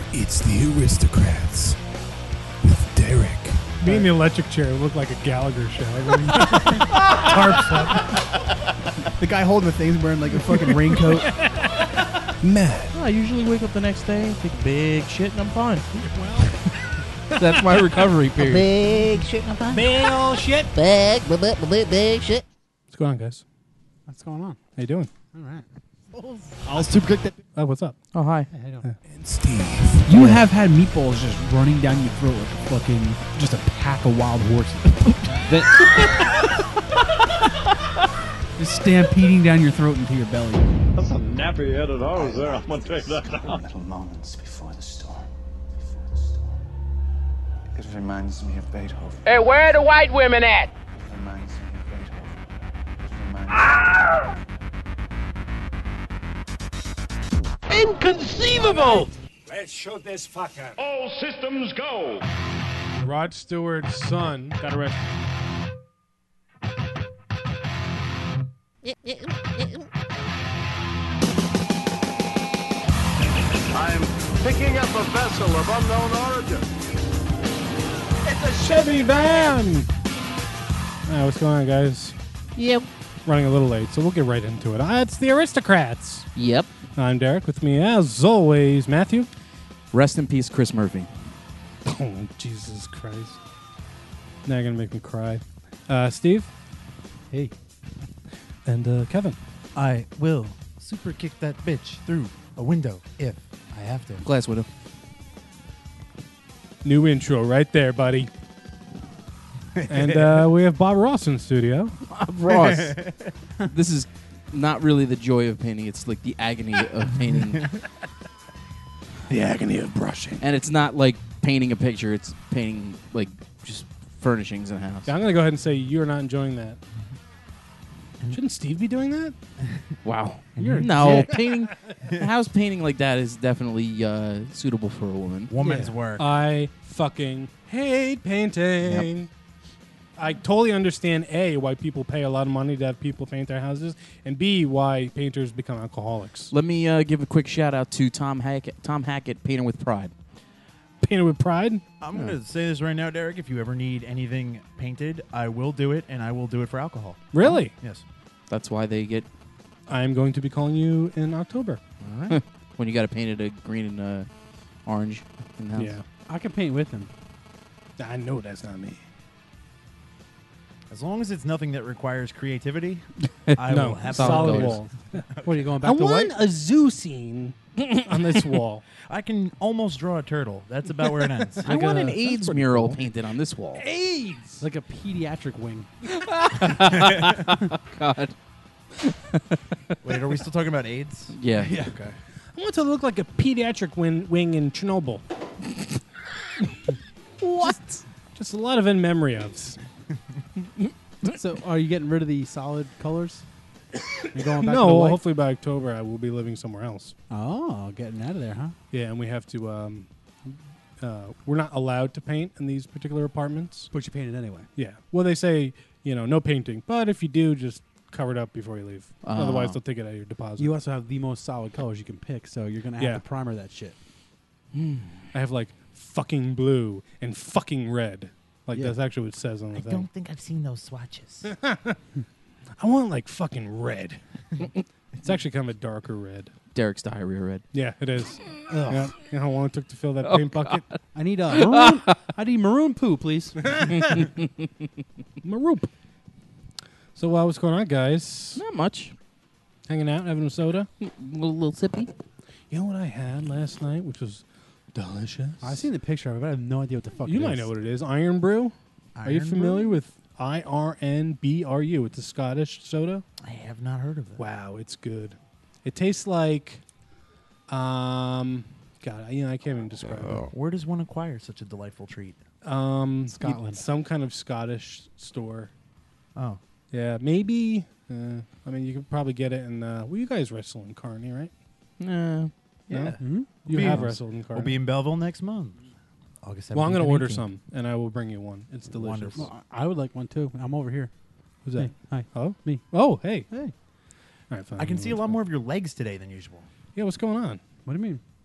It's the Aristocrats with Derek. Me and the electric chair look like a Gallagher show. Tarps up. The guy holding the thing's wearing like a fucking raincoat. Matt. I usually wake up the next day, take a big shit, and I'm fine. That's my recovery period. Big shit, no fun. Big old shit. Big shit. What's going on, guys? What's going on? How you doing? All right. I'll super quick that. Oh, what's up? Oh, hi. Hey, how you doing? And Steve. You have had meatballs just running down your throat like a fucking, just a pack of wild horses. Just stampeding down your throat into your belly. That's a nappy-headed hose there, I'm going to tell you that now. Little moments before the storm. It reminds me of Beethoven. Hey, where are the white women at? It reminds me of Beethoven. It reminds Inconceivable! Let's shoot this fucker. All systems go. Rod Stewart's son got arrested. I'm picking up a vessel of unknown origin. It's a Chevy van! What's going on, guys? Yep. Running a little late, so we'll get right into it. It's the Aristocrats. Yep. I'm Derek. With me, as always, Matthew. Rest in peace, Chris Murphy. Oh, Jesus Christ. Now you're going to make me cry. Steve. Hey, And Kevin. I will super kick that bitch through a window if I have to. Glass widow. New intro right there, buddy. And we have Bob Ross in the studio. Ross. This is not really the joy of painting. It's like the agony of painting. The agony of brushing. And it's not like painting a picture. It's painting like just furnishings in a house. Yeah, I'm going to go ahead and say you're not enjoying that. Shouldn't Steve be doing that? Wow. You're a no, dick. painting. House painting like that is definitely suitable for a woman. Woman's work. I fucking hate painting. I totally understand, A, why people pay a lot of money to have people paint their houses, and B, why painters become alcoholics. Let me give a quick shout out to Tom Hackett, Painter with Pride. Painted with pride? I'm going to say this right now, Derek. If you ever need anything painted, I will do it, and I will do it for alcohol. Really? Yes. That's why they get I'm going to be calling you in October. All right. when you got to paint it a green and orange in the house. Yeah. I can paint with him. I know that's not me. As long as it's nothing that requires creativity, I No, will have solid solid colors. wall. What are you going I back to want white? a zoo scene on this wall. I can almost draw a turtle. That's about where it ends. I want an that's AIDS pretty mural cool. painted on this wall. AIDS! Like a pediatric wing. God. Wait, are we still talking about AIDS? Yeah. Okay. I want it to look like a pediatric wing in Chernobyl. What? Just a lot of in memory of. So, are you getting rid of the solid colors? You going back to No, white? hopefully by October I will be living somewhere else. Oh, getting out of there, huh? Yeah, and we have to. We're not allowed to paint in these particular apartments. But you painted anyway. Yeah. Well, they say no painting, but if you do, just cover it up before you leave. Otherwise, they'll take it out of your deposit. You also have the most solid colors you can pick, so you're going to have Yeah. to primer that shit. I have like fucking blue and fucking red. Like Yeah. that's actually what it says on the thing. think I've seen those swatches. I want like fucking red. It's actually kind of a darker red. Derek's diarrhea red. Yeah, it is. Yeah. You know how long it took to fill that paint bucket? I need maroon. I need maroon poo, please. Maroop. So what's going on, guys? Not much. Hanging out, having a soda. Little sippy. You know what I had last night, which was delicious? I seen the picture of it, but I have no idea what the fuck You it might is. know what it is. Iron Brew. Are you Iron familiar Brew? with IRNBRU? It's a Scottish soda. I have not heard of that. Wow, it's good. It tastes like, God, I can't even describe it. Where does one acquire such a delightful treat? Scotland. Some kind of Scottish store. Oh. Yeah, maybe. I mean, you could probably get it in. Well, you guys wrestle in Carney, right? No. Yeah. You Be have honest. wrestled in Carney. We'll be in Belleville next month. August 17th. Well, I'm going to and order 18th. some, and I will bring you one. It's delicious. Wonderful. Well, I would like one too. I'm over here. Who's that? Hey, hi. Oh, Me. Oh, hey. Hey. All right, fine. I can see a lot more of your legs today than usual. Yeah, what's going on? What do you mean?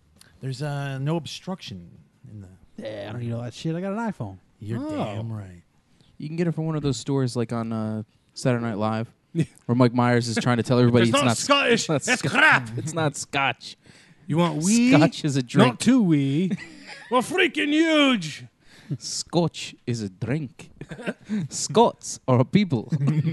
There's no obstruction in the. Yeah, I don't need all that shit. I got an iPhone. You're Oh. damn right. You can get it from one of those stores like on Saturday Night Live, where Mike Myers is trying to tell everybody It's not Scottish. It's That's Scotch. crap. It's not Scotch. You want wee? Scotch is a drink. Not too wee. We're freaking huge. Scotch is a drink. Scots are a people.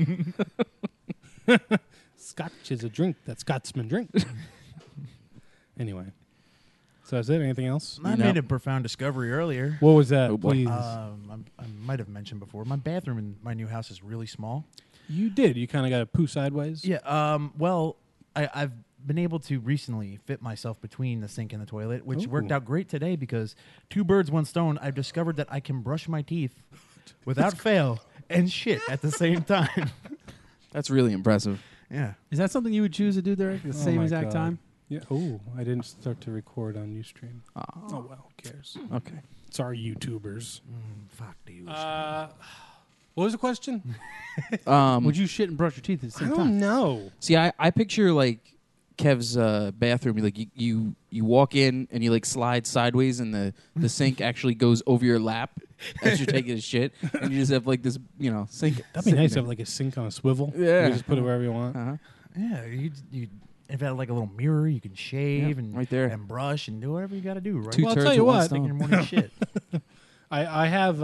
Scotch is a drink that Scotsmen drink. Anyway. So is it anything else? I made a profound discovery earlier. What was that? Oh, boy. Please. I might have mentioned before. My bathroom in my new house is really small. You did. You kind of got to poo sideways? Yeah. Well, I've been able to recently fit myself between the sink and the toilet, which worked Ooh. out great today because 2 birds, 1 stone. I've discovered that I can brush my teeth without fail and shit at the same time. That's really impressive. Yeah. Is that something you would choose to do, Derek? The same my exact God. time? Yeah. Oh, I didn't start to record on Ustream. Oh, Oh, well, who cares? okay. Sorry, YouTubers. Fuck you. What was the question? Would you shit and brush your teeth at the I same don't time? know. See, I picture like Kev's bathroom. Like you walk in and you like slide sideways, and the sink actually goes over your lap as you're taking a shit, and you just have like this, sink. That'd be nice to have like a sink on a swivel. Yeah. You just put it wherever you want. Uh-huh. Yeah. You if you had like a little mirror, you can shave and right there. and brush and do whatever you got to do. Right. Two Well, I'll turds tell you with one what. stone. Your morning shit. I have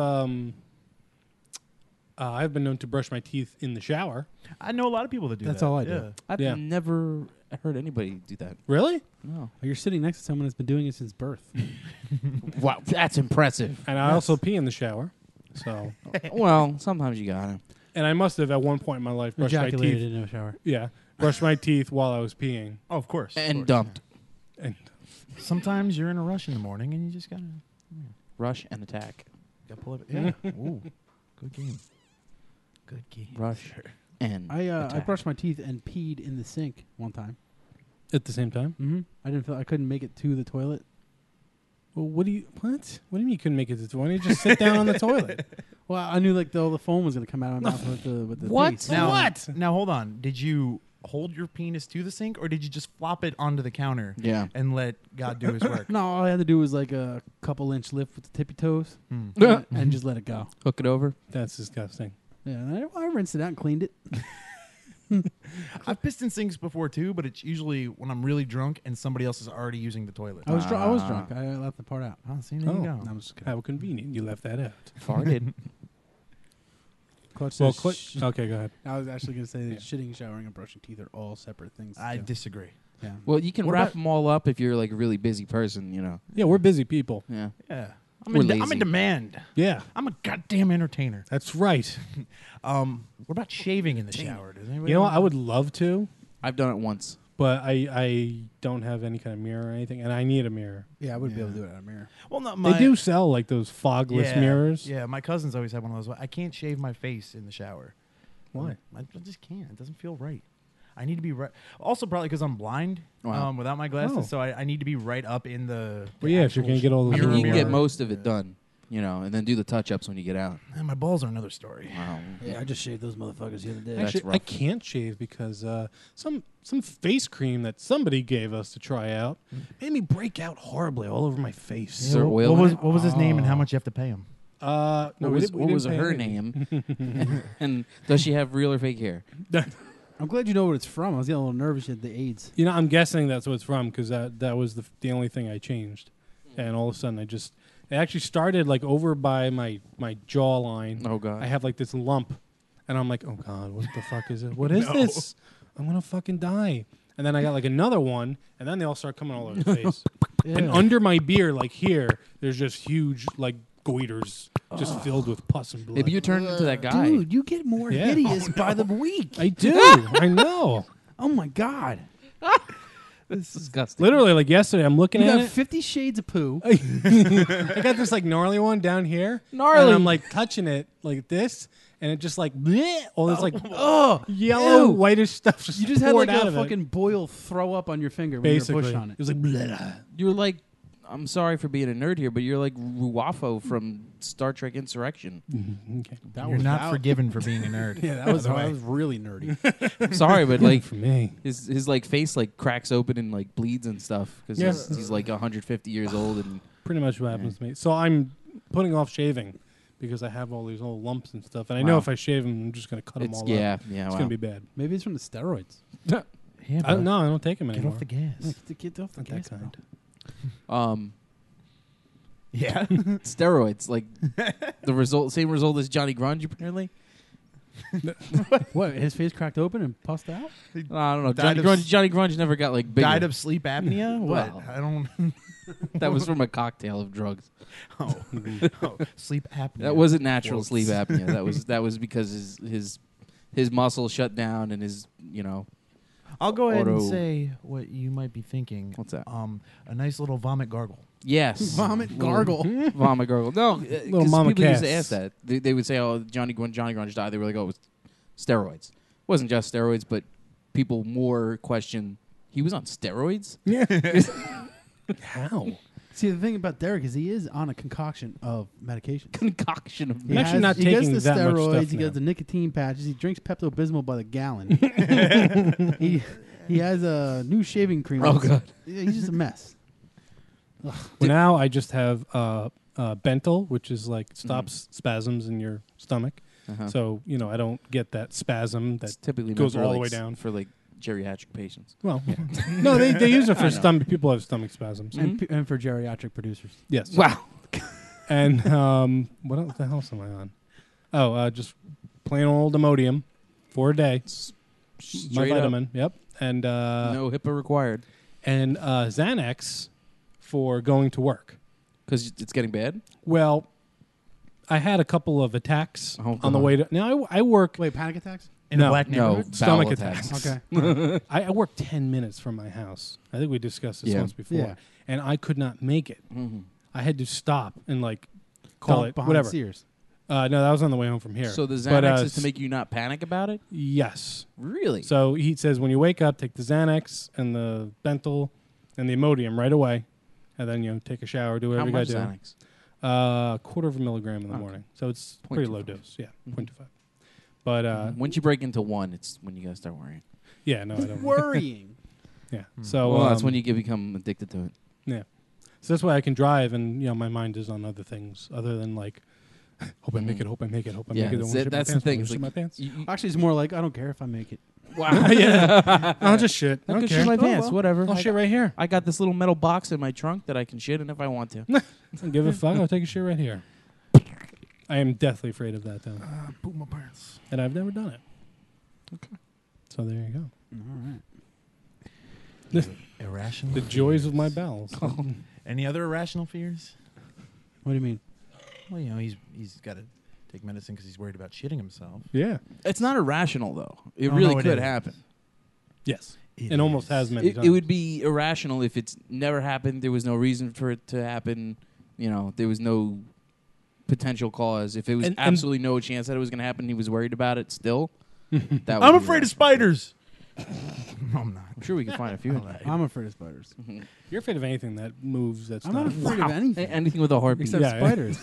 I've been known to brush my teeth in the shower. I know a lot of people that do That's that. all I do. Yeah. I've Yeah. never heard anybody do that. Really? No. You're sitting next to someone that's been doing it since birth. Wow, that's impressive. And I also pee in the shower. So, Well, sometimes you got it. and I must have at one point in my life brushed my Ejaculated teeth. in a shower. Yeah, brushed my teeth while I was peeing. Oh, of course. And of course, dumped. And yeah. Sometimes you're in a rush in the morning and you just gotta Rush and attack. pull it. Yeah. Ooh, good game. Good game. Rush and I attack. brushed my teeth and peed in the sink one time. at the same time. Mm-hmm. I couldn't make it to the toilet. Well, what do you mean you couldn't make it to? Why don't you just sit down on the toilet? Well, I knew like the foam was gonna come out of my mouth with the What? taste. Now, What? Now hold on. Did you hold your penis to the sink or did you just flop it onto the counter? Yeah. And let God do His work? No, all I had to do was like a couple inch lift with the tippy toes Hmm. and just let it go. Hook it over. That's disgusting. Yeah, and I rinsed it out and cleaned it. I've pissed in sinks before too, but it's usually when I'm really drunk and somebody else is already using the toilet. I was drunk. I left the part out. Oh, see, there you go. I'm just kidding. How convenient. You left that out. Farted. Clutch Well, says okay, go ahead. I was actually gonna say that shitting, showering, and brushing teeth are all separate things. I too. disagree. Yeah. Well, you can What wrap about- them all up if you're like a really busy person, Yeah, we're busy people. Yeah. Yeah. We're I'm lazy. in demand. Yeah, I'm a goddamn entertainer. that's right. What about shaving in the shower? Does anybody You know what? I would love to, I've done it once. but I don't have any kind of mirror or anything, and I need a mirror. Yeah, I wouldn't be able to do it out of a mirror. Well, no, They do sell like those fogless yeah, mirrors. Yeah, my cousins always have one of those. I can't shave my face in the shower. Why? I just can't. It doesn't feel right. I need to be right. Also, probably because I'm blind Wow. without my glasses, Oh. so I need to be right up in the. Well, yeah, if you're gonna get all those I mean, you can mirror. get most of it done, and then do the touch-ups when you get out. And my balls are another story. Wow. Yeah, I just shaved those motherfuckers the other day. That's Actually, I rough. can't shave because some face cream that somebody gave us to try out made me break out horribly all over my face. Is there what, oil in it? what was his name and how much you have to pay him? No, What was her name? And does she have real or fake hair? I'm glad you know what it's from. I was getting a little nervous at the AIDS. You know, I'm guessing that's what it's from because that was the only thing I changed, and all of a sudden it actually started like over by my jawline. Oh, God. I have like this lump, and I'm like, oh God, what the fuck is it? What is this? I'm gonna fucking die. And then I got like another one, and then they all start coming all over the face. And under my beard, like here, there's just huge like goiters just filled with pus and blood. Maybe you turned into that guy. Dude, you get more Yeah. hideous by the week. I do. I know. Oh my god. It's disgusting. Literally, like yesterday, I'm looking You at got it. 50 shades of poo. I got this like gnarly one down here. Gnarly. And I'm like touching it like this, and it just like bleh, all this like Oh, yellow ew. whitish stuff just You just had poured like out a of it. fucking boil throw up on your finger when you Basically, pushed on it it. was like bleh. You were like I'm sorry for being a nerd here, but you're like Ruafo from Star Trek Insurrection. Okay. You're not forgiven for being a nerd. Yeah, that was really nerdy. Sorry, but like For me. his like face like cracks open and like bleeds and stuff because Yeah. he's like 150 years old and Pretty much what happens to me. So I'm putting off shaving because I have all these old lumps and stuff. And I know Wow. if I shave them, I'm just going to cut them it's all yeah out. yeah. It's Wow. going to be bad. Maybe it's from the steroids. Yeah, I don't take them Get anymore. off the gas. Get off the Not that gas, kind. Yeah. Steroids like the same result as Johnny Grunge apparently. What? His face cracked open and pussed out? I don't know. Died Johnny Grunge never got like bigger. Died of sleep apnea? What? Well. I don't. That was from a cocktail of drugs. Oh, sleep apnea. That wasn't natural Quotes. sleep apnea. That was because his muscles shut down and his I'll go ahead and Auto- say what you might be thinking. What's that? A nice little vomit gargle. yes Vomit gargle. vomit gargle. No, Little 'cause mama people used to Cass. ask that. They would say, "Oh, Johnny Grunge died." They were like, "Oh, it was steroids." It wasn't just steroids, but people more question he was on steroids. How? See, the thing about Derek is he is on a concoction of medication. Concoction of He I'm actually not he gets taking the that much steroids. stuff He now. gets the nicotine patches. He drinks Pepto-Bismol by the gallon. he has a new shaving cream. Oh, God. Yeah, he's just a mess. Well, now I just have Bentyl, which is like stops spasms in your stomach. Uh-huh. So, I don't get that spasm It's that typically goes meant for, all the like, way down. for like geriatric patients. Well, no, they use it for I know. stomach. People have stomach spasms. And for geriatric producers. Yes. Wow. And what else the hell am I on? Oh, just plain old Imodium for a day. My Straight up. vitamin. Yep. And No HIPAA required and Xanax for going to work. because it's getting bad. Well, I had a couple of attacks Oh, on the God. way to. Now I work. Wait, panic attacks? In a No, black No, neighborhood? Stomach bowel attacks. Okay. I work 10 minutes from my house. I think we discussed this Yeah. once before. Yeah. And I could not make it. Mm-hmm. I had to stop and call Dump it behind whatever. Sears. No, that was on the way home from here. So the But, Xanax is to make you not panic about it. Yes. Really? So he says when you wake up, take the Xanax and the Bentyl and the Imodium right away, and then take a shower, do How whatever you much got to Xanax? do. Quarter of a milligram in the Okay. morning, so it's pretty low 0.25. dose. Yeah, 0.25. But Once you break into one, it's when you gotta start worrying. yeah, no, I don't. Worrying. Yeah. So Well, that's when you become addicted to it. Yeah. So that's why I can drive, and my mind is on other things other than hope I make it, hope I make it, hope I Yeah, make it. Don't wanna shit my that's the pants, thing. don't It's wanna like shit my pants. Actually, it's more like, I don't care if I make it. Wow. Yeah, I'll just shit. I I don't can care. shit my Oh, pants. well. Whatever. I'll shit right here. I got this little metal box in my trunk that I can shit in if I want to. I don't give a fuck. I'll take a shit right here. I am deathly afraid of that, though, Poop my pants. and I've never done it. Okay. So there you go. All right. Irrational. The joys of my bowels. Any other irrational fears? What do you mean? Well, he's got to take medicine because he's worried about shitting himself. Yeah. It's not irrational though. It Oh, really no, it could is. happen. Yes. It It almost is. has many times. It would be irrational if it's never happened. There was no reason for it to happen. There was no potential cause. If it was And- absolutely no chance that it was going to happen, he was worried about it still. That would I'm be afraid of irrational. spiders. No, I'm not. I'm sure we can find a few. I'm afraid of spiders. You're afraid of anything that moves. That's I'm not afraid of anything. Anything with a heartbeat. Except Yeah, spiders.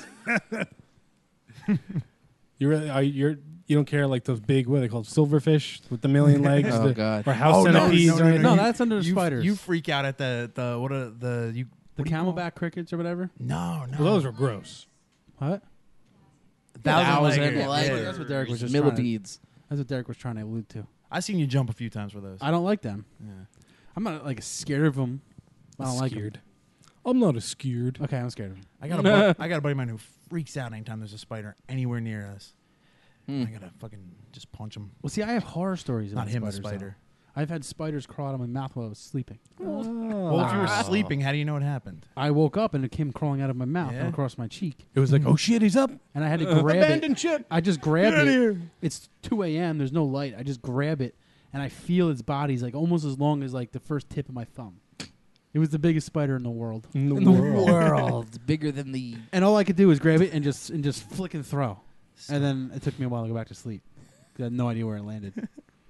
You really you don't care those big what are they called silverfish with the million legs Oh, God. or house Oh, no, centipedes no, or no, anything? No, that's under the You spiders. You freak out at the what are the you the what do you call- camelback crickets or whatever. No, no. Well, those are gross. What? Thousand Thousand leg. leg- That's what Derek was just trying to, Millipedes. that's what Derek was trying to allude to. I've seen you jump a few times for those. I don't like them. Yeah. I'm not scared of them. I don't like them. Scared. I'm not as scared. Okay, I'm scared of them. I got a buddy of mine who freaks out anytime there's a spider anywhere near us. I gotta fucking just punch him. Well, see, I have horror stories about Not him, the spiders. spider. though. I've had spiders crawl out of my mouth while I was sleeping. Well, if you were sleeping, how do you know what happened? I woke up and it came crawling out of my mouth Yeah? and across my cheek, It was like, oh shit, he's up. and I had to grab Abandoned it. ship. I just grabbed Get it. here. It's 2 a.m. There's no light. I just grab it, and I feel its body's almost as long as the first tip of my thumb. It was the biggest spider in the world, In the In the world. world. Bigger than the... and all I could do was grab it and just flick and throw. And then it took me a while to go back to sleep. 'Cause I had no idea where it landed.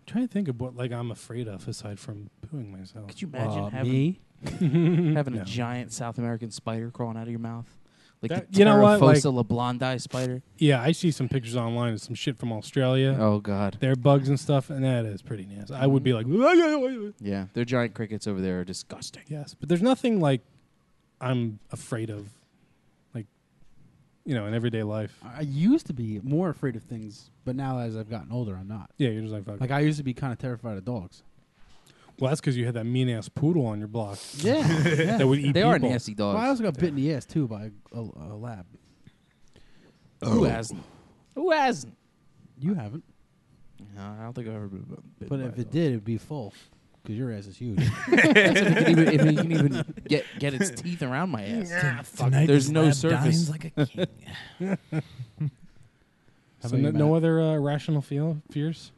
trying to think of what like I'm afraid of aside from pooing myself. Could you imagine Me? having No. a giant South American spider crawling out of your mouth? Like That- the you know what, like- Pterophosa leblondi spider? Yeah, I see some pictures online of some shit from Australia. Oh, God. They're bugs and stuff, and that is pretty nasty. I would be like, Yeah, their giant crickets over there are disgusting. yes, but there's nothing like I'm afraid of, like, in everyday life. I used to be more afraid of things, but now as I've gotten older, I'm not. Yeah, you're just like, fuck. Like I used to be kind of terrified of dogs. Well, that's because you had that mean ass poodle on your block Yeah. that would eat They people. are nasty dogs. Well, I also got bit in the ass too by a lab. Who hasn't? Who hasn't? You haven't, No, I don't think I've ever been bitten but by if a it dog. did, it'd be full because your ass is huge. That's if it can even get its teeth around my ass. Tonight There's this no lab surface. dines like a king. How So about you, no Matt? other rational fears?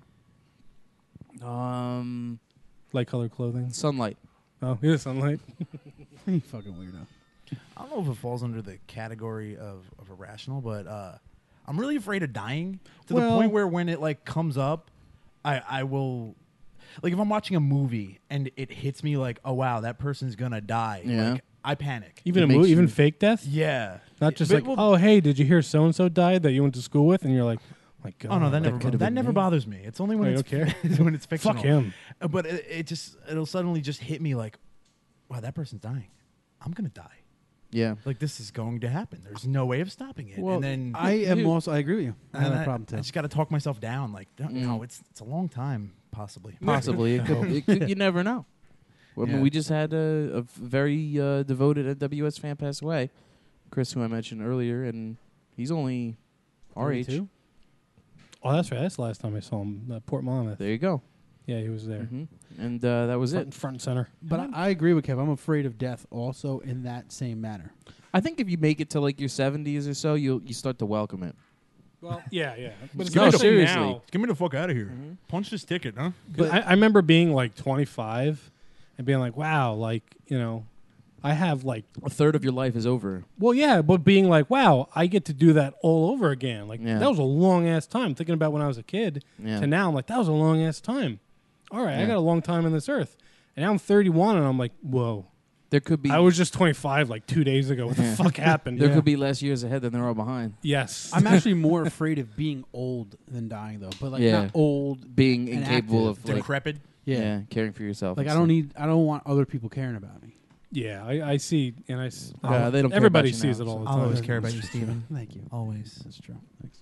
Light colored clothing? Sunlight. Oh, yeah, sunlight. You fucking weirdo. I don't know if it falls under the category of irrational, but I'm really afraid of dying to the Well- point where when it like comes up, I will, like if I'm watching a movie and it hits me like, oh wow, that person's gonna die. Yeah. Like, I panic. Even It a movie, makes even you- fake death? Yeah. Not just But- like, well, oh, hey, did you hear so and so died that you went to school with? And you're like, my God. Oh no, that could've been never me. bothers me. It's only when Oh, you it's don't when it's fictional. Fuck him. But it'll suddenly just hit me like, wow, that person's dying. I'm gonna die. Yeah. Like this is going to happen. There's no way of stopping it. Well, and then I am also. I agree with you. I have and that problem too. I just got to talk myself down. Like, no, it's a long time, possibly. Possibly. It could, you never know. Well, I mean, Yeah. we just had a very devoted AWS fan pass away. Chris, who I mentioned earlier, and he's only our age. 32? Oh, that's right. That's the last time I saw him. Port Monmouth. There you go. Yeah, he was there. Hmm. And that was Front, it. front and center. But I agree with Kev. I'm afraid of death also in that same manner. I think if you make it to like your 70s or so, you start to welcome it. Well, yeah. But it's No, not seriously. now. Get me the fuck out of here. Punch this ticket, huh? But I remember being like 25 and being like, wow, like, I have like, A third of your life is over. well, yeah, but being like, wow, I get to do that all over again. Like, Yeah. that was a long ass time. Thinking about when I was a kid Yeah. to now, I'm like, that was a long ass time. All right, I Yeah. got a long time on this earth. And now I'm 31 and I'm like, whoa. There could be I was just 25 like 2 days ago. What the Yeah. fuck happened? there Yeah. could be less years ahead than there are behind. Yes. I'm actually more afraid of being old than dying, though. But like Yeah. not old. Being And incapable active. of like, Decrepit. Yeah. caring for yourself. Like and I don't want other people caring about me. Yeah, I see, and I. They don't care everybody about you sees now, it all so- the I'll time. always care about you, Steven. Thank you. Always. That's true. Thanks.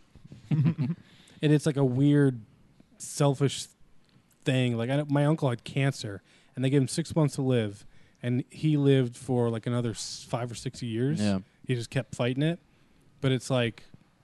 And it's like a weird, selfish thing. Like my uncle had cancer, and they gave him 6 months to live, and he lived for like another 5 or 6 years. Yeah. He just kept fighting it, but it's like,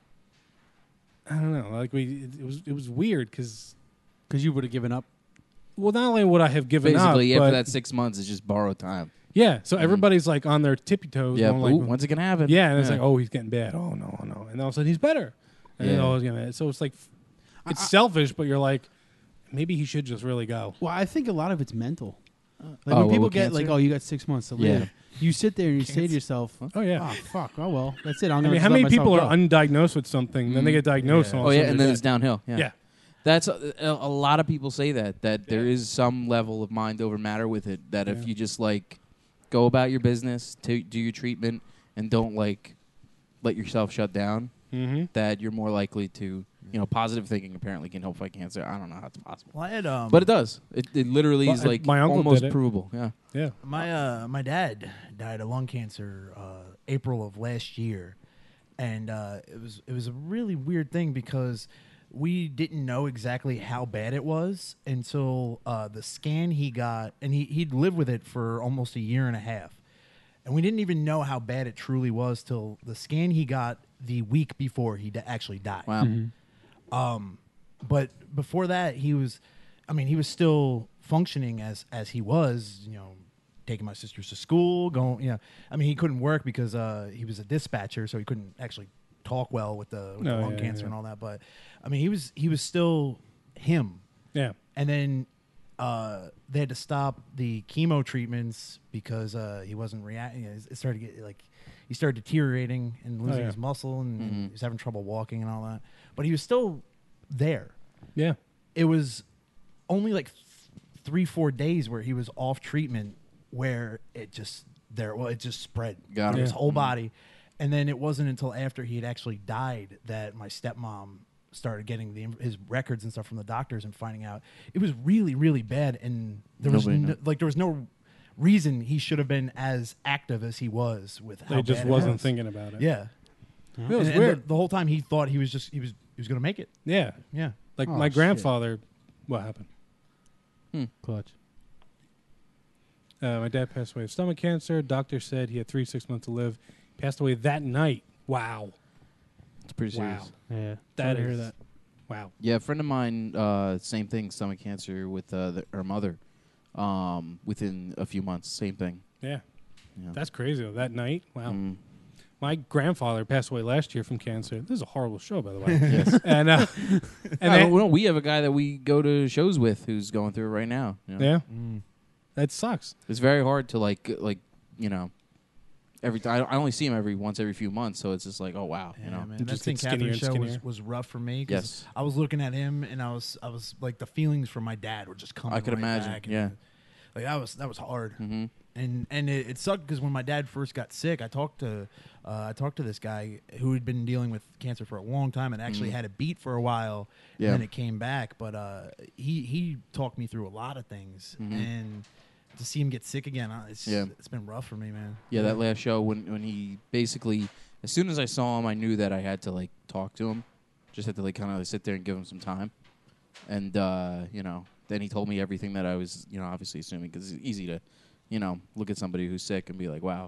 I don't know. Like it was weird because, Because you would have given up. well, not only would I have given up, Basically, but after that 6 months, it's just borrowed time. yeah. So everybody's like on their tippy toes. Yeah, going ooh, like, when's it gonna happen? yeah, and it's like, oh, he's getting bad. Oh no, and all of a sudden he's better. And then Yeah. all of a sudden, so it's like, it's selfish, but you're like, maybe he should just really go. Well, I think a lot of it's mental. Like Oh, when what, people with get like, cancer? oh, you got 6 months to Yeah. live, you sit there and you say to yourself, Oh yeah. oh fuf, oh well, that's it. I'm I gonna mean, just how let many myself people go. are undiagnosed with something, then they get diagnosed, and all Oh of a yeah, sudden and they're then it's dead. downhill. Yeah. Yeah. That's a lot of people say that there is some level of mind over matter with it. That if Yeah. you just like go about your business, to do your treatment, and don't like let yourself shut down, Mm-hmm. that you're more likely to, positive thinking apparently can help fight cancer. I don't know how it's possible, Well, I had but it does. It literally Well, is like my uncle almost did it. provable. Yeah. Yeah. my dad died of lung cancer April of last year, and it was a really weird thing because we didn't know exactly how bad it was until the scan he got, and he'd lived with it for almost a year and a half, and we didn't even know how bad it truly was till the scan he got the week before he actually died. Wow. But before that, he was still functioning as he was, taking my sisters to school, going, he couldn't work because he was a dispatcher, so he couldn't actually talk well with the lung cancer and all that. But he was still him. Yeah. And then they had to stop the chemo treatments because he wasn't reacting. It started to get he started deteriorating and losing his muscle, and he was having trouble walking and all that. But he was still there. Yeah. It was only like 3-4 days where he was off treatment, where it just spread Got through it. his whole body. And then it wasn't until after he had actually died that my stepmom started getting his records and stuff from the doctors and finding out it was really, really bad. And there was there was no reason he should have been as active as he was with how They just bad it wasn't was. thinking about it. Yeah, It was and weird. the whole time he thought he was going to make it. Yeah. Yeah, Like Oh, my shit. grandfather, what happened? Clutch. My dad passed away of stomach cancer. Doctor said he had 3 6 months to live. Passed away that night. Wow. It's pretty serious. Wow. Yeah. That Sorry to hear is- that. Wow. Yeah, a friend of mine, same thing, stomach cancer with her mother. Within a few months, same thing. Yeah. Yeah. That's crazy though. That night. Wow. Mm. My grandfather passed away last year from cancer. This is a horrible show, by the way. Yes. And Well, we have a guy that we go to shows with who's going through it right now. you know? yeah, Mm. that sucks. It's very hard to like every time. I only see him every few months, so it's just like, oh wow, Yeah, you know. man. You That just St. get skinnier Catherine and show skinnier. was rough for me. 'Cause Yes. I was looking at him and I was like the feelings from my dad were just coming. I could right imagine, back, and, yeah. like that was hard. Mm-hmm. And it sucked because when my dad first got sick, I talked to this guy who had been dealing with cancer for a long time and actually had it beat for a while, Yeah. and then it came back. But he talked me through a lot of things, and to see him get sick again, it's been rough for me, man. Yeah, that last show when he basically, as soon as I saw him, I knew that I had to like talk to him. Just had to like kind of sit there and give him some time, and then he told me everything that I was obviously assuming, because it's easy to look at somebody who's sick and be like, wow,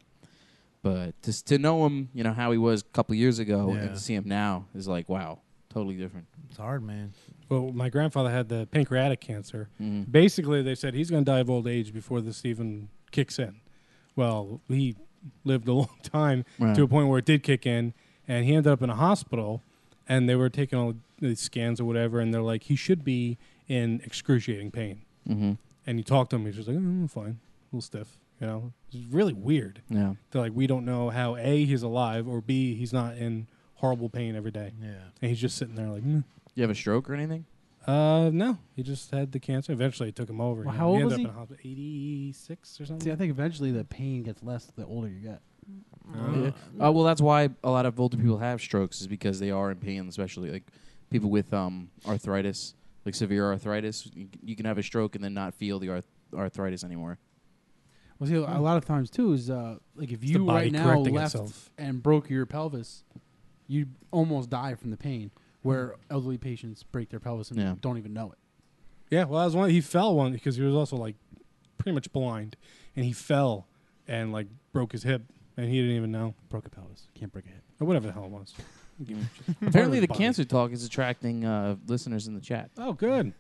but just to know him, how he was a couple of years ago, and Yeah. to see him now is like, wow, totally different. It's hard, man. Well, my grandfather had the pancreatic cancer. Mhm. Basically, they said he's going to die of old age before this even kicks in. Well, he lived a long time Right. to a point where it did kick in, and he ended up in a hospital, and they were taking all these scans or whatever, and they're like, he should be in excruciating pain. Mm-hmm. And you talk to him, he's just like, fine, a little stiff. It's really weird. Yeah. They're like, we don't know how A, he's alive, or B, he's not in horrible pain every day. Yeah. And he's just sitting there like, "Meh." You have a stroke or anything? No, he just had the cancer. Eventually, it took him over. Well, you how know. old was ended he? up in hospital, 86 or something. See, I think eventually the pain gets less the older you get. Well, that's why a lot of older people have strokes, is because they are in pain, especially like people with arthritis, like severe arthritis. You can have a stroke and then not feel the arthritis anymore. Well, see, a lot of times too is like if the you body right now correcting left itself. and broke your pelvis, you almost die from the pain. Where elderly patients break their pelvis and Yeah. don't even know it. Yeah, well, that was he fell one because he was also like pretty much blind, and he fell and like broke his hip, and he didn't even know, Broke a pelvis. Can't break a hip. or whatever the hell it was. Apparently, the body. cancer talk is attracting listeners in the chat. Oh, good.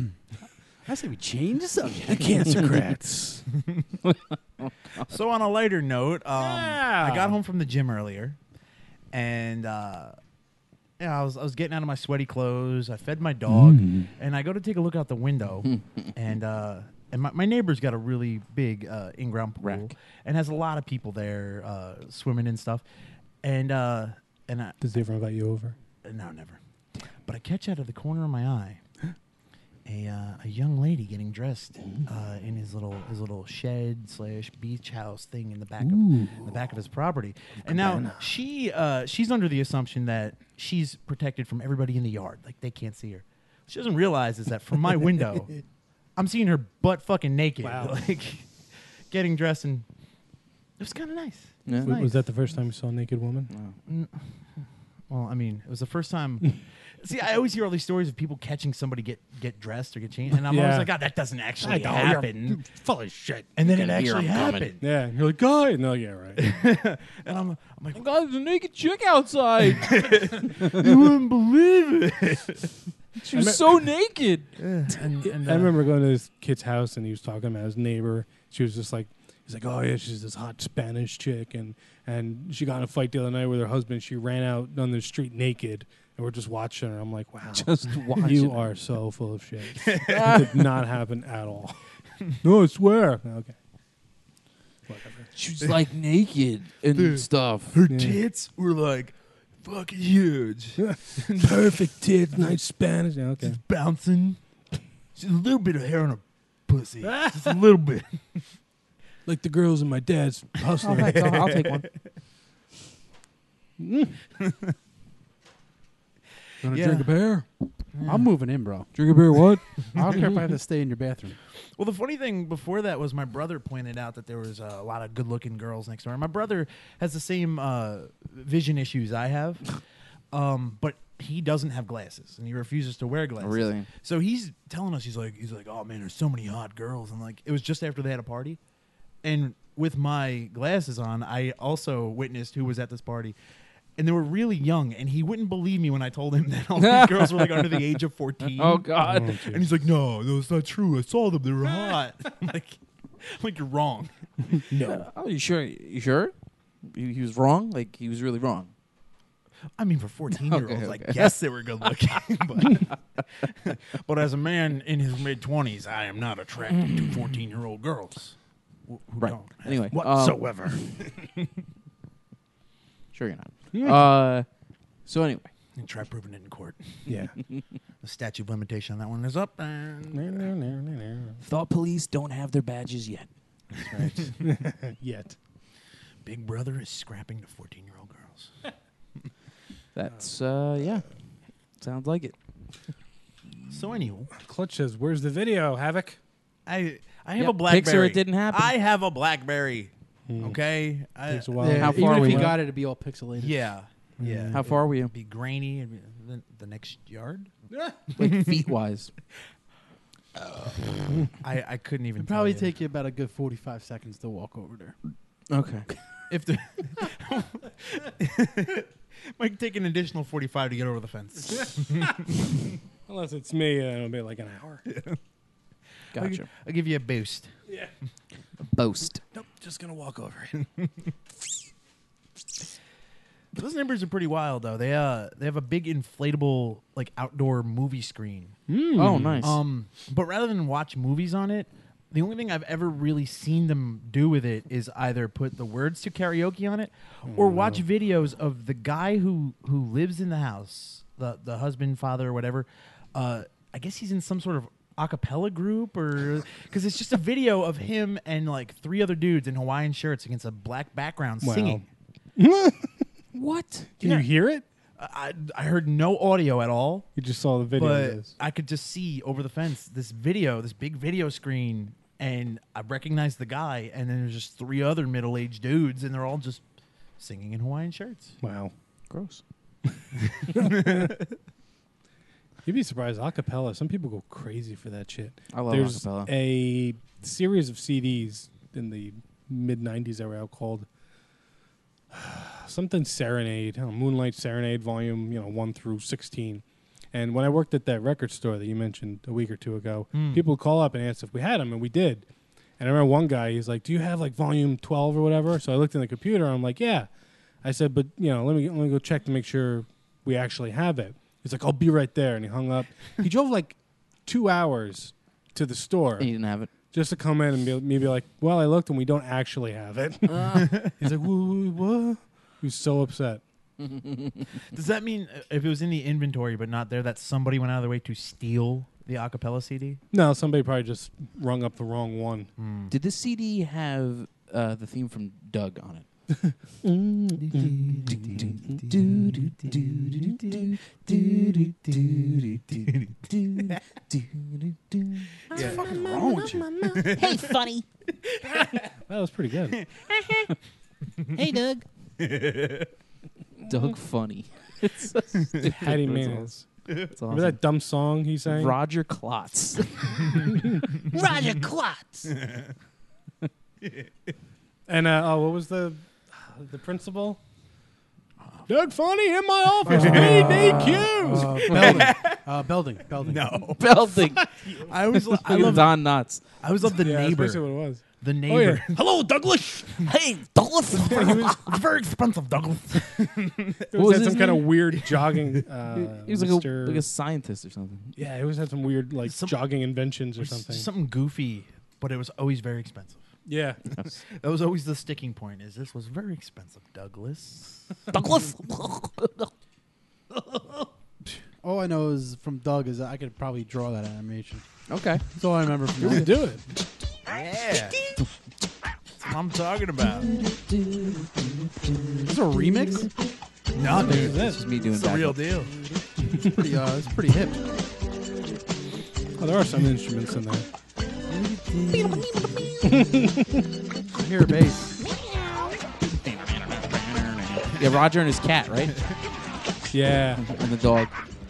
I say we change the subject. Cancercrats. So on a lighter note, Yeah. I got home from the gym earlier, and I was getting out of my sweaty clothes. I fed my dog, and I go to take a look out the window, and my neighbor's got a really big in-ground pool, Rack. and has a lot of people there swimming and stuff, and I, Does he ever invite you over? no, never. But I catch out of the corner of my eye a young lady getting dressed in his little shed / beach house thing in the back of his property. And now she's under the assumption that she's protected from everybody in the yard, like they can't see her. What she doesn't realize is that from my window, I'm seeing her butt fucking naked, Wow. like getting dressed, and it was kind of nice. It Yeah. was nice. Was that the first time you saw a naked woman? Well, I mean, it was the first time. See, I always hear all these stories of people catching somebody get dressed or get changed, and I'm Yeah. always like, God, that doesn't actually happen. Full of shit. And then You it can hear actually 'em coming. happened. Yeah, and you're like, guy, and they're like, yeah, right. And I'm like, God, there's a naked chick outside. you wouldn't believe it. She was so naked. and I remember going to this kid's house, and he was talking about his neighbor. She was just like, he's like, oh yeah, she's this hot Spanish chick, and she got in a fight the other night with her husband. She ran out on the street naked, and we're just watching her. I'm like, wow, Just watching. you are so full of shit. It did not happen at all. No, I swear. Okay. Whatever. She was like naked and stuff. her tits were like fucking huge, Perfect tits, nice Spanish. Yeah, okay. just bouncing. Just a little bit of hair on her pussy. Just a little bit. Like the girls in my dad's Oh, hustler. thanks. I'll take one. Gonna Yeah. drink a beer? I'm moving in, bro. Drink a beer? What? I don't care if I have to stay in your bathroom. Well, the funny thing before that was my brother pointed out that there was a lot of good-looking girls next door. My brother has the same vision issues I have, but he doesn't have glasses and he refuses to wear glasses. Really? So he's telling us, he's like, oh man, there's so many hot girls, and like it was just after they had a party, and with my glasses on, I also witnessed who was at this party. And they were really young, and he wouldn't believe me when I told him that all these girls were like under the age of 14. Oh God. And he's like, no, it's not true. I saw them. They were hot. I'm like, you're wrong. No. Oh, you sure? You sure? He was wrong. Like he was really wrong. I mean, for 14-year-olds, Okay, I okay. guess they were good looking. But as a man in his mid-20s, I am not attracted to 14-year-old girls. Who Right. don't. Anyway, Whatsoever. Sure you're not. So anyway, And try proving it in court. Yeah. The statute of limitation on that one is up. And thought police don't have their badges yet. that's right. Yet. Big Brother is scrapping the 14-year-old girls. That's yeah. Sounds like it. So anywho, Clutch says, "Where's the video, Havoc?" I have Yep, a BlackBerry. Pixar, it didn't happen. I have a BlackBerry. Okay. Takes a while. Yeah, How even far if we you went? got it, it'd be all pixelated. Yeah. Yeah. How far were you? It'd be grainy. It'd be the next yard. Like feet wise. I couldn't even. It'd probably tell you. take you about a good 45 seconds to walk over there. Okay. If the might take an additional 45 to get over the fence. Unless it's me, it'll be like an hour. Gotcha. I'll give you a boost. Yeah. Boast. Nope. Just gonna walk over it. Those neighbors are pretty wild though. They have a big inflatable like outdoor movie screen. Oh, nice. But rather than watch movies on it, the only thing I've ever really seen them do with it is either put the words to karaoke on it or watch videos of the guy who lives in the house, the husband, father, or whatever. I guess he's in some sort of a cappella group or because it's just a video of him and like 3 other dudes in Hawaiian shirts against a black background Wow. singing. What? Can you hear it? I heard no audio at all. You just saw the video. of But this. I could just see over the fence this video, this big video screen, and I recognized the guy, and then there's just 3 other middle-aged dudes, and they're all just singing in Hawaiian shirts. Wow. Gross. You'd be surprised. Acapella. Some people go crazy for that shit. I love There's acapella. a series of CDs in the mid '90s that were out called something Serenade, I don't know, Moonlight Serenade, volume 1 through 16. And when I worked at that record store that you mentioned a week or two ago, people would call up and ask if we had them, and we did. And I remember one guy, he's like, "Do you have like volume 12 or whatever?" So I looked in the computer, and I'm like, "Yeah." I said, "But let me go check to make sure we actually have it." He's like, "I'll be right there," and he hung up. He drove like 2 hours to the store And you didn't have it. just to come in and be like, "Well, I looked and we don't actually have it." He's like, "What?" He was so upset. Does that mean if it was in the inventory but not there, that somebody went out of their way to steal the acapella CD? No, somebody probably just rung up the wrong one. Did this CD have the theme from Doug on it? What's fucking wrong with you? Hey, funny. That was pretty good. Hey, Doug. Doug Funny. Hattie Manners. It's Remember that dumb song he sang? Roger Klotz. Roger Klotz. And what was the principal? Doug Funny in my office. PDQs. Belding. No. Belting. I always I love Don Knotts. I always love the Yeah, that's neighbor. basically what it was. The Oh, neighbor. yeah. Hello, Douglas. Hey, Douglas. It's very expensive, Douglas. It was was had his some kind of name? weird jogging. He was like Mr. a scientist or something. Yeah, he always had some weird jogging inventions or something. Something goofy, but it was always very expensive. Yeah. That was always the sticking point. Is this was very expensive, Douglas? Douglas. All I know is from Doug is that I could probably draw that animation. Okay. That's all I remember from You that. would do it. Yeah. That's what I'm talking about. Is this a remix? No, dude. This is me doing It's the real backup. deal. It's pretty hip. Oh, there are some instruments in there. I hear a bass. Yeah, Roger and his cat, right? Yeah. And the dog.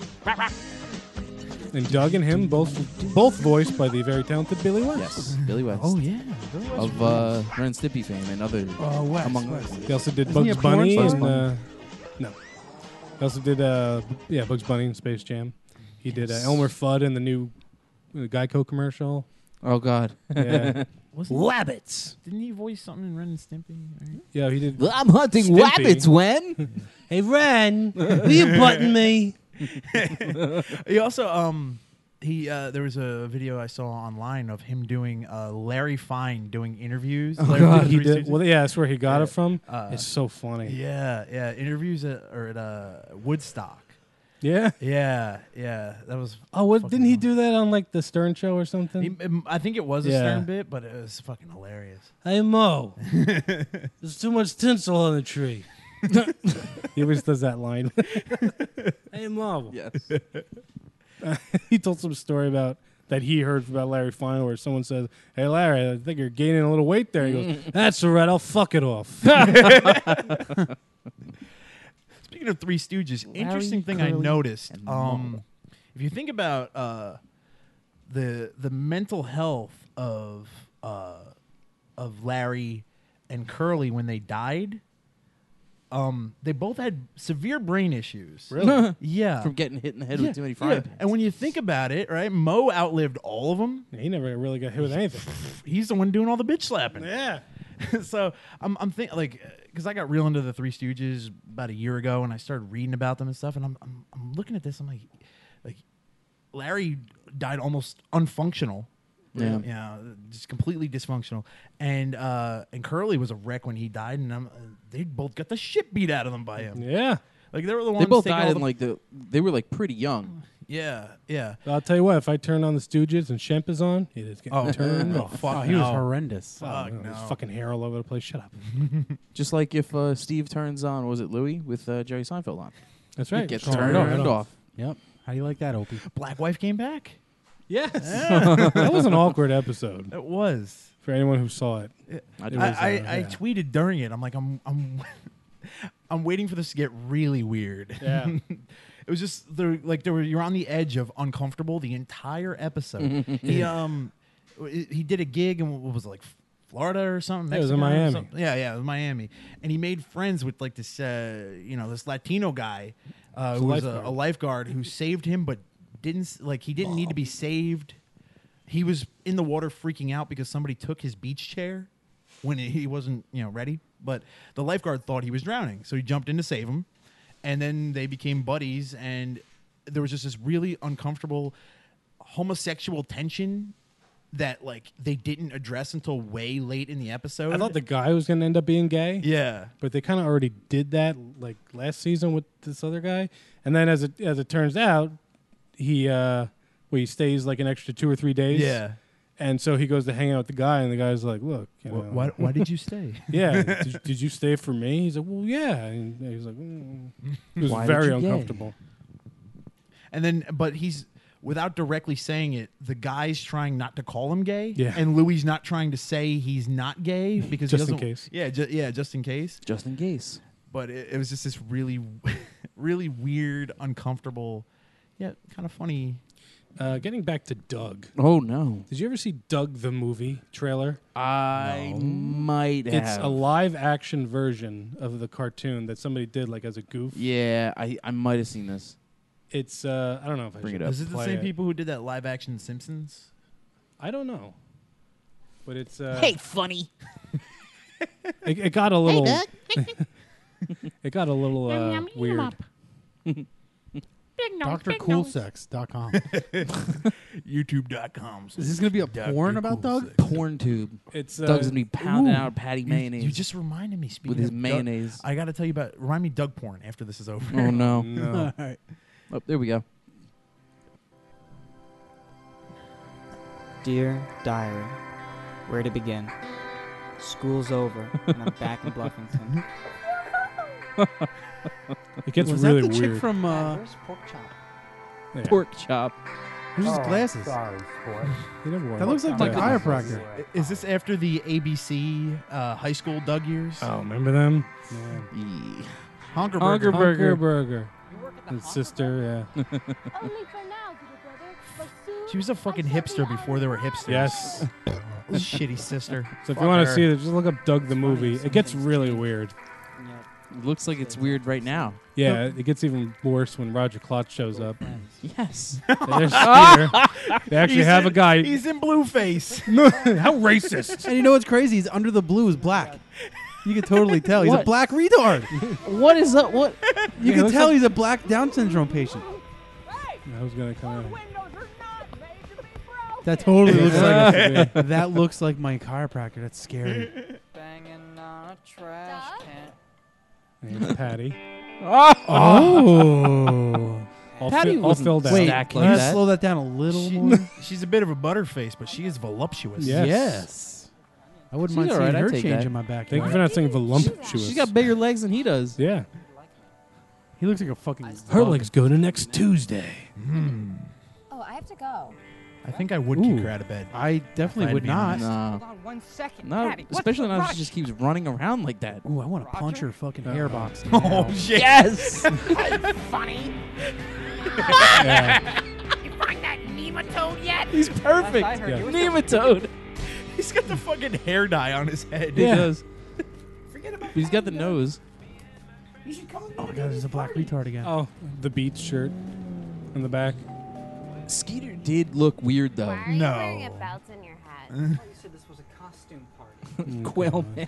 And Doug and him both voiced by the very talented Billy West. Yes, Billy West. Oh, yeah. Of Ren and Stimpy fame and other. Oh, West. among West. They also did Isn't he Bugs a porn Bunny star? and no. They also did Bugs Bunny and Space Jam. He did Elmer Fudd in the new Geico commercial. Oh God. Yeah. Wabbits. Didn't he voice something in Ren and Stimpy? Right? Yeah, he did. I'm hunting Stimpy. rabbits, Wen. Hey Ren, will you button me? He also there was a video I saw online of him doing Larry Fine doing interviews. Larry God, did he Three did. Stooges. Well, yeah, that's where he got it from. It's It's so funny. yeah, interviews at Woodstock. Yeah. Yeah, that was. Oh, what fucking didn't he awesome. do that on like the Stern Show or something? I think it was a Yeah. Stern bit, but it was fucking hilarious. Hey Mo, there's too much tinsel on the tree. He always does that line. Hey Mo. Yes. He told some story about that he heard about Larry Fine, where someone says, "Hey Larry, I think you're gaining a little weight there." He goes, "That's all right. I'll fuck it off." Speaking of Three Stooges, interesting thing I Curly, noticed. and Mo. If you think about the mental health of Larry and Curly when they died, they both had severe brain issues. Really? Yeah. From getting hit in the head Yeah, with too many yeah. frying pans. And when you think about it, right, Mo outlived all of them. He never really got hit with anything. He's the one doing all the bitch slapping. Yeah. So I'm thinking like because I got real into the Three Stooges about a year ago, and I started reading about them and stuff, and I'm looking at this, I'm like Larry died almost unfunctional. Yeah. Just completely dysfunctional, and Curly was a wreck when he died, and they both got the shit beat out of them by him. Yeah. Like they were the ones. They both taking died all in like they were like pretty young. yeah. I'll tell you what. If I turn on the Stooges and Shemp is on, it is getting turned off. fuck! Oh, he was no. horrendous. Fuck His no. fucking hair all over the place. Shut up. Just like if Steve turns on, was it Louis with Jerry Seinfeld on? That's right. It gets Turn turned right off. Yep. How do you like that, Opie? Black Wife came back. Yes. That was an awkward episode It was. for anyone who saw it. I It do. was, I yeah. tweeted during it. I'm like, I'm waiting for this to get really weird. Yeah. It was just you're on the edge of uncomfortable the entire episode. He did a gig in what was it, like Florida or something. Yeah, it was in Mexico or Miami. something? Yeah, it was Miami, and he made friends with like this this Latino guy who was lifeguard. a lifeguard who saved him, but he didn't need to be saved. He was in the water freaking out because somebody took his beach chair when he wasn't ready. But the lifeguard thought he was drowning, so he jumped in to save him. And then they became buddies, and there was just this really uncomfortable homosexual tension that they didn't address until way late in the episode. I thought the guy was going to end up being gay. yeah. But they kind of already did that like last season with this other guy. And then as it turns out, he stays like an extra 2 or 3 days. Yeah. And so he goes to hang out with the guy, and the guy's like, "Look, you know, Why did you stay? yeah, did you stay for me?" He's like, "Well, yeah." And he's like, It was Why very did you gay? uncomfortable. And then, but he's without directly saying it, the guy's trying not to call him gay. Yeah. And Louis not trying to say he's not gay because Just he in doesn't. case. Yeah, just in case. Just in case. But it was just this really, really weird, uncomfortable, kind of funny. Getting back to Doug. Oh no. Did you ever see Doug the movie trailer? I might have. It's a live action version of the cartoon that somebody did like as a goof. Yeah, I might have seen this. It's I don't know if I Bring should it up. Is it the play same people who did that live action Simpsons? I don't know, but it's Hey, funny. it got a little Hey, Doug. it got a little weird. DrCoolSex.com. YouTube.com. Is this going to be a porn about Doug? Porn tube. It's Doug's gonna be pounding out patty mayonnaise. You just reminded me. Speaking with his of Doug, mayonnaise. I got to tell you about. Remind me Doug porn after this is over. Oh no. No. All right. Oh, there we go. Dear Diary, where to begin? School's over, and I'm back in Bluffington. It gets Was really that the weird. chick from Where's Pork Chop? Yeah. Pork chop. Who's his glasses? Sorry, sport. He never wore That looks like my glasses. chiropractor. Is this after the ABC high school Doug years? Oh, remember them? Yeah. Yeah. Honker Honker Burger. Burger. Burger. His sister, yeah. She was a fucking hipster before there were hipsters. Yes. Shitty sister. So if Fuck you want to her. see it, just look up Doug the movie. It gets really weird. It looks like it's weird right now. Yeah, it gets even worse when Roger Klotz shows up. Yes. There's Skeeter. They actually have a guy. He's in Blueface. How racist. And you know what's crazy? He's under the blue is black. You can totally tell. He's a What? black retard. What is up? What? You Yeah, can looks tell like- he's a black Down syndrome patient. I was going to come in. That totally looks Yeah. like that looks like my chiropractor. That's scary. Banging on a trash can. There's Patty. Oh. All, Patty all wasn't filled out. Wait, Stacked can like you that. slow that down a little more? She's a bit of a butterface, but she is voluptuous. Yes. I wouldn't She's mind all seeing right, I'd her take change that. in my backyard. Thank you for not saying voluptuous. She's got bigger legs than he does. Yeah. He looks like a fucking. Her bug. legs go to next Tuesday. Oh, I have to go. I think I would kick her out of bed. I definitely I'd would be not. honest. No. Hold on 1 second. No, Patty, what's especially the now rush? she just keeps running around like that. Ooh, I want to punch her fucking hair box. Oh shit! Yes. Funny. Yeah. You find that nematode yet? He's perfect. I heard Yeah. you were Nematode. He's got the fucking hair dye on his head. He Yeah. does. But he's got the nose. Oh my god, there's a black retard again. Oh, the Beats shirt in the back. Skeeter did look weird though. Why are you No. wearing a belt in your head? You said this was a costume party. Quail man.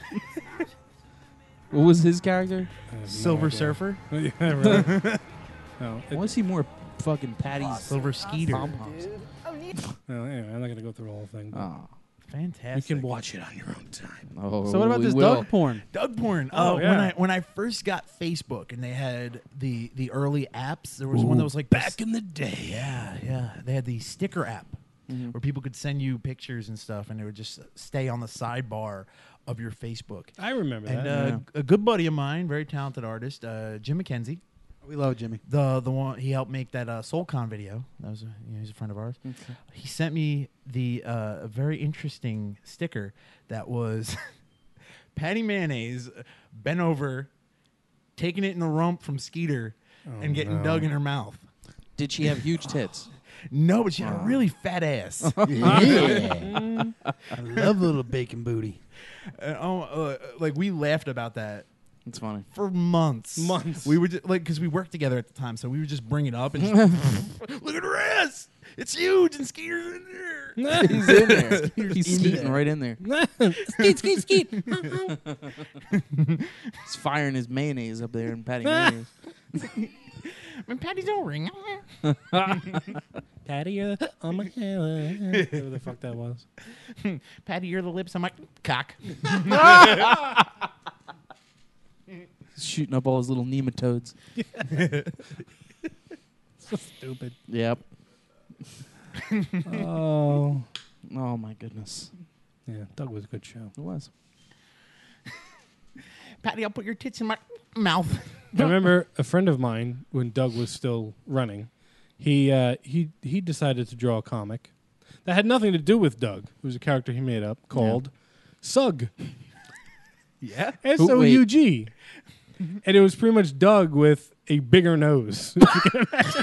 What was his character? I have no Silver idea. Surfer. Yeah, right. No, I want to see more fucking Patty's Silver Skeeter. pom poms. no, anyway, I'm not going to go through the whole thing. but Oh. You Fantastic. can watch it on your own time. Oh, So what about we this will. Doug porn? Doug porn. Oh, yeah. When I first got Facebook and they had the early apps, there was one that was like Back in the day. Yeah. They had the sticker app Mm-hmm. where people could send you pictures and stuff, and it would just stay on the sidebar of your Facebook. I remember And that. a good buddy of mine, very talented artist, Jim McKenzie, We love Jimmy. the one he helped make that SoulCon video. That was he's a friend of ours. He sent me the a very interesting sticker that was Patty Mayonnaise bent over, taking it in the rump from Skeeter, and getting no. Doug in her mouth. Did she have huge tits? No, but she had a really fat ass. I love little bacon booty. Like we laughed about that It's funny. for months. Months. We would like because we worked together at the time, so we would just bring it up and just, look at her ass. It's huge, and Skeeter's in there. He's in there. Skeeter's He's in skeeting there. right in there. Skeet. He's firing his mayonnaise up there and patting mayonnaise. When Patty's don't ring. Patty, you're on my whatever the fuck that was. Patty, you're the lips. I'm like cock. Shooting up all his little nematodes. So stupid. Yep. Oh. Oh my goodness. Yeah, Doug was a good show. It was. Patty, I'll put your tits in my mouth. I remember a friend of mine when Doug was still running. He decided to draw a comic that had nothing to do with Doug. It was a character he made up called Sug. Yeah. S-O-U-G. And it was pretty much Doug with a bigger nose. If you can imagine.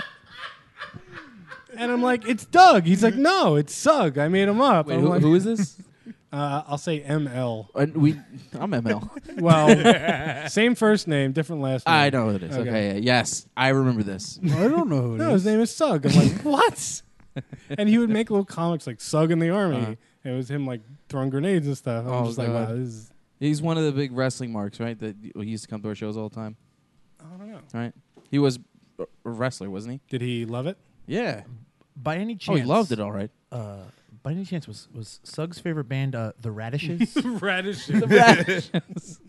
And I'm like, it's Doug. He's like, no, it's Sug. I made him up. Wait, I'm like, who is this? I'll say ML. I'm ML. Well, same first name, different last name. I know who it is. Okay. Yeah. Yes, I remember this. I don't know who it No, is. his name is Sug. I'm like, what? And he would make little comics like Sug in the Army. Uh-huh. And it was him like throwing grenades and stuff. I'm Oh, just like, God. wow, this is. He's one of the big wrestling marks, right? That he used to come to our shows all the time, I don't know. right? He was a wrestler, wasn't he? Did he love it? Yeah. By any chance? Oh, he loved it all right. By any chance, was Sug's favorite band the Radishes? Radishes.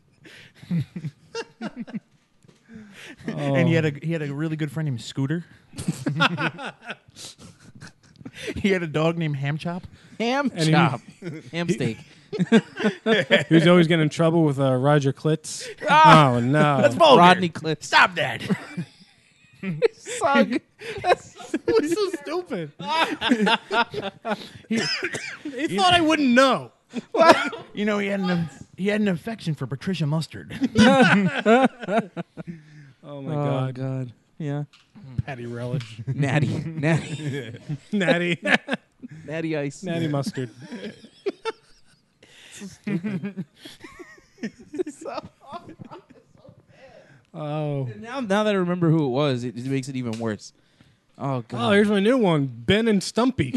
And he had a really good friend named Scooter. He had a dog named Ham Chop. Ham And he- chop. Ham steak. He was always getting in trouble with Roger Klitz. Oh no, That's vulgar. Rodney Cliff. Stop that. Sug. That's so stupid. He thought I wouldn't know. You know, he had an affection for Patricia Mustard. Oh my god, God. Yeah. Patty relish, Natty. natty, Natty ice. natty mustard. Oh, Now that I remember who it was, it makes it even worse. Oh God. oh, here's my new one: Ben and Stumpy.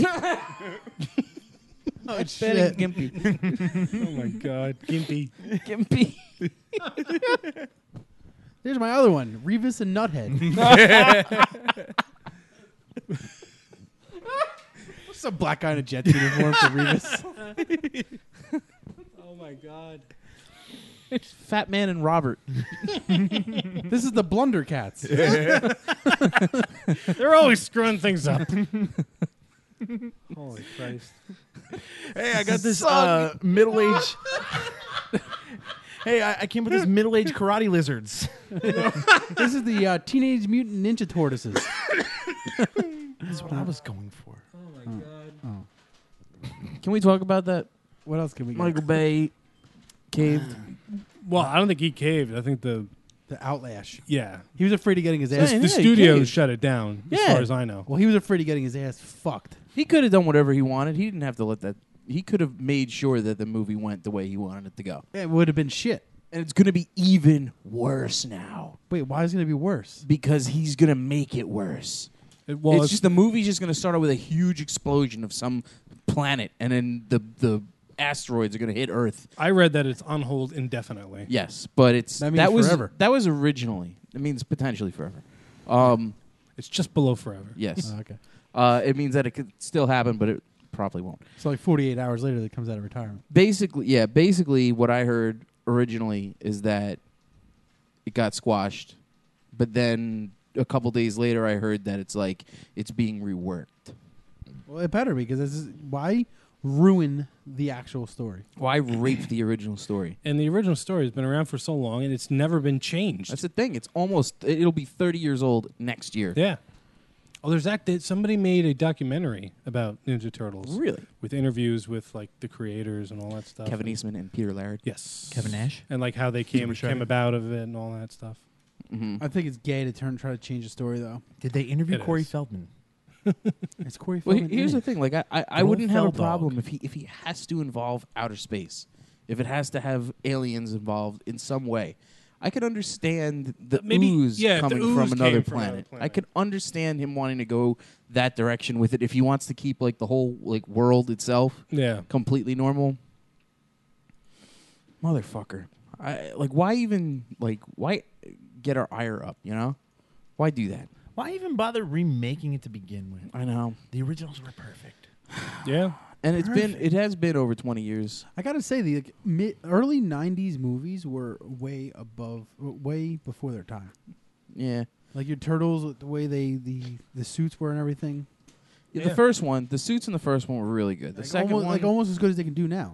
Oh, Ben and Gimpy. Oh my god, Gimpy. Gimpy. There's my other one, Revis and Nuthead. What's a black guy in a Jets uniform for Revis? Oh my god. Fat Man and Robert. This is the Blundercats. They're always screwing things up. Holy Christ. Hey, I got this middle-aged... Hey, I came with this middle-aged karate lizards. This is the Teenage Mutant Ninja Tortoises. That's what I was going for. Oh my god. Can we talk about that? What else can we get? Michael Bay caved. Well, I don't think he caved. I think The Outlash. yeah. He was afraid of getting his ass. The Yeah, he studio caved. shut it down, as Yeah. far as I know. Well, he was afraid of getting his ass fucked. He could have done whatever he wanted. He didn't have to let that. He could have made sure that the movie went the way he wanted it to go. It would have been shit. And it's going to be even worse now Wait, why is it going to be worse? because he's going to make it worse. Well, It's just the movie's just going to start out with a huge explosion of some planet, and then the asteroids are going to hit Earth. I read that it's on hold indefinitely. Yes, but it's That means was forever. that was originally. It means potentially forever. It's just below forever. Yes. Oh, okay. It means that it could still happen, but it probably won't. So like 48 hours later, that comes out of retirement. Basically, what I heard originally is that it got squashed, but then a couple days later, I heard that it's being reworked. Well, it better because this is why ruin the actual story. Why rape the original story? And the original story has been around for so long, and it's never been changed. That's the thing. It'll be 30 years old next year. Yeah. Oh, somebody made a documentary about Ninja Turtles. Really? With interviews with like the creators and all that stuff. Kevin Eastman and Peter Laird. Yes. Kevin Nash? And like how they came about of it and all that stuff. Mm-hmm. I think it's gay to try to change the story though. Did they interview It Corey is. Feldman? It's Corey Well, Feldman. here's in the it. thing. Like, I Good wouldn't have a old Fell problem Dog. if he has to involve outer space, if it has to have aliens involved in some way. I could understand the Maybe- ooze yeah, if the coming ooze from another came from planet. another planet. I could understand him wanting to go that direction with it if he wants to keep like the whole like world itself Yeah. completely normal. Motherfucker. Why get our ire up, you know? Why do that? Why even bother remaking it to begin with? I know. The originals were perfect. Yeah. And it has been over 20 years. I gotta say the early '90s movies were way before their time. Yeah. Like your Turtles, the way the suits were and everything. Yeah, the first one, the suits in the first one were really good. The second one, almost as good as they can do now.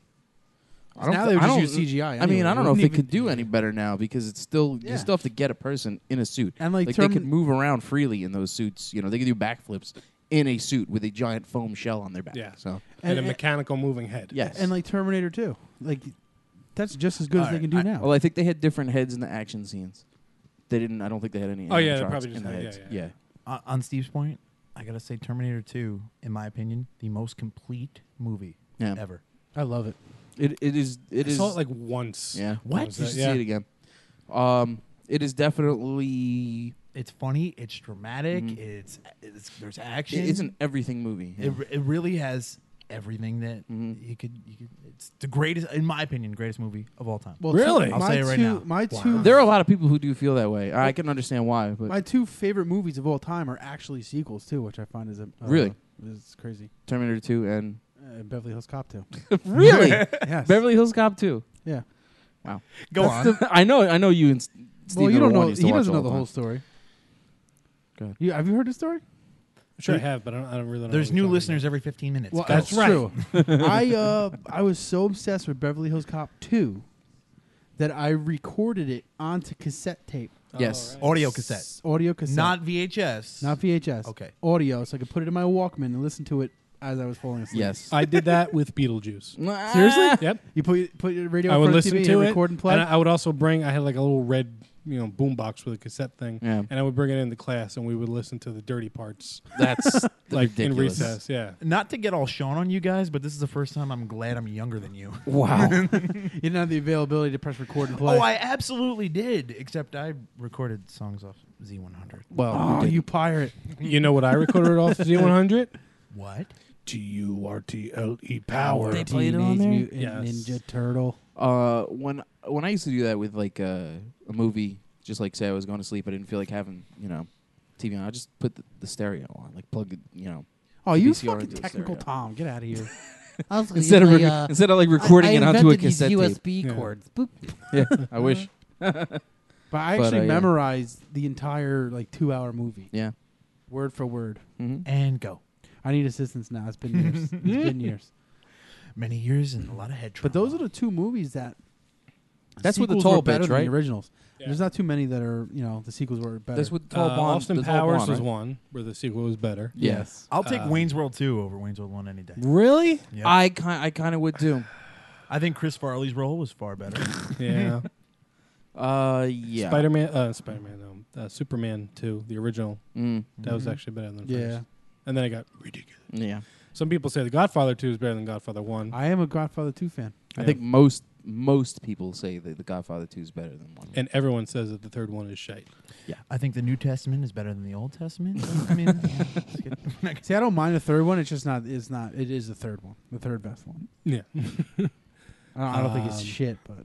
I don't now thi- they I just don't- use CGI. I mean, anyway. I don't know if Wouldn't they even- could do any better now because it's still Yeah. you still have to get a person in a suit. And like they could move around freely in those suits. You know, they could do backflips in a suit with a giant foam shell on their back. Yeah. So And a And- mechanical moving head. yes, And like Terminator 2. Like that's just as good as they can do now. well, I think they had different heads in the action scenes. They didn't. I don't think they had any. Oh, yeah, they animatronics probably just in the had- heads. yeah. On Steve's point, I gotta say Terminator 2, in my opinion, the most complete movie Yeah. ever. I love it. It is. It I is. saw it like once. yeah. What? Was Just that- yeah. see it again. It is definitely. It's funny. It's dramatic. It's there's action. It's an everything movie. Yeah. It really has everything that you could. It's the greatest, in my opinion, greatest movie of all time. Well, Really? I'll say it right now. My Wow. two There are a lot of people who do feel that way. I can understand why, but my two favorite movies of all time are actually sequels too, which I find is Really? is crazy. Terminator 2 and Beverly Hills Cop 2. really Yes. Beverly Hills Cop 2. Yeah. Wow. Go on. I know you and Steve Well, you are don't the one know. used to He watch doesn't all know the time. whole story. Go ahead. Have you heard the story? I'm sure I have, but I don't really know. There's what new you're listeners every 15 minutes. Well, Go. that's true. I was so obsessed with Beverly Hills Cop 2 that I recorded it onto cassette tape. Yes. Audio cassette. Audio cassette. Not VHS. Not VHS. Okay. Audio, so I could put it in my Walkman and listen to it as I was falling asleep. Yes. I did that with Beetlejuice. Seriously? Yep. You put your radio I in would front of listen TV to and it, record and play? I would also bring. I had like a little red, boom box with a cassette thing, Yeah. and I would bring it into class, and we would listen to the dirty parts, That's like in ridiculous. recess. Yeah. Not to get all Sean on you guys, but this is the first time I'm glad I'm younger than you. Wow. You didn't have the availability to press record and play. Oh, I absolutely did. Except I recorded songs off Z100. Well, Oh, you pirate. you know what I recorded off Z100? What? TURTLE power. They played it on Teenage there? Mutant Yes. Ninja Turtle. When I used to do that with like a movie, just like say I was going to sleep, I didn't feel like having TV on. I just put the stereo on, like plug it, Oh, you VCR fucking into the technical stereo. Tom. Get out of here. instead of like recording it onto a cassette tape. USB Yeah. cords. Boop. Yeah, I wish. But I actually yeah. memorized the entire 2-hour movie, Yeah. word for word. Mm-hmm. And go. I need assistance now. It's been years. It's been years. Many years and a lot of head trauma. But those are the two movies that That's with the sequels tall were better bitch, than right? the originals. Yeah. There's not too many that are the sequels were better. That's with tall blonde. Austin the tall Powers blonde, was right? one where the sequel was better. yes. I'll take Wayne's World 2 over Wayne's World 1 any day. Really? Yep. I kind of would too. I think Chris Farley's role was far better. Yeah. Yeah. Spider-Man, Superman 2, the original. Mm. That was actually better than the Yeah. first. And then it got ridiculous. Yeah. Some people say The Godfather 2 is better than Godfather 1. I am a Godfather 2 fan. I Yeah. think most people say that The Godfather 2 is better than 1. And everyone says that the third one is shite. I think the New Testament is better than the Old Testament. I mean, See, I don't mind the third one. It's just not. It's not. It is the third one, the third best one. Yeah. I don't think it's shit, but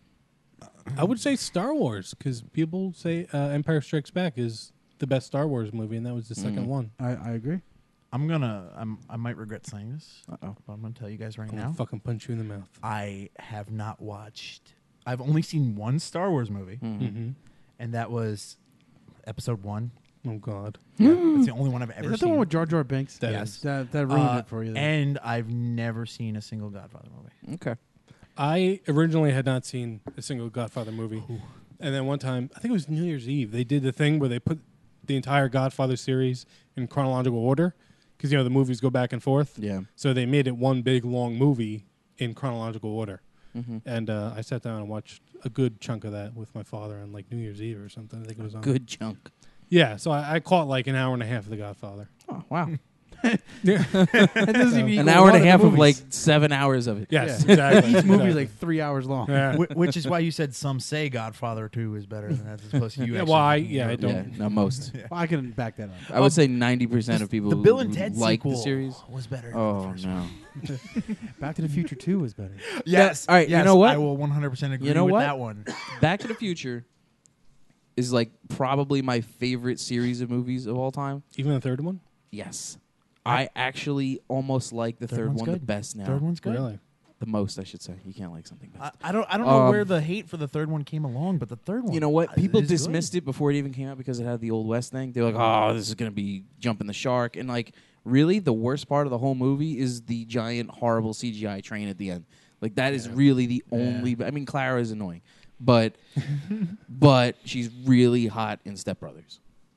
I would say Star Wars, because people say Empire Strikes Back is the best Star Wars movie, and that was the second one. I agree. I might regret saying this, but I'm going to tell you guys right I'm now. gonna fucking punch you in the mouth. I have not watched. I've only seen one Star Wars movie, Mm-hmm. and that was Episode 1. Oh, God. That's the only one I've ever Is that seen. the one with Jar Jar Binks? That Yes. is. That ruined it for you. then. And I've never seen a single Godfather movie. Okay. I originally had not seen a single Godfather movie. And then one time, I think it was New Year's Eve, they did the thing where they put the entire Godfather series in chronological order. Because, the movies go back and forth. Yeah. So they made it one big, long movie in chronological order. Mm-hmm. And I sat down and watched a good chunk of that with my father on, New Year's Eve or something. I think it was on. Good chunk. Yeah, so I caught, an hour and a half of The Godfather. Oh, wow. Yeah. That doesn't even An equal hour and one a half the of movies. 7 hours of it. Yes, Yeah. exactly. Each movie is Exactly. 3 hours long. Yeah. Which is why you said some say Godfather 2 is better than that, as opposed to you. Yeah, actually well, I thinking don't. Yeah, no, most. Well, I can back that up. I would say 90% of people the Bill and who Ted like sequel the series. was better. Than Oh, the first no. one. Back to the Future 2 was better. Yes. All right, you yes, know what? I will 100% agree You know with what? that one. Back to the Future is probably my favorite series of movies of all time. Even the third one? Yes. I actually almost like the third one's one the good. best now. Third one's good. Really? The most, I should say. You can't like something best. I don't know where the hate for the third one came along, but the third one. You know what? People is good. dismissed it before it even came out because it had the Old West thing. They're like, "Oh, this is gonna be jumping the shark," and really, the worst part of the whole movie is the giant, horrible CGI train at the end. That is really the only. I mean, Clara is annoying, but she's really hot in Step Brothers.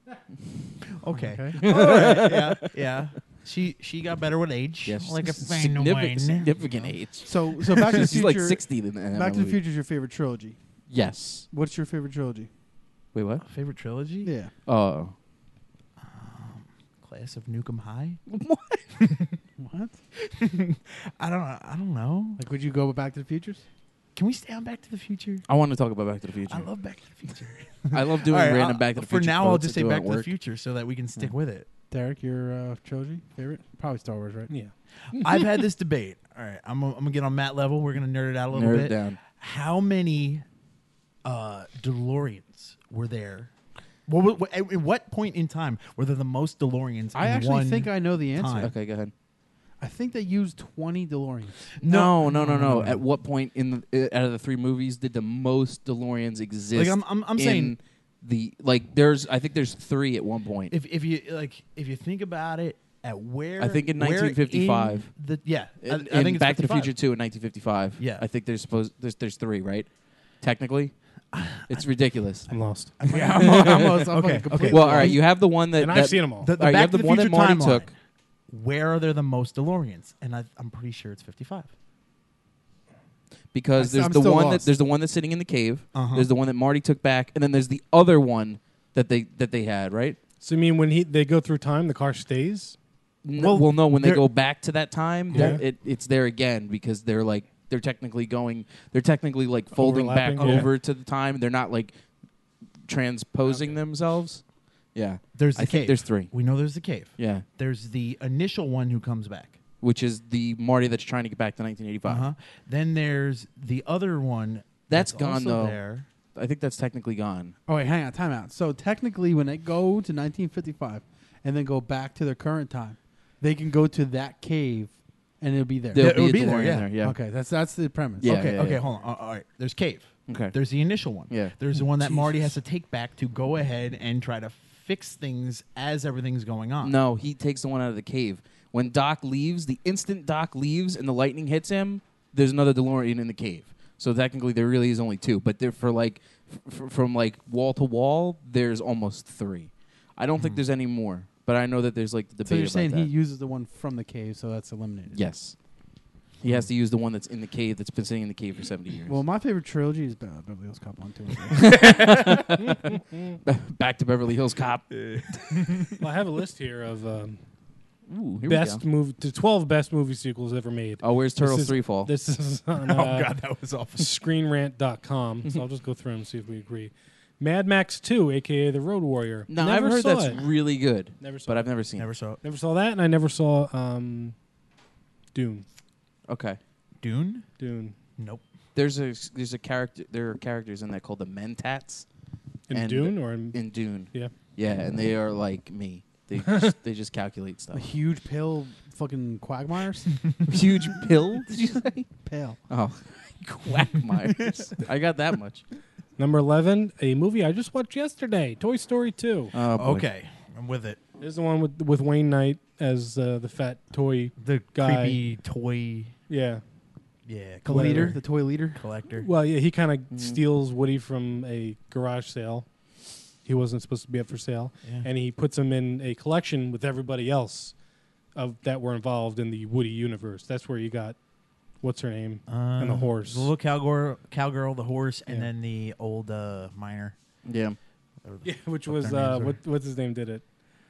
Okay. All right. Yeah. She got better with age. Yes, like a fine wine. significant age. So Back to the She's Future. 60 in that Back to the movie. Future is your favorite trilogy. Yes. What's your favorite trilogy? Wait, what? Favorite trilogy? Yeah. Oh. Class of Nukem High. What? I don't know. Would you go Back to the Futures? Can we stay on Back to the Future? I want to talk about Back to the Future. I love Back to the Future. I love doing All right, random Back to the For Future. now, I'll quotes just that say do Back at to the work. Future so that we can stick with it. Derek, your trilogy favorite? Probably Star Wars, right? Yeah. I've had this debate. All right, I'm gonna get on Matt level. We're gonna nerd it out a little Nerd bit. it down. How many DeLoreans were there? At what point in time were there the most DeLoreans? I in actually one think I know the answer. time? Okay, go ahead. I think they used 20 DeLoreans. No. At what point in out of the three movies did the most DeLoreans exist? I'm saying I think there's 3 at one point. If you think about it, at where I think in where 1955. in I In think it's Back to the 55. Future 2 in 1955. Yeah. I think there's 3, right? Technically, it's ridiculous. I'm lost. Yeah, I'm almost Okay, completely Well, all right, lost. you have the one that And I've seen them all. The all right, you Back have to the the one that Future Marty timeline. took. Where are there the most DeLoreans? And I'm pretty sure it's 55. Because I'm there's the still one lost. there's the one that's sitting in the cave. Uh-huh. There's the one that Marty took back, and then there's the other one that they had, right? So you mean when they go through time, the car stays? Well, no, when they they're- go back to that time, Yeah. it's there again because they're technically like folding back Overlapping, yeah. over to the time. They're not like transposing themselves. Yeah, There's the I cave. think there's 3. We know there's the cave. Yeah, There's the initial one who comes back. which is the Marty that's trying to get back to 1985. Uh-huh. Then there's the other one. That's gone, also though. There. I think that's technically gone. Oh wait, hang on, time out. So technically, when they go to 1955 and then go back to their current time, they can go to that cave and it'll be there. There'll it would be be a there, DeLorean yeah. there. Yeah. Okay, that's the premise. Yeah, okay, yeah, okay, yeah. hold on. All right. There's cave. Okay. There's the initial one. Yeah. There's the one that Marty has to take back to go ahead and try to fix things as everything's going on. No, he takes the one out of the cave. When Doc leaves, the instant Doc leaves and the lightning hits him, there's another DeLorean in the cave. So technically, there really is only 2. But they're from like wall to wall, there's almost 3. I don't think there's any more. But I know that there's like the debate So you're about saying that. he uses the one from the cave, so that's eliminated. Yes. He has to use the one that's in the cave that's been sitting in the cave for 70 years. Well, my favorite trilogy is Beverly Hills Cop 1, 2, and 3. Back to Beverly Hills Cop. Well, I have a list here of Ooh, here best we go. the 12 best movie sequels ever made. Oh, where's Turtles is- 3 fall? This is on Oh, God, that was awful. ScreenRant.com. So I'll just go through them and see if we agree. Mad Max 2, a.k.a. The Road Warrior. No, Never I've heard saw that's it. really good. Never saw but it. I've never seen Never it. saw it. Never saw that, and I never saw Dune. Okay. Dune? Dune. Nope. There's a character. There are characters in that called the Mentats. In And Dune or in Dune. Yeah. Yeah, and they are like me. They just calculate A stuff. huge pill, fucking quagmires. Huge pill? Did you say? Pale. Oh, quagmires. I got that much. Number 11, a movie I just watched yesterday, Toy Story 2. Oh, boy. Okay. I'm with it. This is the one with Wayne Knight as the fat toy The guy. creepy toy. Yeah. Yeah. The leader, the toy leader. Collector. Well, yeah, he kind of steals Woody from a garage sale. He wasn't supposed to be up for sale, Yeah. and he puts him in a collection with everybody else of that were involved in the Woody universe. That's where you got what's her name and the horse. The little cowgirl, the horse, and Yeah. then the old miner. Yeah. Yeah, which what was their names were. what's his name did it?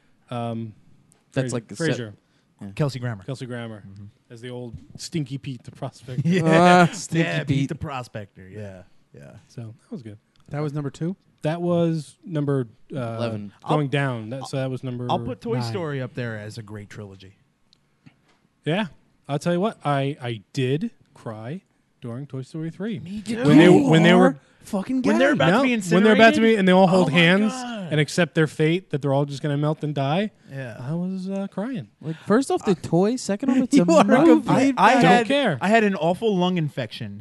That's like the Frasier, Kelsey Grammer. Kelsey Grammer, as the old Stinky Pete, the prospect. Yeah. Stinky yeah, Pete. Pete the Prospector. Yeah. Yeah. So that was good. That was number 2. That was number 11. going down. So that was number. I'll put Toy 9. Story up there as a great trilogy. Yeah, I'll tell you what. I did cry during Toy Story 3. Me too. When they were fucking gay. When they're about to be when they're about to be incinerated? and they all hold Oh my hands God. and accept their fate that they're all just gonna melt and die. Yeah. I was crying. Like, first off, the toy. Second off, it's You a are a movie. complete I Don't had care. I had an awful lung infection,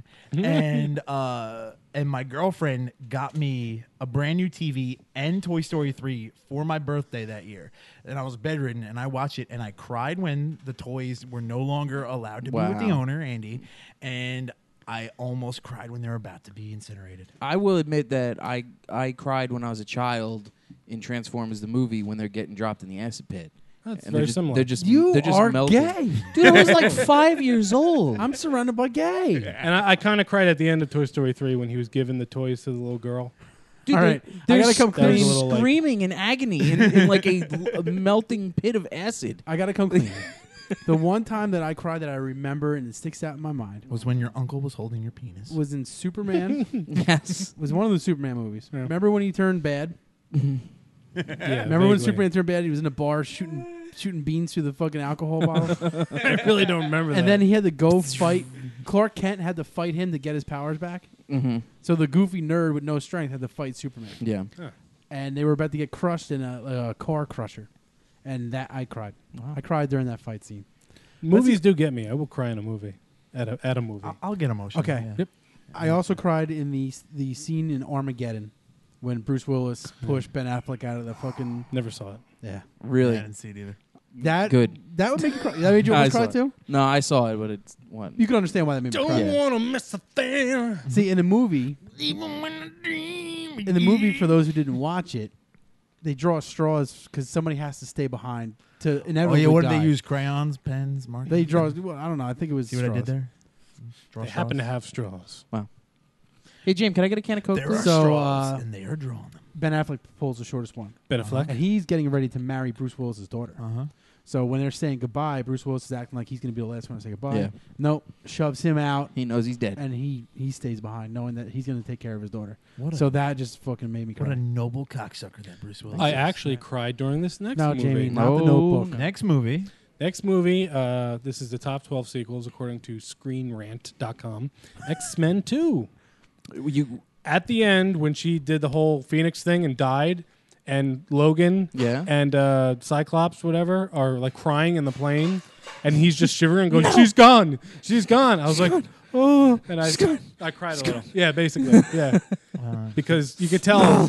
and my girlfriend got me a brand new TV and Toy Story 3 for my birthday that year. And I was bedridden, and I watched it, and I cried when the toys were no longer allowed to be with the Wow. owner, Andy, and I almost cried when they were about to be incinerated. I will admit that I cried when I was a child in Transformers the movie when they're getting dropped in the acid pit. That's And very they're just, similar. They're just You they're just are melting. gay. Dude, I was like 5 years old. I'm surrounded by gay. And I kind of cried at the end of Toy Story 3 when he was giving the toys to the little girl. Dude, All right, they're I gotta come That was clean. a little, like- screaming in agony in like a melting pit of acid. I gotta come clean. The one time that I cried that I remember and it sticks out in my mind Was when your uncle was holding your penis. was in Superman. Yes. was one of the Superman movies. Yeah. Remember when he turned bad? Yeah, Remember when vaguely. Superman turned bad? He was in a bar shooting beans through the fucking alcohol bottle. I really don't remember that. And then he had to go fight. Clark Kent had to fight him to get his powers back. Mm-hmm. So the goofy nerd with no strength had to fight Superman. Yeah. And they were about to get crushed in a car crusher. And that I cried. Wow. I cried during that fight scene. movies do get me. I will cry in a movie. At a movie. I'll get emotional. Okay. Yeah. Yep. I also cried in the scene in Armageddon when Bruce Willis pushed Ben Affleck out of the fucking. Never saw it. Yeah. Really? I didn't see it either. That Good. That would make you cry. That made you I almost saw cry it. too. No, I saw it, but it's what? You can understand why that made me cry. Don't want to miss a thing. See, in the movie, for those who didn't watch it, they draw straws because somebody has to stay behind to Oh inevitably yeah, what did die. they use? Crayons, pens, markers. They draw. Well, I don't know. I think it was. See what I did straws. there? Draw They straws. happen to have straws. Wow. Hey, James, can I get a can of Coke, There please? are So, straws, and they are drawing them. Ben Affleck pulls the shortest one, Ben Affleck. and he's getting ready to marry Bruce Willis's daughter. Uh-huh. So when they're saying goodbye, Bruce Willis is acting like he's going to be the last one to say goodbye. Yeah. Nope, shoves him out, He knows he's dead. and he stays behind, knowing that he's going to take care of his daughter. What a, So that just fucking made me cry. what a noble cocksucker that Bruce Willis I is. actually cried during this next No, movie. Jamie, not the Notebook. Next movie. Next movie, this is the top 12 sequels according to ScreenRant.com. X-Men 2. You At the end, when she did the whole Phoenix thing and died, and Logan Yeah. and Cyclops, whatever, are like crying in the plane, and he's just shivering, going, "She's gone, she's gone." I was like, "Oh," and I cried a little. Yeah, basically, yeah, because you could tell,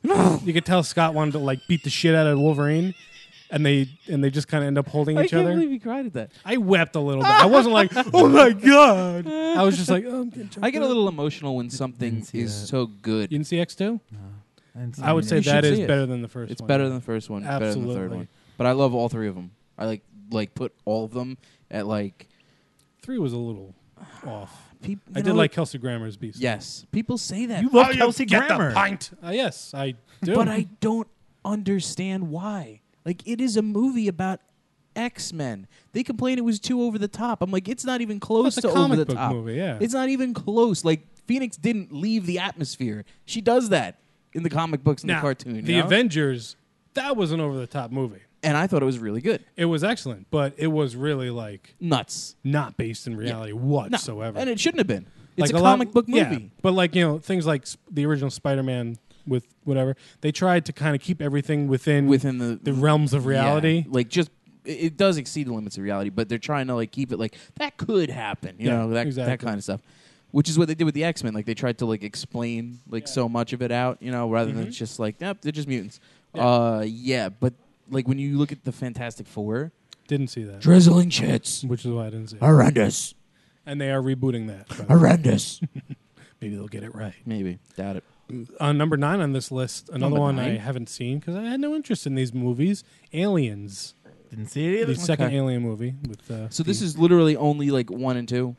Scott wanted to like beat the shit out of Wolverine, and they just kind of end up holding I each can't other. believe you cried at that. I wept a little bit. I wasn't like, "Oh my god!" I was just like, "Oh." I'm getting choked I get a up." little emotional when something see is that. so good. You didn't see X2? And I would say You should that is see it. better than the first It's one. better than the first one. It's better than the third Absolutely. one. But I love all three of them. I like put all of them at like. 3 was a little off. Peop- I you did know, like Kelsey Grammer's Beast. Yes, people say that. You love you Kelsey get Grammer. the pint. Yes, I do. But I don't understand why. Like, it is a movie about X-Men. They complain it was too over the top. I'm like, it's not even close It's a to comic over the book top. movie, yeah. It's not even close. Like, Phoenix didn't leave the atmosphere. She does that in the comic books and Now, the cartoon. The you know? Avengers, that was an over-the-top movie. And I thought it was really good. It was excellent, but it was really like Nuts. not based in reality No. whatsoever. And it shouldn't have been. It's Like a lot- comic book movie. Yeah, but like, you know, things like the original Spider-Man with whatever, they tried to kind of keep everything within the realms of reality. Yeah, like, just it does exceed the limits of reality, but they're trying to like keep it like that could happen, you Yeah, know, that exactly. kind of stuff. Which is what they did with the X-Men. Like, they tried to like explain like so much of it out, you know, rather than just like, yep, they're just mutants. Yeah, but like when you look at the Fantastic Four, Didn't see that. drizzling shits, Which is why I didn't see it. horrendous, And they are rebooting that. by the way. horrendous. Maybe they'll get it right. Maybe doubt it. Number 9 on this list, another Number one I 9? haven't seen because I had no interest in these movies. Aliens, Didn't see it either. the second Okay. Alien movie with. So this is literally only like 1 and 2.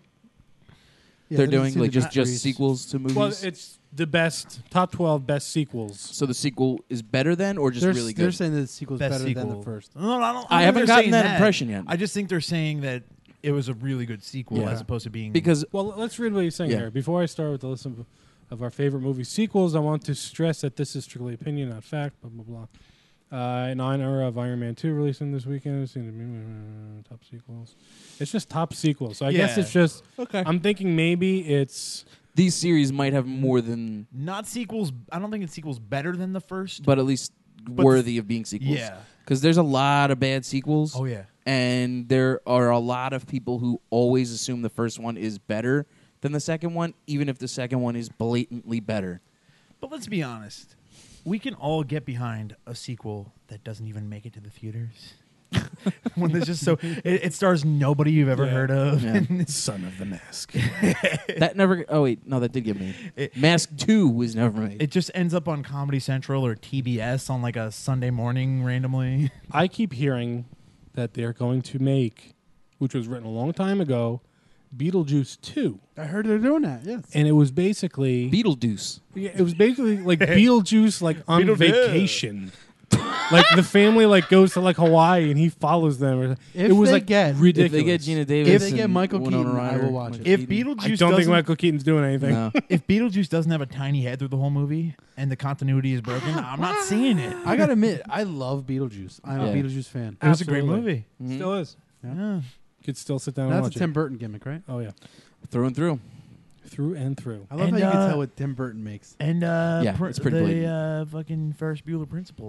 Yeah, They're they didn't doing see like the just series. sequels to movies. well, it's the best top 12 best sequels. So the sequel is better than, or just They're, really they're good? saying that the sequel's Best better sequel. than the first. No, I don't. I think haven't they're gotten saying that impression yet. I just think they're saying that it was a really good sequel Yeah. as opposed to being Because Well, let's read what he's saying Yeah. here. Before I start with the list of our favorite movie sequels, I want to stress that this is strictly opinion, not fact. Blah blah blah. In honor of Iron Man 2 releasing this weekend, I've seen top sequels. It's just top sequels. So I guess Yeah. it's just. okay, I'm thinking maybe it's. these series might have more than, not sequels. I don't think it's sequels better than the first. but at least But worthy of being sequels. yeah. Because there's a lot of bad sequels. Oh yeah. And there are a lot of people who always assume the first one is better than the second one, even if the second one is blatantly better. But let's be honest. We can all get behind a sequel that doesn't even make it to the theaters. When there's just so it stars nobody you've ever Yeah. heard of. Yeah. Son of the Mask. That never. Oh wait, no, that did get made. Mask 2 was never made. It just ends up on Comedy Central or TBS on like a Sunday morning randomly. I keep hearing that they're going to make, which was written a long time ago, Beetlejuice 2. I heard they're doing that. Yes. And it was basically Beetlejuice. it was basically like Beetlejuice like on Beetlejuice. vacation. Like the family like goes to like Hawaii and he follows them. If it was they like get- ridiculous. If they get Gina Davis, If they get and Michael Winona Keaton, I Ryder, will watch it. Michael If Keaton. Beetlejuice I don't think doesn't, Michael Keaton's doing anything. No. if Beetlejuice doesn't have a tiny head through the whole movie and the continuity is broken, I'm not seeing it. I gotta admit, I love Beetlejuice. I'm Yeah. a Beetlejuice fan. It was a great Absolutely. movie. Still is. Yeah. Could still sit down and That's a watch Tim it. Burton gimmick, right? Oh yeah, Through and through. through and through. I love And, how you can uh, tell what Tim Burton makes. And Yeah, it's pretty the blatant. fucking Ferris Bueller Principal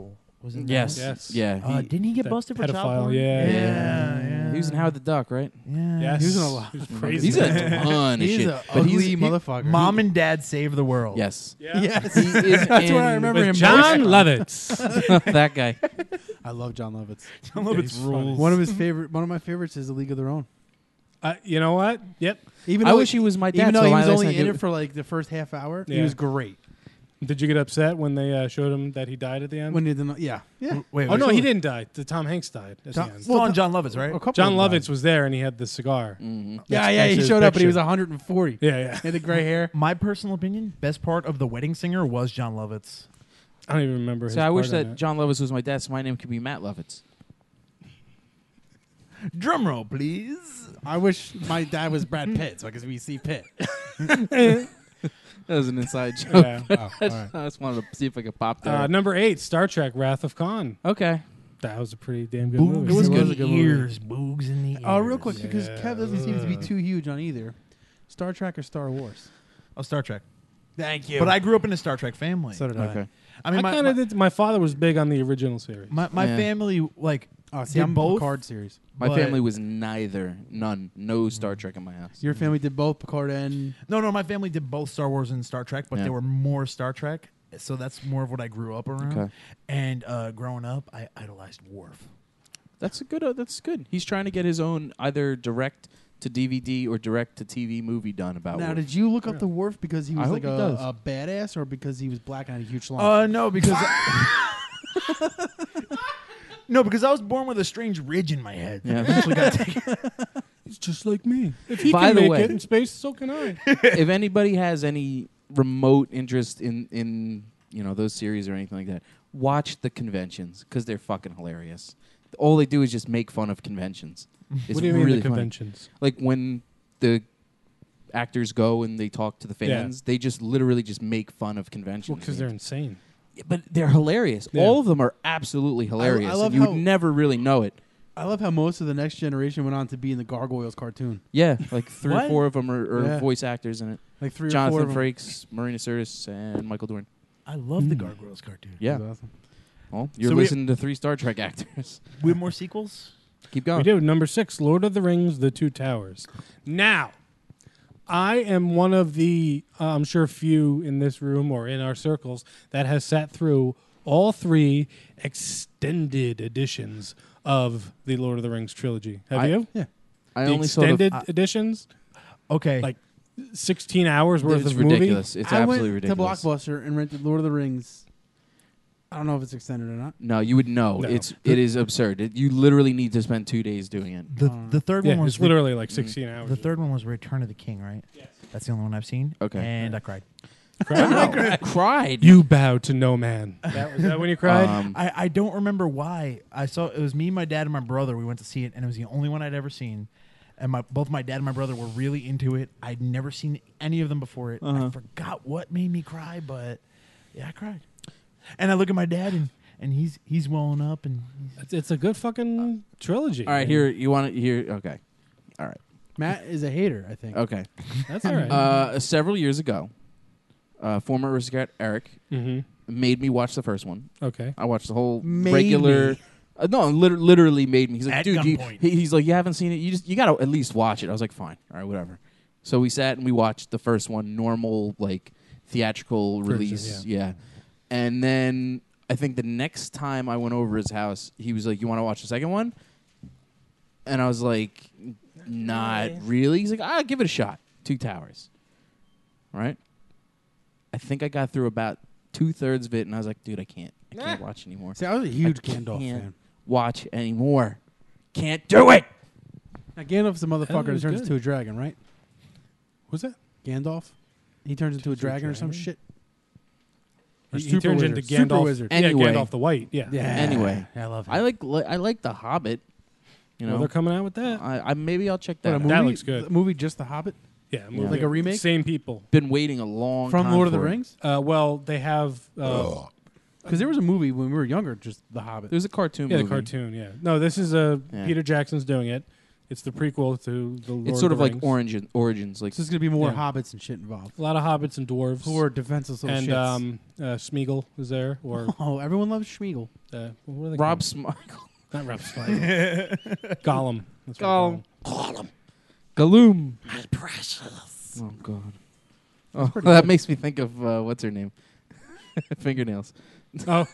Was it Yes. Yes. Yeah. Didn't he get that busted for child pedophile, porn? yeah. He was in Howard the Duck, right? Yeah. Yes. He was in a lot. He was crazy. He's a ton of He's shit. a but ugly he- motherfucker. Mom and Dad Save the World. Yes. Yeah. Yes. He is That's what I in- remember With him. John most. Lovitz. That guy. I love John Lovitz. John Lovitz he's funny. rules. One of my favorites is The League of Their Own. You know what? Yep. Even I though wish he was my dad. Even though so he I was last only night in did- it for like the first half hour, he Yeah. was great. Did you get upset when they showed him that he died at the end? When he didn't, yeah. Wait, oh no, wait. he didn't die. The Tom Hanks died at John- the end. Still on John Lovitz, right? A couple John of them Lovitz was there and he had the cigar. Mhm. Yeah, Next he to his showed up, but he picture. was 140. Yeah, yeah. He had the gray hair. My personal opinion, best part of The Wedding Singer was John Lovitz. I don't even remember. So I wish that John Lovitz was my dad, so my name could be Matt Lovitz. Drum roll, please. I wish my dad was Brad Pitt, so I could see Pitt. That was an inside joke. Yeah. Oh, all right. I just wanted to see if I could pop there. Number 8, Star Trek: Wrath of Khan. Okay. That was a pretty damn good Boogs movie. It was in good. the It was a good movie. ears. Boogs in the ears. Oh, real quick, because Yeah. Kev doesn't seem to be too huge on either. Star Trek or Star Wars? Oh, Star Trek. Thank you. But I grew up in a Star Trek family. So did I. Okay. I mean, I kind of did. My father was big on the original series. my Yeah. family, like, Oh, see, did I'm both. Picard series. My but- family was no Star Trek in my house. Your family did both Picard and No, my family did both Star Wars and Star Trek, but Yeah. they were more Star Trek. So that's more of what I grew up around. Okay. And growing up, I idolized Worf. That's a good. That's good. He's trying to get his own either direct to DVD or direct to TV movie done about. Now, Worf. did you look up the Worf because he I was hope like he does. a badass, or because he was black and had a huge lump? No, because no, because I was born with a strange ridge in my head. Yeah. Eventually got taken. It's just like me. If he By can the make way- it in space, so can I. If anybody has any remote interest in those series or anything like that, watch the conventions because they're fucking hilarious. All they do is just make fun of conventions. It's What do you mean really the funny. conventions? Like when the actors go and they talk to the fans, they just literally just make fun of conventions. Well, because they're insane. Yeah, but they're hilarious. Yeah. All of them are absolutely hilarious. love and you would how- never really know it. I love how most of the next generation went on to be in the Gargoyles cartoon. Yeah, like 3 or What? 4 of them are Yeah. voice actors in it. Like 3 or 4 Jonathan of them. Frakes, Marina Sirtis, and Michael Dorn. I love the Gargoyles cartoon. Yeah. That's awesome. Well, you're So we- listening to 3 Star Trek actors. We have more sequels. Keep We going. do. Number 6, Lord of the Rings: The Two Towers. Now, I am one of the, I'm sure few in this room or in our circles that has sat through all 3 extended editions of the Lord of the Rings trilogy. Have I- you? Yeah. I The only saw the extended editions, Okay. like 16 hours worth It's of ridiculous. movie. It's I absolutely went ridiculous. to Blockbuster and rented Lord of the Rings. I don't know if it's extended or not. No, you would know. No. It is absurd. You literally need to spend 2 days doing it. the third Yeah, one was it's literally like 16 hours. the third one was Return of the King, right? Yes. That's the only one I've seen. Okay. And I cried. I cried. You bow to no man. Was that when you cried? I don't remember why. I saw it was me, my dad, and my brother. We went to see it, and it was the only one I'd ever seen. And both my dad and my brother were really into it. I'd never seen any of them before it. I forgot what made me cry, but yeah, I cried. And I look at my dad, and he's welling up, and It's a good fucking trilogy. All right, here you want to hear. Okay, all right, Matt is a hater, I think. okay. That's all right. Several years ago, former aristocrat Eric made me watch the first one. Okay. I watched the whole Made regular. me. No, literally made me. He's like, At dude, gunpoint. he's like, you haven't seen it. You got to at least watch it. I was like, fine, all right, whatever. So we sat and we watched the first one, normal like theatrical Version, release, yeah. And then I think the next time I went over his house, he was like, "You want to watch the second one?" And I was like, "Not really." He's like, "I'll give it a shot." 2 Towers, right? I think I got through about 2/3 of it, and I was like, "Dude, I can't watch anymore." See, I was a huge I Gandalf can't fan. watch anymore. Can't do it. Now, Gandalf's a motherfucker that was turns good. into a dragon, right? What's that? Gandalf? He turns into a Turns into a dragon or some dragon? shit? He Super turns wizard. into Super Gandalf. wizard. Anyway. Yeah, Gandalf the White. Yeah. Yeah. Anyway, Yeah, I love him. I like The Hobbit. You Well, know, they're coming out with that. I maybe I'll check What, that. a out. movie? That looks good. The movie just The Hobbit? Yeah. Like a remake? Same people. Been waiting a long From time Lord of the for it. Rings? Well, they have. Because there was a movie when we were younger, just The Hobbit. There's a cartoon Yeah, movie. the cartoon. Yeah. No, this is Yeah. Peter Jackson's doing it. It's the prequel to the Lord It's sort of of the like Rings. origins. Like So there's gonna be more Yeah. hobbits and shit involved. A lot of hobbits and dwarves. Who are defenseless little and shits. Smeagol is there, or Oh, everyone loves Schmeagol. what are they Rob called? Smigel. Not Rob Smigel. Gollum. That's what Gollum. I call him. Galoom. My precious. Oh God. Oh, pretty that good. makes me think of what's her name? Fingernails. Oh.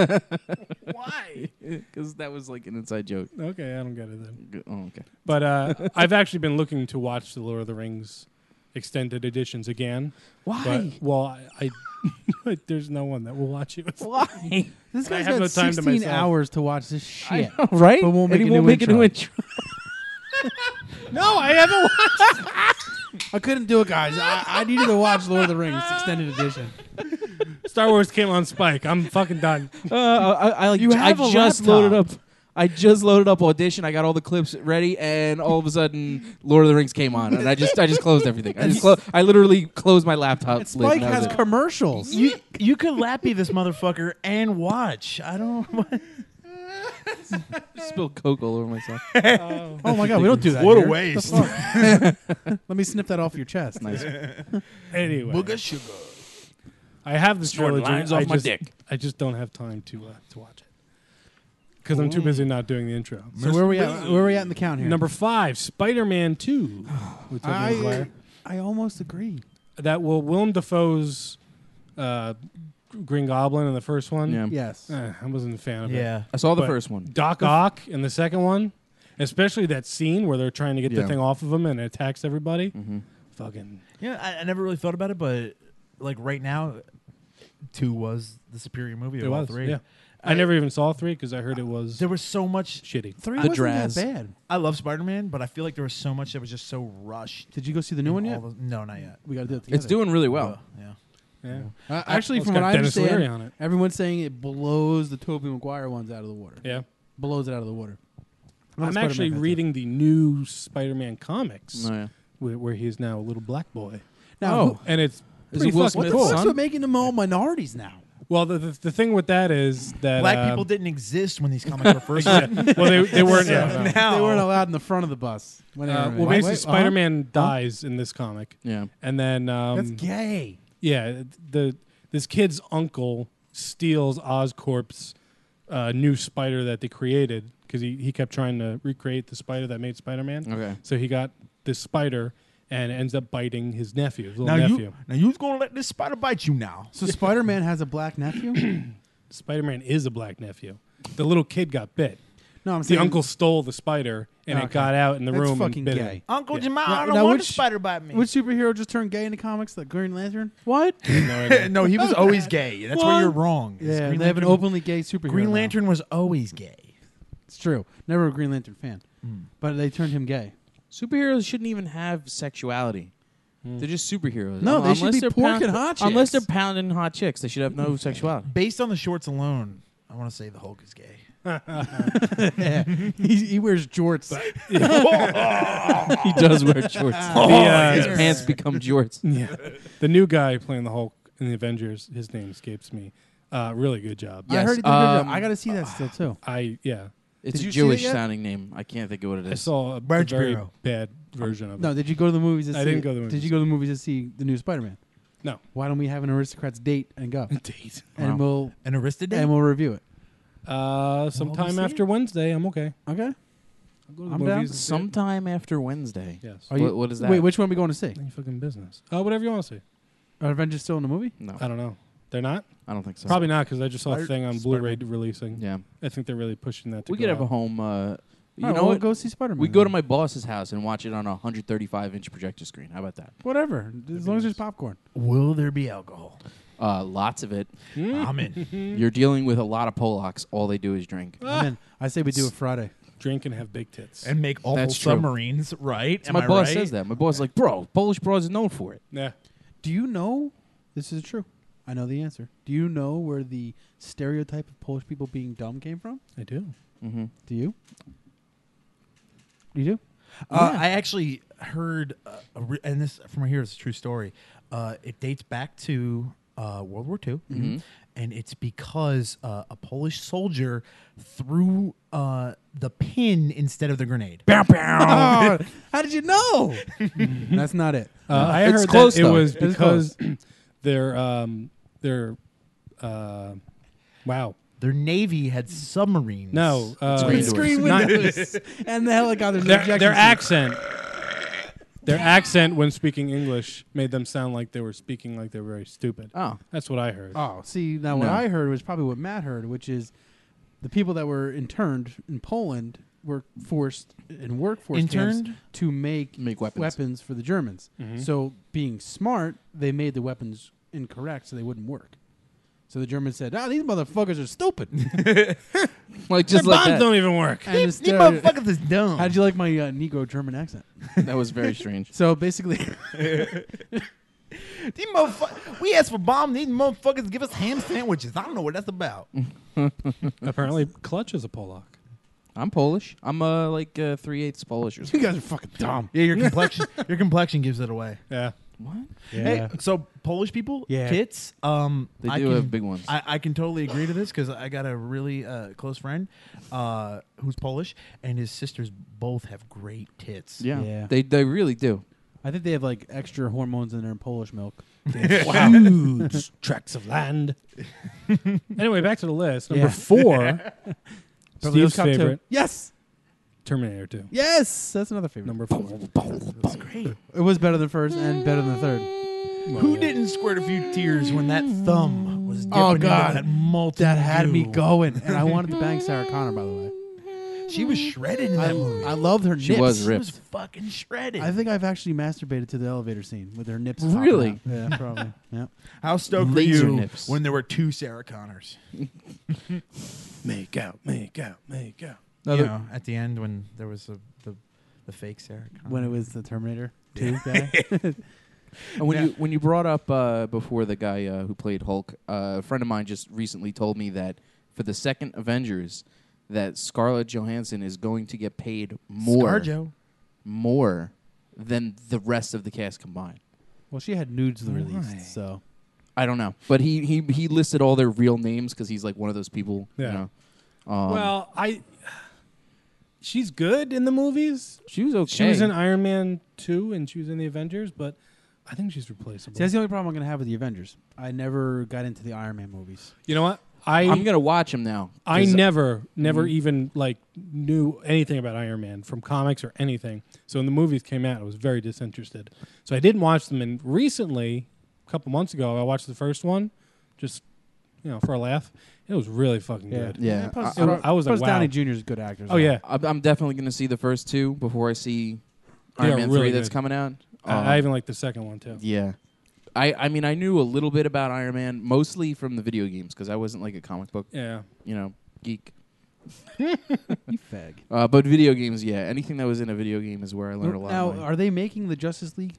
Why? Because that was like an inside joke. Okay, I don't get it then. Oh, okay. But I've actually been looking to watch the Lord of the Rings extended editions again. Why? But, well, I there's no one that will watch it. Why? This I guy's have got no time to 16 myself. hours to watch this shit. I know, right? But won't And make he a won't new make a new intro. intro. No, I haven't watched. I couldn't do it, guys. I needed to watch Lord of the Rings extended edition. Star Wars came on Spike. I'm fucking done. I just loaded up. I just loaded up Audition. I got all the clips ready, and all of a sudden, Lord of the Rings came on, and I just closed everything. I literally closed my laptop. lid, Spike and that was has it. commercials. You could lappy this motherfucker and watch. I don't know. Spilled Coke all over myself. Oh my god, we don't do that. What a here. waste. The fuck? Let me snip that off your chest. Nice. Anyway, Booger sugar. I have the Snorting trilogy. lines off my dick. I just don't have time to watch it because I'm too busy not doing the intro. So where are we at? Where are we at in the count here? Number 5, Spider-Man 2. with Tobey Maguire. I almost agree. That Willem Dafoe's Green Goblin in the first one. Yeah. Yes. I wasn't a fan of it. Yeah. I saw the But first one. Doc Ock in the second one, especially that scene where they're trying to get the Yeah. thing off of him and it attacks everybody. Mm-hmm. Fucking. Yeah, I never really thought about it, but like right now, 2 was the superior movie of It all was. 3. Yeah. I never even saw 3 because I heard it was There was so much. shitty. 3 The wasn't Draz. that bad. I love Spider-Man, but I feel like there was so much that was just so rushed. Did you go see the new one All yet? the- no, not yet. We got to do it together. It's doing really well. Yeah. Yeah. Actually, It's from got what I Dennis Leary understand, on it. everyone's saying it blows the Tobey Maguire ones out of the water. Yeah. Blows it out of the water. I'm actually reading the new Spider-Man comics Oh, yeah. where he is now a little black boy. Now, And it's Is pretty it Will fucking Smith? cool. what's son? with making them all minorities now? Well, the thing with that is that Black people didn't exist when these comics were first written. well, they weren't. Yeah, Now They weren't allowed in the front of the bus. well, basically, Spider-Man dies in this comic, Yeah. and then That's gay. yeah, this kid's uncle steals Oscorp's new spider that they created because he kept trying to recreate the spider that made Spider-Man. Okay. So he got this spider and ends up biting his nephew, his little now nephew. you's gonna let this spider bite you now. So Spider-Man has a black nephew? Spider-Man is a black nephew. The little kid got bit. No, I'm The saying uncle stole the spider and it Okay. got out in the That's room fucking and bit gay. him. Uncle Yeah. Jamal, Now- I don't now want which- the spider bite me. Which superhero just turned gay in the comics? The Green Lantern? What? No idea. no, he was always gay. That's where you're wrong. It's Yeah, Green they have an Lantern- openly gay superhero. Green now. Lantern was always gay. It's true. Never a Green Lantern fan. But they turned him gay. Superheroes shouldn't even have sexuality. They're just superheroes. No, they should Unless be they're porking hot Unless chicks. they're pounding hot chicks, they should have no sexuality. Based on the shorts alone, I want to say the Hulk is gay. Yeah. he wears jorts. He does wear shorts. His pants become jorts. Yeah. The new guy playing the Hulk in the Avengers, his name escapes me. Really good job. I heard he did a good job. I got to see that still, too. It's Did a you see it Jewish yet? sounding name. I can't think of what it I is. saw a Bird very Bureau. bad version of it. No, did you go to the movies to see I didn't go to the movies Did you go to the movies to see the new Spider-Man? No. Why don't we have an Aristocrats date and go? Date. And Wow. An Aristidate? we'll review it. Sometime see after Wednesday, I'm okay. Okay. I'll go to the I'm down. movies. Sometime after Wednesday. Yes. Are you- What is that? Wait, which one are we going to see? Any fucking business. Whatever you want to see. Are Avengers still in the movie? No, I don't know. They're not? I don't think so. Probably not because I just saw a Spider- thing on Blu-ray releasing. Yeah. I think they're really pushing that to We go could have a out. home. You All right, know well, what? we'll go see Spider-Man. We go then. to my boss's house and watch it on a 135-inch projector screen. How about that? Whatever, as long as there's popcorn. Will there be alcohol? Lots of it. I'm in. You're dealing with a lot of Polacks. All they do is drink. I'm in. I say we do it Friday. Drink and have big tits. And make awful That's true. submarines, right? Am my I boss right? says that. My boss is like, bro, Polish broads are known for it. Yeah. Do you know? This is true. I know the answer. Do you know where the stereotype of Polish people being dumb came from? I do. Mm-hmm. Do you? You do? I actually heard, and this from here is a true story. It dates back to World War II, Mm-hmm. and it's because a Polish soldier threw the pin instead of the grenade. Bow, bow. How did you know? That's not it. I It's heard close, that it though. was It's because their wow. Their navy had submarines. No, Screen not- windows and the helicopters. their accent. Their accent when speaking English made them sound like they were speaking like they were very stupid. Oh. That's what I heard. Oh, see, now what No. I heard was probably what Matt heard, which is the people that were interned in Poland were forced in workforce Interned? camps to make weapons. for the Germans. Mhm. So, being smart, they made the weapons incorrect so they wouldn't work. So the Germans said, these motherfuckers are stupid. Like just Their like bombs that. don't even work. And These instead- motherfuckers is dumb. How'd you like my Negro German accent? That was very strange. So basically, These we asked for bomb. These motherfuckers give us ham sandwiches. I don't know what that's about. Apparently, Clutch is a Polak. I'm Polish. I'm like 3/8 Polish or you something. guys are fucking dumb. Yeah, your complexion gives it away. Yeah. What? Hey, so Polish people, Yeah. tits. They I do can, have big ones. I can totally agree to this because I got a really close friend who's Polish, and his sisters both have great tits. Yeah. They really do. I think they have like extra hormones in their Polish milk. Huge tracts of land. Anyway, back to the list. Number 4, Steve's Cop 2. favorite, Yes. Terminator 2. Yes. That's another favorite. Number 4. That's great. It was better than first and better than the third. Who didn't squirt a few tears when that thumb was dipping Oh, into God. that molten That had me goo? going. And I wanted to bang Sarah Connor, by the way. She was shredded in that movie. I loved her nips. She was She ripped. was fucking shredded. I think I've actually masturbated to the elevator scene with her nips. Really? popping out. Yeah, probably. Yeah. How stoked Laser were you nips. when there were 2 Sarah Connors? Make out, make out, make out. No, You the- know, at the end when there was the fake Sarah Connor. when it was the Terminator 2 guy. And when you brought up before the guy who played Hulk, a friend of mine just recently told me that for the second Avengers, that Scarlett Johansson is going to get paid ScarJo. more than the rest of the cast combined. Well, she had nudes released, so. I don't know, but he listed all their real names because he's like one of those people. Yeah. You know? Well, she's good in the movies. She was okay. She was in Iron Man 2 and she was in the Avengers, but I think she's replaceable. See, that's the only problem I'm going to have with the Avengers. I never got into the Iron Man movies. You know what? I'm gonna watch him now. I never even like knew anything about Iron Man from comics or anything. So when the movies came out, I was very disinterested. So I didn't watch them. And recently, a couple months ago, I watched the first one, just for a laugh. It was really fucking good. Yeah. Plus, I was like, plus wow. Downey Jr. is a good actor. Oh yeah, I'm definitely gonna see the first 2 before I see They Iron are Man really 3 that's good. coming out. I even like the second one too. Yeah. I mean, I knew a little bit about Iron Man, mostly from the video games, because I wasn't like a comic book, Yeah. Geek. You fag. But video games, yeah. Anything that was in a video game is where I learned a lot. Now, of my- are they making the Justice League?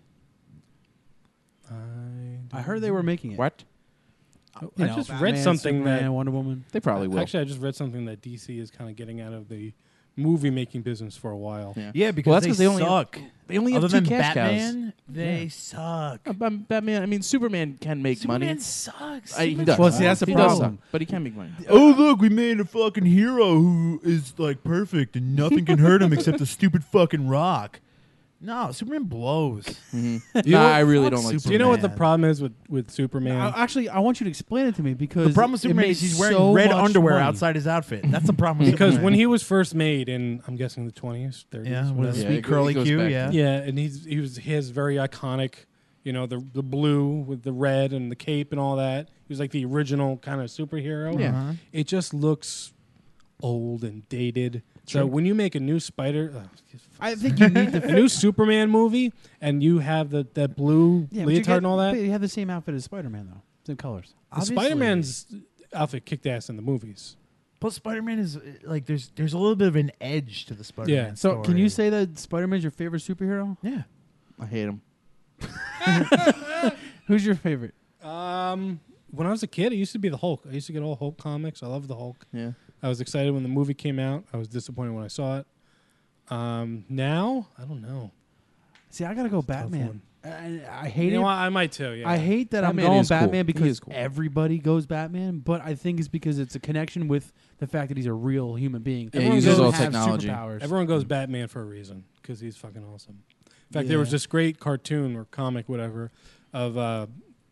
I heard they were making it. What? You I know, just Batman, read something Superman, that Wonder Woman. They probably will. Actually, I just read something that DC is kind of getting out of the movie making business for a while. Yeah, because Well, that's they 'cause they only suck. They only Other have 2 than cash Batman, cows. they suck. Batman. I mean, Superman can make Superman money. sucks. He Superman does. Well, see, that's the He does problem. suck, but he can make money. Oh, look, we made a fucking hero who is like perfect and nothing can hurt him except a stupid fucking rock. No, Superman blows. I really don't like. Do you know what the Superman. problem is with Superman? Actually, I want you to explain it to me because The problem with it Superman makes is he's wearing so red much underwear money. outside his outfit. That's the problem with Because Superman. when he was first made in, I'm guessing the 20s, 30s, Yeah, with whatever. his Yeah, sweet it curly goes Q, back yeah. to- Yeah, and he has very iconic, the blue with the red and the cape and all that. He was like the original kind of superhero. Yeah. Uh-huh. It just looks old and dated. So when you make a new I think you need a new Superman movie, and you have that blue but you leotard get- and all that, but you have the same outfit as Spider-Man though, same colors. Obviously. Spider-Man's outfit kicked ass in the movies. Plus, Spider-Man is like there's a little bit of an edge to the Spider-Man. Yeah. So, story. can you say that Spider-Man's your favorite superhero? Yeah. I hate him. Who's your favorite? When I was a kid, it used to be the Hulk. I used to get all Hulk comics. I loved the Hulk. Yeah. I was excited when the movie came out. I was disappointed when I saw it. Now, I don't know. See, I gotta go Tough Batman. one. I hate You it. know what? I might too. Yeah. I hate that Batman I'm going is cool. Batman He because is cool. everybody goes Batman, but I think it's because it's a connection with the fact that he's a real human being. Yeah, he Everyone uses doesn't all have technology. superpowers. Everyone goes Batman for a reason because he's fucking awesome. In fact, Yeah. there was this great cartoon or comic, whatever, of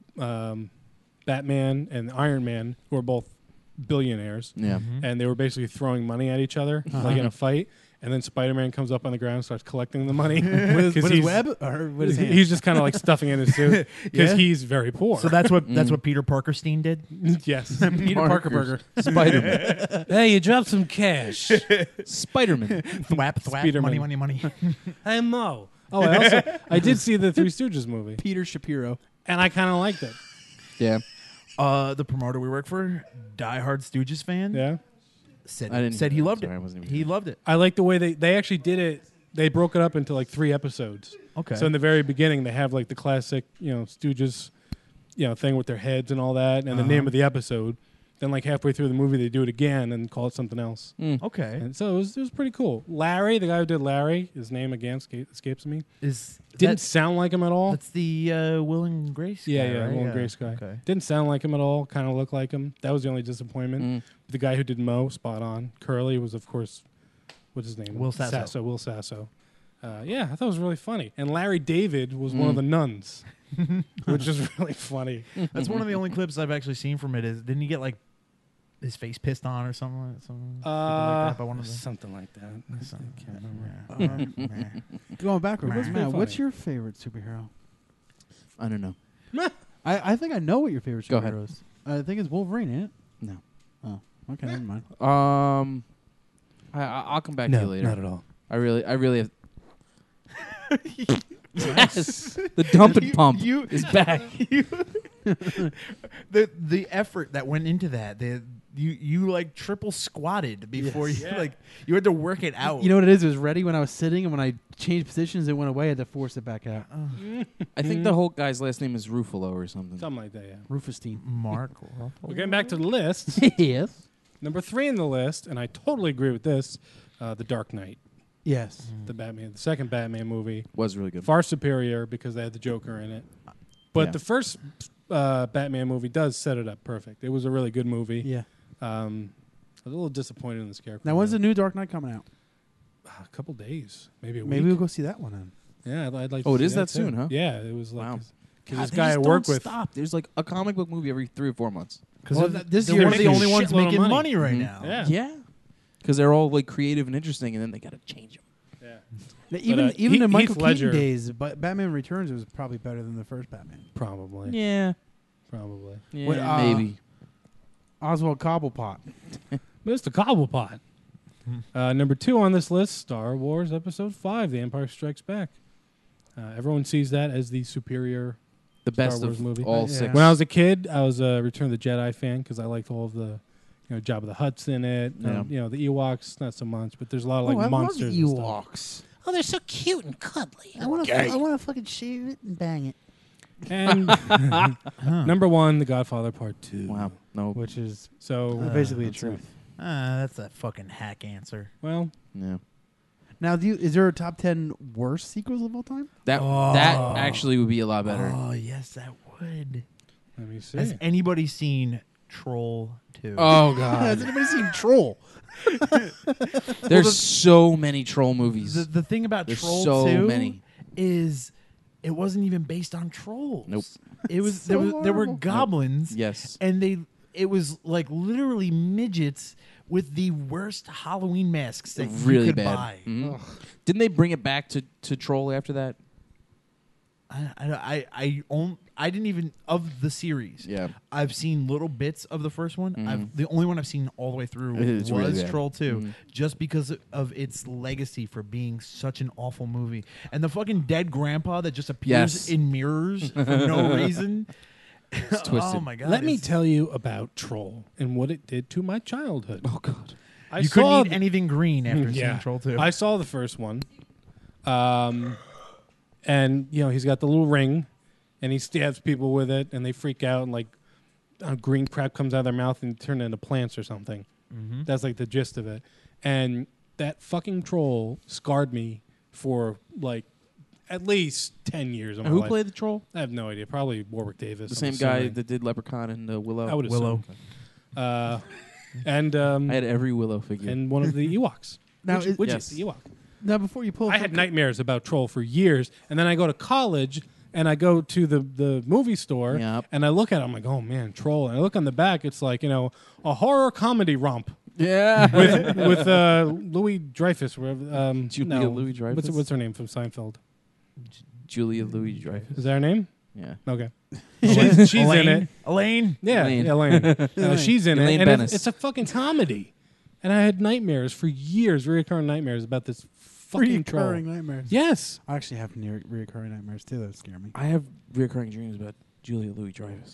Batman and Iron Man, who are both billionaires. Yeah. And they were basically throwing money at each other, like in a fight. And then Spider-Man comes up on the ground and starts collecting the money. with 'Cause his he's- web or with his hand? He's just kind of like stuffing it in his suit because Yeah. he's very poor. So that's what Peter Parkerstein did. yes. Peter Parker burger. Spider-Man. Hey, you dropped some cash. Spider-Man. Thwap, Spiderman. money, money. Hey, Mo. Oh, I did see the Three Stooges movie, Peter Shapiro. and I kind of liked it. Yeah. The promoter we work for, diehard Stooges fan, Yeah. said I didn't said he hear that. loved Sorry, I it. wasn't even He loved it. I like the way they actually did it. They broke it up into like 3 episodes. Okay. So in the very beginning, they have like the classic, Stooges, thing with their heads and all that, and the name of the episode. Then like halfway through the movie, they do it again and call it something else. Okay. And so it was pretty cool. Larry, the guy who did Larry, his name again escapes me. Didn't That- sound like him at all. That's the Will and Grace guy, Yeah, right? Will and Grace guy. Okay. Didn't sound like him at all. Kind of looked like him. That was the only disappointment. Mm. The guy who did Mo, spot on. Curly was, of course, what's his name? Will Sasso. Will Sasso. Yeah, I thought it was really funny. And Larry David was one of the nuns, which is really funny. That's one of the only clips I've actually seen from it. Is didn't he get like his face pissed on or something? Something like that by one of the. Something like that. I can't remember. Going backwards, That's Matt, pretty what's funny. your favorite superhero? I don't know. I think I know what your favorite Go ahead. superhero is. I think it's Wolverine, ain't it? No. Oh, okay, never mind. I'll come back to you later. not at all. I really have. Yes, the dump and pump you- is back. the effort that went into that. You like triple squatted before Yes. you Yeah. like you had to work it out. You know what it is? It was ready when I was sitting, and when I changed positions, it went away. I had to force it back out. I think the whole guy's last name is Ruffalo or something. Something like that, yeah. Rufus-Team. Mark. We're getting back to the list. Yes. Number 3 in the list, and I totally agree with this, The Dark Knight. Yes. The second Batman movie. Was really good. Far superior because they had the Joker in it. But Yeah. the first Batman movie does set it up perfect. It was a really good movie. Yeah. I was a little disappointed in the Scarecrow. Now, when's the new Dark Knight coming out? A couple days, maybe a Maybe week. we'll go see that one then. Yeah, I'd like. Oh, to it see is that too. soon, huh? Yeah, it was like Wow. because God, this they guy I just work don't with. Stop. There's like a comic book movie every 3 or 4 months. Because Well, this they're year one of the making only a ones shitload of making money. money right Mhm. now. Yeah. Yeah, because they're all like creative and interesting, and then they got to change them. Yeah, Even Heath- in Michael Heath Ledger- Keaton days, but Batman Returns was probably better than the first Batman. probably. Yeah, Probably. What, maybe. Oswald Cobblepot. Mr. Cobblepot. Number 2 on this list, Star Wars Episode 5, The Empire Strikes Back. Everyone sees that as the superior The Star best Wars of movie. all Yeah. 6. When I was a kid, I was a Return of the Jedi fan because I liked all of the, Jabba the Hutt's in it. Yeah. The Ewoks, not so much, but there's a lot of like I monsters. love and the stuff. Ewoks. Oh, they're so cute and cuddly. I want to fucking shave it and bang it. And number 1, The Godfather Part 2. Wow. No. Which is So basically the that's truth. That's a fucking hack answer. well, Yeah. Now, is there a top 10 worst sequels of all time? That actually would be a lot better. Oh yes, that would. let me see. Has anybody seen Troll 2? Oh Has god. anybody seen Troll? There's so many troll movies. The thing about There's Troll so 2 many. is it wasn't even based on trolls. Nope. It was So there were horrible. goblins. Yes. And it was like literally midgets with the worst Halloween masks that Really you could bad. buy. Mhm. Didn't they bring it back to Troll after that? I didn't even of the series. Yeah. I've seen little bits of the first one. Mhm. The only one I've seen all the way through It's was really bad. Troll 2, Mhm. just because of its legacy for being such an awful movie. And the fucking dead grandpa that just appears Yes. in mirrors for no reason. It's twisted. Oh my god! Let me it's- tell you about Troll and what it did to my childhood. Oh god. I you saw couldn't eat the- anything green after Yeah. seeing Troll 2. I saw the first one. And he's got the little ring and he stabs people with it and they freak out and like green crap comes out of their mouth and turn into plants or something. Mhm. That's like the gist of it. And that fucking troll scarred me for like at least 10 years of my Who life. played the troll? I have no idea. Probably Warwick Davis. The I'm same guy assuming. that did Leprechaun and Willow. I would Willow. assume. And I had every Willow figure. and one of the Ewoks. Now, which yes. is the Ewok. Now, before you pull, I had nightmares about Troll for years, and then I go to college and I go to the movie store Yep. and I look at it. I'm like, oh man, Troll. And I look on the back. It's like a horror comedy romp Yeah. with Louis Dreyfus. Julia Louis-Dreyfus? What's her name from Seinfeld? Julia Louis-Dreyfus. Is that her name? Yeah. Okay. She's in it. Elaine. Yeah, Elaine. Elaine. She's in Elaine it. And Bennis. it's a fucking comedy. And I had nightmares for years, recurring nightmares about this fucking troll. reoccurring nightmares. Yes. I actually have reoccurring nightmares too. That scare me. I have recurring dreams about Julia Louis-Dreyfus.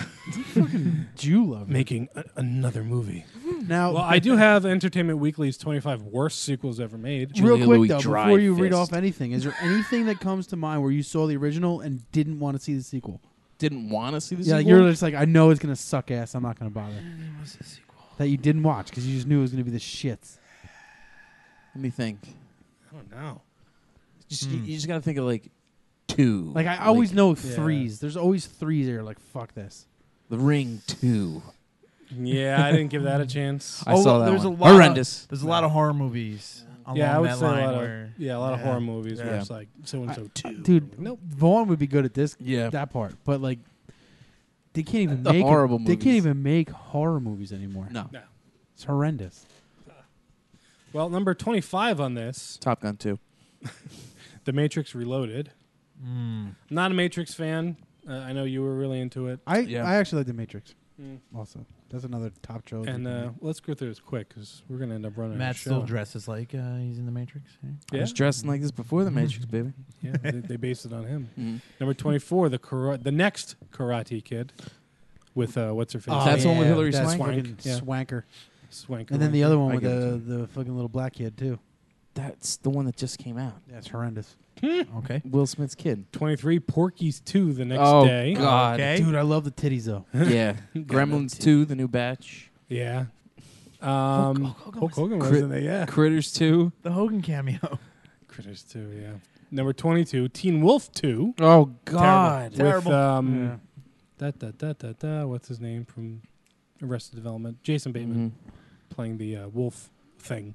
You love Making another movie. Now, Well, I do have Entertainment Weekly's 25 worst sequels ever made. real Julia quick though, before you read Louis-Dreyfus. off anything, is there anything that comes to mind where you saw the original and didn't want to see the sequel? Didn't want to see the Yeah, sequel? you're just like, I know it's gonna suck ass. I'm not gonna bother. That you didn't watch because you just knew it was gonna be the shits. Let me think. I don't know. You just got to think of like 2. Like I always know threes. There's always threes that are like, fuck this. The Ring 2. Yeah, I didn't give that a chance. I saw that there's one. a lot Horrendous. There's a lot of horror movies. Yeah, I along would that say line a lot of where- a lot of horror movies where Yeah. it's like so and so too. Dude, Nope. Vaughn would be good at this. Yeah. That part, but like, they can't even The make horrible They can't movies. even make horror movies anymore. No. No. It's horrendous. Well, number 25 on this, Top Gun 2. The Matrix Reloaded. Not a Matrix fan. I know you were really into it. I Yeah. actually like The Matrix. Mm. Also, that's another top trilogy. And let's go through this quick because we're gonna end up running. Matt a show. still dresses like he's in the Matrix. I Yeah, was dressing like this before the Matrix, baby. yeah. They based it on him. Mhm. Number 24, the next Karate Kid, with what's her face? That's the one with Hilary that Swank? fucking Yeah. Swanker. Swanker. And then the other one I with give it the fucking little black kid too. That's the one that just came out. That's horrendous. Okay. Will Smith's kid. 23, Porky's 2 the next Oh, day. God. Okay. Dude, I love the titties though. Yeah. Gremlins 2, the new batch. Yeah. Hulk Hulk Hogan was Crit- in there, yeah. Critters 2. The Hogan cameo. Critters 2, yeah. Number 22, Teen Wolf 2. Oh, God. Terrible. With, Yeah. what's his name from Arrested Development? Jason Bateman playing the wolf thing.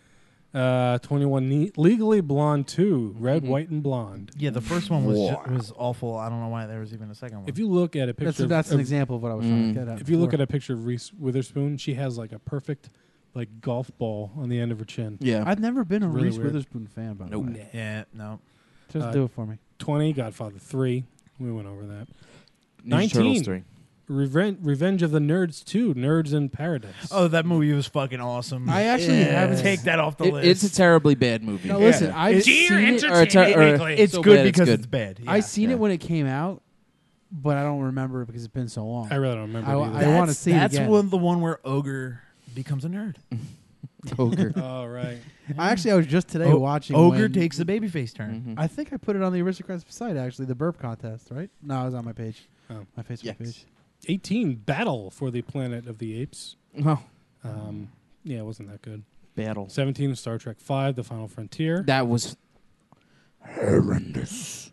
21, Legally Blonde 2, Red, White, and Blonde. Yeah, the first one was awful. I don't know why there was even a second one. If you look at a picture, That's an example of what I was trying to get at. If you look at a picture of Reese Witherspoon, she has like a perfect like golf ball on the end of her chin. Yeah. I've never been a It's really Reese weird. Witherspoon fan, by the Nope. way. Yeah, no. Just do it for me. 20, Godfather 3. We went over that. Ninja Turtles 19, 3. Revenge of the Nerds 2, Nerds in Paradise. Oh, that movie was fucking awesome. I actually haven't take that off the list. It's a terribly bad movie. Now listen, I've Dear seen it. It's so good bad because good. it's bad. Yeah. I seen Yeah. it when it came out, but I don't remember it because it's been so long. I really don't remember I it wa- either. I wanna see it That's again. the one where Ogre becomes a nerd. Ogre. Oh, right. I was just today watching Ogre when- takes the babyface turn. Mhm. I think I put it on the Aristocrats site actually, the burp contest, right? No, it was on my page, Oh. my Facebook Yes. page. 18, Battle for the Planet of the Apes. Oh, Yeah, it wasn't that good. battle. 17, Star Trek 5, The Final Frontier. That was horrendous.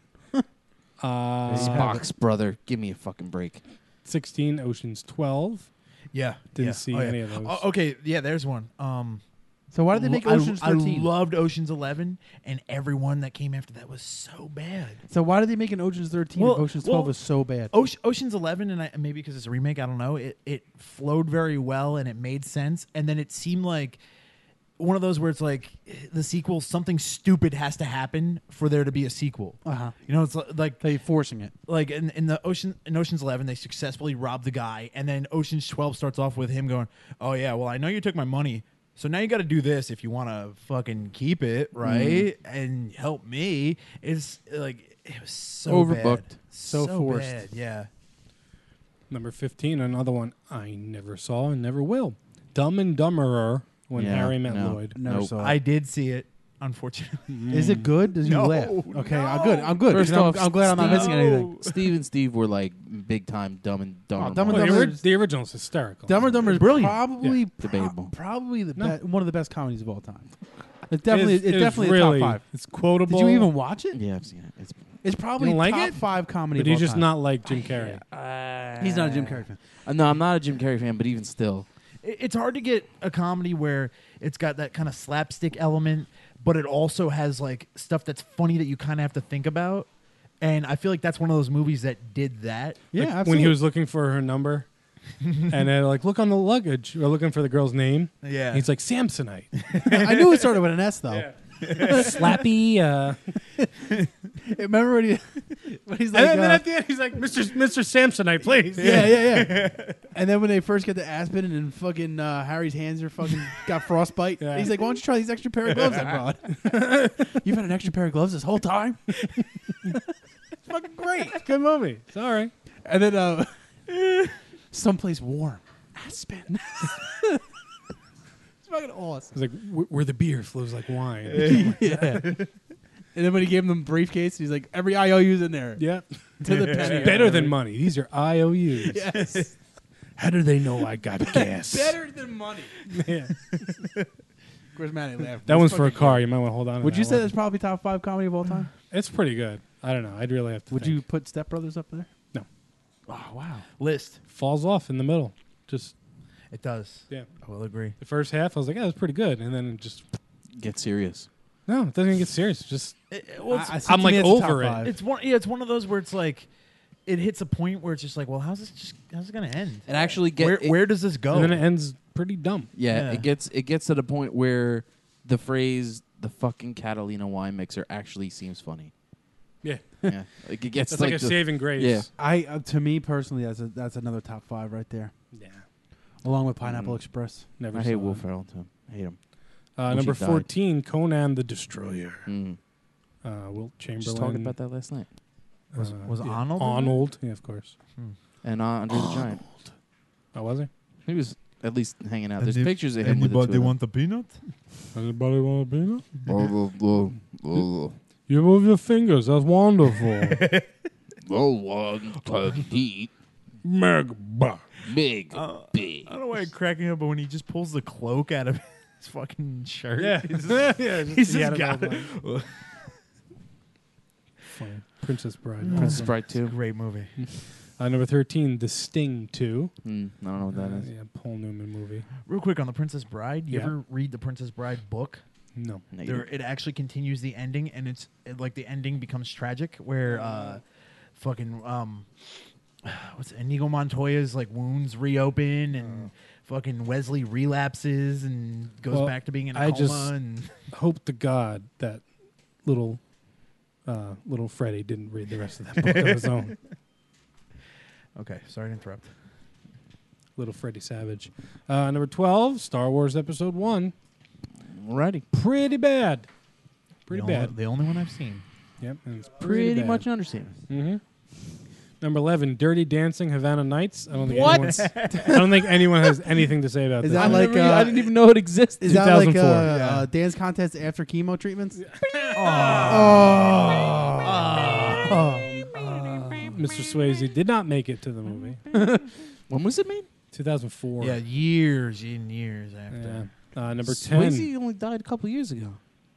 Spock's brother. Give me a fucking break. 16, Ocean's 12. Yeah, Didn't yeah. see Oh, yeah. any of those. Oh, okay, yeah, there's one. So why did they make Ocean's 13? I loved Ocean's 11, and everyone that came after that was so bad. So why did they make an Ocean's 13 if Ocean's 12 was so bad? Ocean's 11, and maybe because it's a remake, I don't know. It flowed very well, and it made sense. And then it seemed like one of those where it's like the sequel, something stupid has to happen for there to be a sequel. Uh-huh. You know, it's like They forcing it. like in Ocean's 11, they successfully robbed the guy, and then Ocean's 12 starts off with him going, "Oh yeah, well I know you took my money, so now you got to do this if you want to fucking keep it, right? And help me." It's like it was so Overbooked. bad. So forced. bad, yeah. Number 15, another one I never saw and never will. Dumb and Dumberer, When Yeah, Harry Met no. Lloyd. Never Nope. saw it. I did see it, unfortunately. Is it good? Does you No, laugh? Okay, no. I'm good. I'm good. First because off, I'm glad I'm not Steve- missing anything. Steve and Steve were like big time Dumb and Dumber. Oh, Dumb and Well, Dumber- the original's hysterical. Dumb and Dumber is Brilliant. probably Yeah. Debatable. probably No. one of the best comedies of all time. It's definitely It is definitely really, a top 5. It's quotable. Did you even watch it? Yeah, I've seen it. It's probably You don't like top it? 5 comedy. But of he's all just time. not like Jim Carrey. He's not a Jim Carrey fan. No, I'm not a Jim Carrey fan, but even still, It's hard to get a comedy where it's got that kind of slapstick element, but it also has like stuff that's funny that you kind of have to think about. And I feel like that's one of those movies that did that. Yeah, Like, when absolutely. he was looking for her number, and they're like, look on the luggage, or looking for the girl's name. Yeah. And he's like, Samsonite. I knew it started with an S though. Slappy. Remember when he's like, And then at the end, he's like, Mr. Samsonite, please. yeah. And then when they first get to Aspen and fucking Harry's hands are fucking got frostbite, Yeah. he's like, why don't you try these extra pair of gloves I brought? You've had an extra pair of gloves this whole time? It's fucking great. Good movie. Sorry. And then someplace warm. Aspen. It's fucking awesome. He's like, where the beer flows like wine. Yeah. And then when he gave him the briefcase, he's like, every IOU's in there. Yep. To the penny. It's better than money. These are IOUs. Yes. How do they know I got gas? Better than money. Yeah. Of course, Manny laughed. That It's one's for a fucking car. great. You might want to hold on to Would that you say one. that's probably top 5 comedy of all time? It's pretty good. I don't know. I'd really have to Would think. you put Step Brothers up there? No. Oh, wow. List. Falls off in the middle. Just, It does. yeah. I will agree. The first half, I was like, yeah, that's pretty good. And then it just, get serious. no, it doesn't even get serious. It's just, I'm like over it. It's one. Yeah, it's one of those where it's like, it hits a point where it's just like, well, how's it gonna end? It actually gets. Where does this go? and then it ends pretty dumb. Yeah, Yeah. it gets to the point where the phrase "the fucking Catalina wine mixer" actually seems funny. Yeah. Yeah, like it gets That's like a the- saving grace. Yeah. To me personally, that's another top 5 right there. Yeah. Along with Pineapple Express. Never I saw hate it. Will Ferrell too. I hate him. Wish Number he died. 14, Conan the Destroyer. Mm. Wilt Chamberlain. Just talking about that last night. Was yeah. Arnold in it? Arnold, yeah, of course. And Andre the Giant. Oh, was he? He was at least hanging out. And There's if pictures of him with the two of them. a peanut? Anybody want a peanut? Oh, You move your fingers. That's wonderful. one to eat Magba. big, big. I don't know why I'm cracking up, but when he just pulls the cloak out of his fucking shirt, Yeah. he's Yeah, he's he had just got it it. all Funny. Princess Bride. Princess Bride too. Great movie. Number 13, The Sting 2. I don't know what that is. Yeah, Paul Newman movie. Real quick on the Princess Bride, you Yeah. ever read the Princess Bride book? No. It actually continues the ending, and like the ending becomes tragic, where fucking what's it, Inigo Montoya's like wounds reopen, and fucking Wesley relapses and goes Well, back to being in a I coma. just And hope to God that little Freddie didn't read the rest of that book on his own. okay, sorry to interrupt. Little Freddie Savage. Number 12, Star Wars Episode 1. Alrighty. Pretty bad. Pretty bad. The only one I've seen. Yep, and it's Pretty bad. much an understatement. Mm-hmm. Number 11, Dirty Dancing, Havana Nights. I don't think What? I don't think anyone has anything to say about Is this. that like I didn't even know it existed. Is that like 2004. dance contest after chemo treatments? Mr. Swayze did not make it to the movie. When was it made? 2004. Yeah, years and years after. Yeah. Number 10. Swayze only died a couple years ago.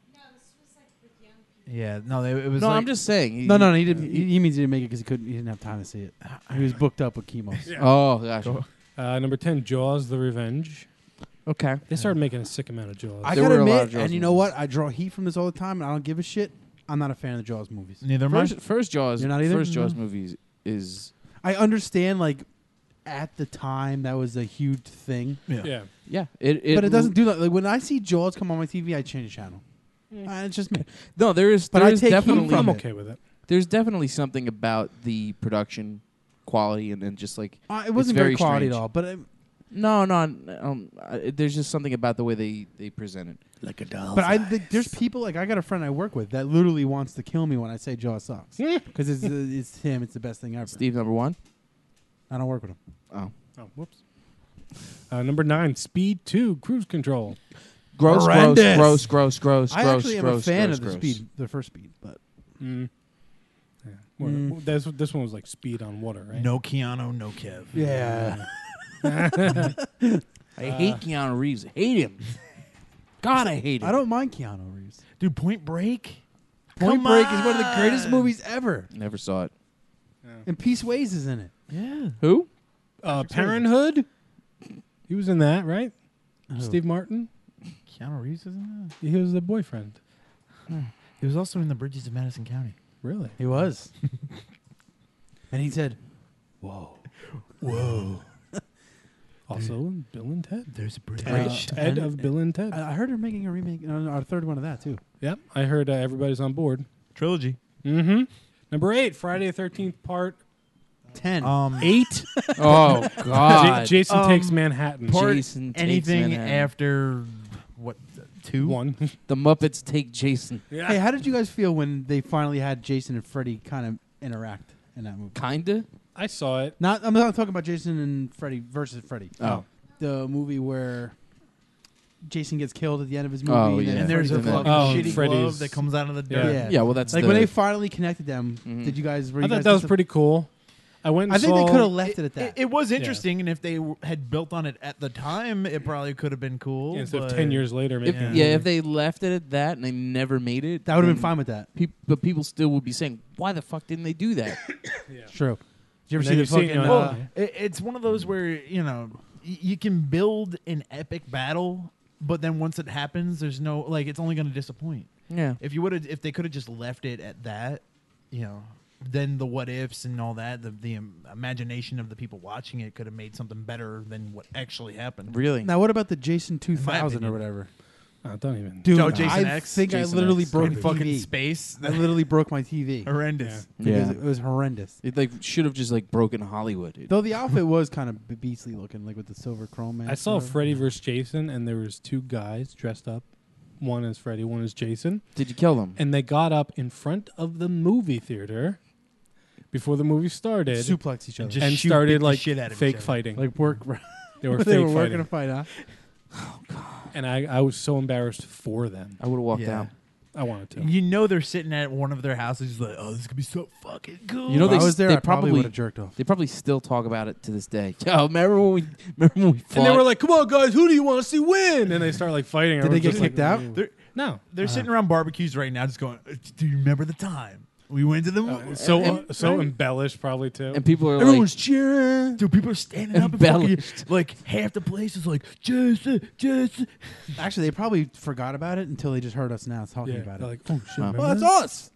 Yeah, no, it was. No, like, I'm just saying. No, he didn't. He means he didn't make it because he didn't have time to see it. He was booked up with chemo. Oh, gotcha. Number 10, Jaws: The Revenge. Okay. They started making a sick amount of Jaws. I There gotta were a lot admit, of Jaws and you know movies. what? I draw heat from this all the time, and I don't give a shit. I'm not a fan of the Jaws movies. Neither am I. First Jaws. You're not either? First Jaws No. movies is I understand, like, at the time, that was a huge thing. yeah. yeah. But it doesn't do that. Like, when I see Jaws come on my TV, I change the channel. It's just me. No, there is. But there I is take heat definitely. from I'm it. okay with it. There's definitely something about the production quality and just like It wasn't it's very quality strange. at all. But there's just something about the way they present it. Like a doll. But I think there's people, like, I got a friend I work with that literally wants to kill me when I say Jaws sucks. Because it's him. It's the best thing ever. Steve, number 1. I don't work with him. Oh, Oh, whoops. Number 9, Speed 2, Cruise Control. gross, Horrendous. gross. I actually am a fan gross, of the gross. speed, the first Speed, but Yeah. Well, this one was like Speed on water, right? No Keanu, no Kev. yeah. I hate Keanu Reeves. I hate him. God, I hate it. I don't mind Keanu Reeves. Dude, Point Break. Point Come Break is one of the greatest on. movies ever. Never saw it. And Peace Ways is in it. Yeah. Who? Parenthood. He was in that, right? Who? Steve Martin. Keanu Reeves is in He was the boyfriend. that. He was also in the Bridges of Madison County. Really? He was. And he said, Whoa. Whoa. Also in Bill and Ted. There's a bridge. Ted of Bill and Ted. I heard they're making a remake, a third one of that too. Yep. I heard everybody's on board. Trilogy. Mm-hmm. Number 8, Friday the 13th part 10. 8. Oh God. Jason Takes Manhattan. Jason Takes Anything Manhattan. after what? 2? 1. The Muppets Take Jason. Yeah. Hey, how did you guys feel when they finally had Jason and Freddy kind of interact in that movie? Kinda. I saw it. I'm not talking about Jason and Freddy versus Freddy. Oh. The movie where Jason gets killed at the end of his movie. Oh, and yeah. then And there's a Freddy's in fucking it. shitty Freddy's- glove that comes out of the Yeah. dirt. Yeah, well, that's like the, when they finally connected them. Mhm. Did you guys? Were I you thought guys that was disap- pretty cool. I went and I think they saw- could have left it at that. It was interesting, and if they had built on it at the time, it probably could have been cool. Yeah, instead of but- 10 years later. if, Maybe. yeah, if they left it at that and they never made it, That would have been then fine with that. But people still would be saying, "Why the fuck didn't they do that?" True. Did you ever And see then the you see, fucking? well, It's one of those where, you can build an epic battle, but then once it happens, there's no, like, it's only going to disappoint. Yeah. If they could have just left it at that, then the what ifs and all that, the imagination of the people watching it could have made something better than what actually happened. Really? Now, what about the Jason 2000 or opinion. whatever? Oh, don't even. Dude, Oh, Jason I X? think Jason I literally X. broke In a fucking TV. space. I literally broke my TV. Horrendous. Because Yeah. it was horrendous. It like should have just like broken Hollywood. Dude. Though the outfit was kind of beastly looking, like with the silver chrome mask. I saw or whatever. Freddy vs. Jason, and there was 2 guys dressed up. One is Freddy, one is Jason. Did you kill them? And they got up in front of the movie theater before the movie started suplex each other just and beat started the like shit out of each fake other. fighting. like work. They were they fake were working fighting. a fight, huh? And I was so embarrassed for them. I would have walked Yeah. out. I wanted to. They're sitting at one of their houses like, oh, this could be so fucking cool. You know, If they I was there, they I probably probably would have jerked off. they probably still talk about it to this day. Yo, remember when we fought? And they were like, "Come on, guys, who do you want to see win?" And they start like fighting. Did they Everyone's get just kicked like, out? They're, No. they're sitting around barbecues right now just going, do you remember the time we went to the movie? So embellished, probably too. and people are Everyone's like, cheering. Dude, people are standing up and fucking, Embellished. like half the place is like, Jason. Actually, they probably forgot about it until they just heard us now talking yeah, about they're it. like, "Oh shit, Wow. remember Oh, that's that?" us.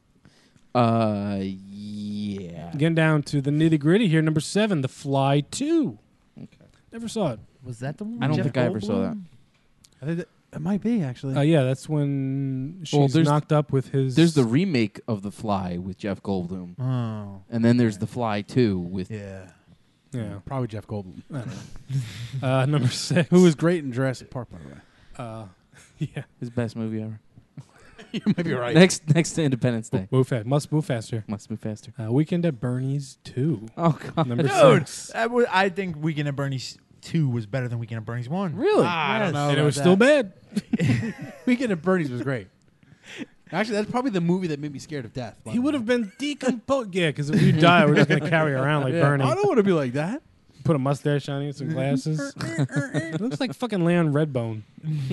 yeah. Getting down to the nitty gritty here. Number 7, The Fly 2. Okay. Never saw it. Was that the one? I don't with think Jeff I ever saw that. Goldblum? I think it might be actually. Yeah, that's when she's Well, there's- knocked up with his. There's the remake of The Fly with Jeff Goldblum, Oh, and then there's The Fly 2 with yeah. yeah. Probably Jeff Goldblum, I don't know. Number 6, who was great in Jurassic Park, by the way. yeah. his best movie ever. You might be right. Next to Independence Day. Must move faster. Must move faster. Weekend at Bernie's 2. Oh God. Number Dude, 6. I think Weekend at Bernie's 2 was better than Weekend at Bernie's 1. Really? I don't know. And it about was still that. bad. Weekend at Bernie's was great. Actually, that's probably the movie that made me scared of death. by He the would way. have been decomposed. Yeah, because if you die, we're just going to carry around like Yeah. Bernie. I don't want to be like that. Put a mustache on you, some glasses. Looks like fucking Leon Redbone.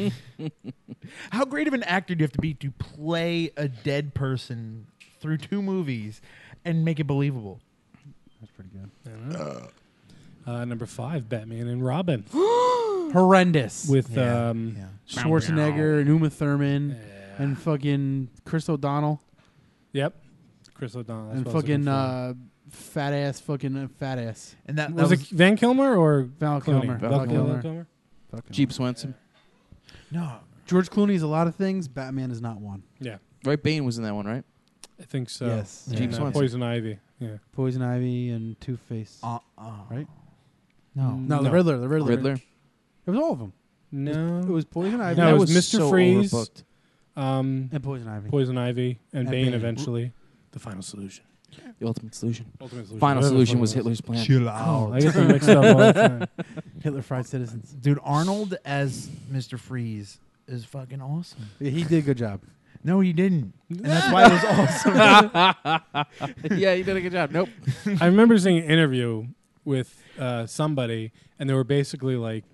How great of an actor do you have to be to play a dead person through 2 movies and make it believable? That's pretty good. Number 5, Batman and Robin. Horrendous. With Yeah. Schwarzenegger and Uma Thurman and fucking Chris O'Donnell Yep. Chris O'Donnell. That's and what I was fucking looking for. fat ass. And that was was it Van Kilmer or Val Clooney? Kilmer. Val Val Kilmer. Kilmer. Jeep Swenson. no. George Clooney's a lot of things. Batman is not one. Yeah, Right, Bane was in that one, right? I think so. Yes. And, James Swanson. Poison Ivy. Yeah. Poison Ivy and Two Face. Right? No. No, the Riddler. The Riddler. Riddler. It was all of them. No. It was Poison Ivy. No, That it was was Mr. so Freeze. overbooked. and Poison Ivy. Poison Ivy and And Bane Bane. eventually. The final solution. The ultimate solution. Ultimate solution. Final Whatever solution the was fuck it Hitler's plan. Chill Oh, out. I get them mixed up all the time. Hitler fried citizens. Dude, Arnold as Mr. Freeze is fucking awesome. Yeah, he did a good job. No, he didn't. And that's why it was awesome. Yeah, you did a good job. Nope. I remember seeing an interview with somebody, and they were basically like,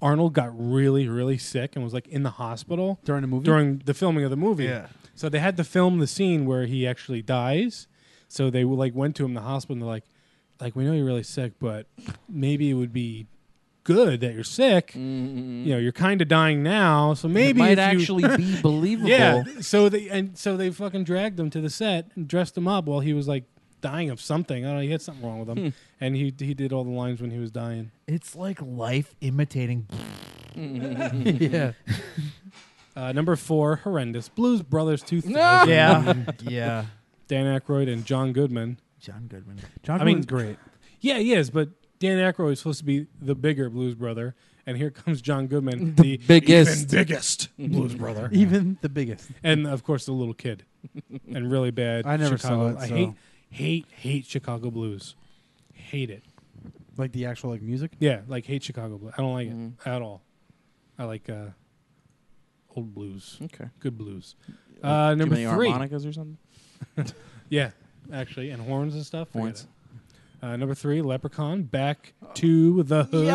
Arnold got really, really sick and was like in the hospital During the movie? during the filming of the movie. Yeah. So they had to film the scene where he actually dies. So they like went to him in the hospital and they're like, we know you're really sick, but maybe it would be good that you're sick. Mm-hmm. You know, you're kind of dying now, so maybe it might if you- actually be believable. Yeah. So they fucking dragged him to the set and dressed him up while he was like dying of something. I don't know. He had something wrong with him, and he did all the lines when he was dying. It's like life imitating. Yeah. Number 4, horrendous. Blues Brothers 2000. Yeah. Dan Aykroyd and John Goodman. John Goodman. John I mean- Goodman's great. Yeah, he is, but Dan Aykroyd is supposed to be the bigger Blues Brother, and here comes John Goodman, the biggest. even biggest Blues Brother, Even the biggest. and of course the little kid, and really bad. I never Chicago. saw it, I so- hate Chicago Blues. Hate it. Like the actual like music. Yeah, like hate Chicago Blues. I don't like Mhm. it at all. I like old blues, Okay. good blues. Too Number many 3. harmonicas or something? Yeah, actually, and horns and stuff. Forget Horns. it. Number 3, Leprechaun, Back to the Hood.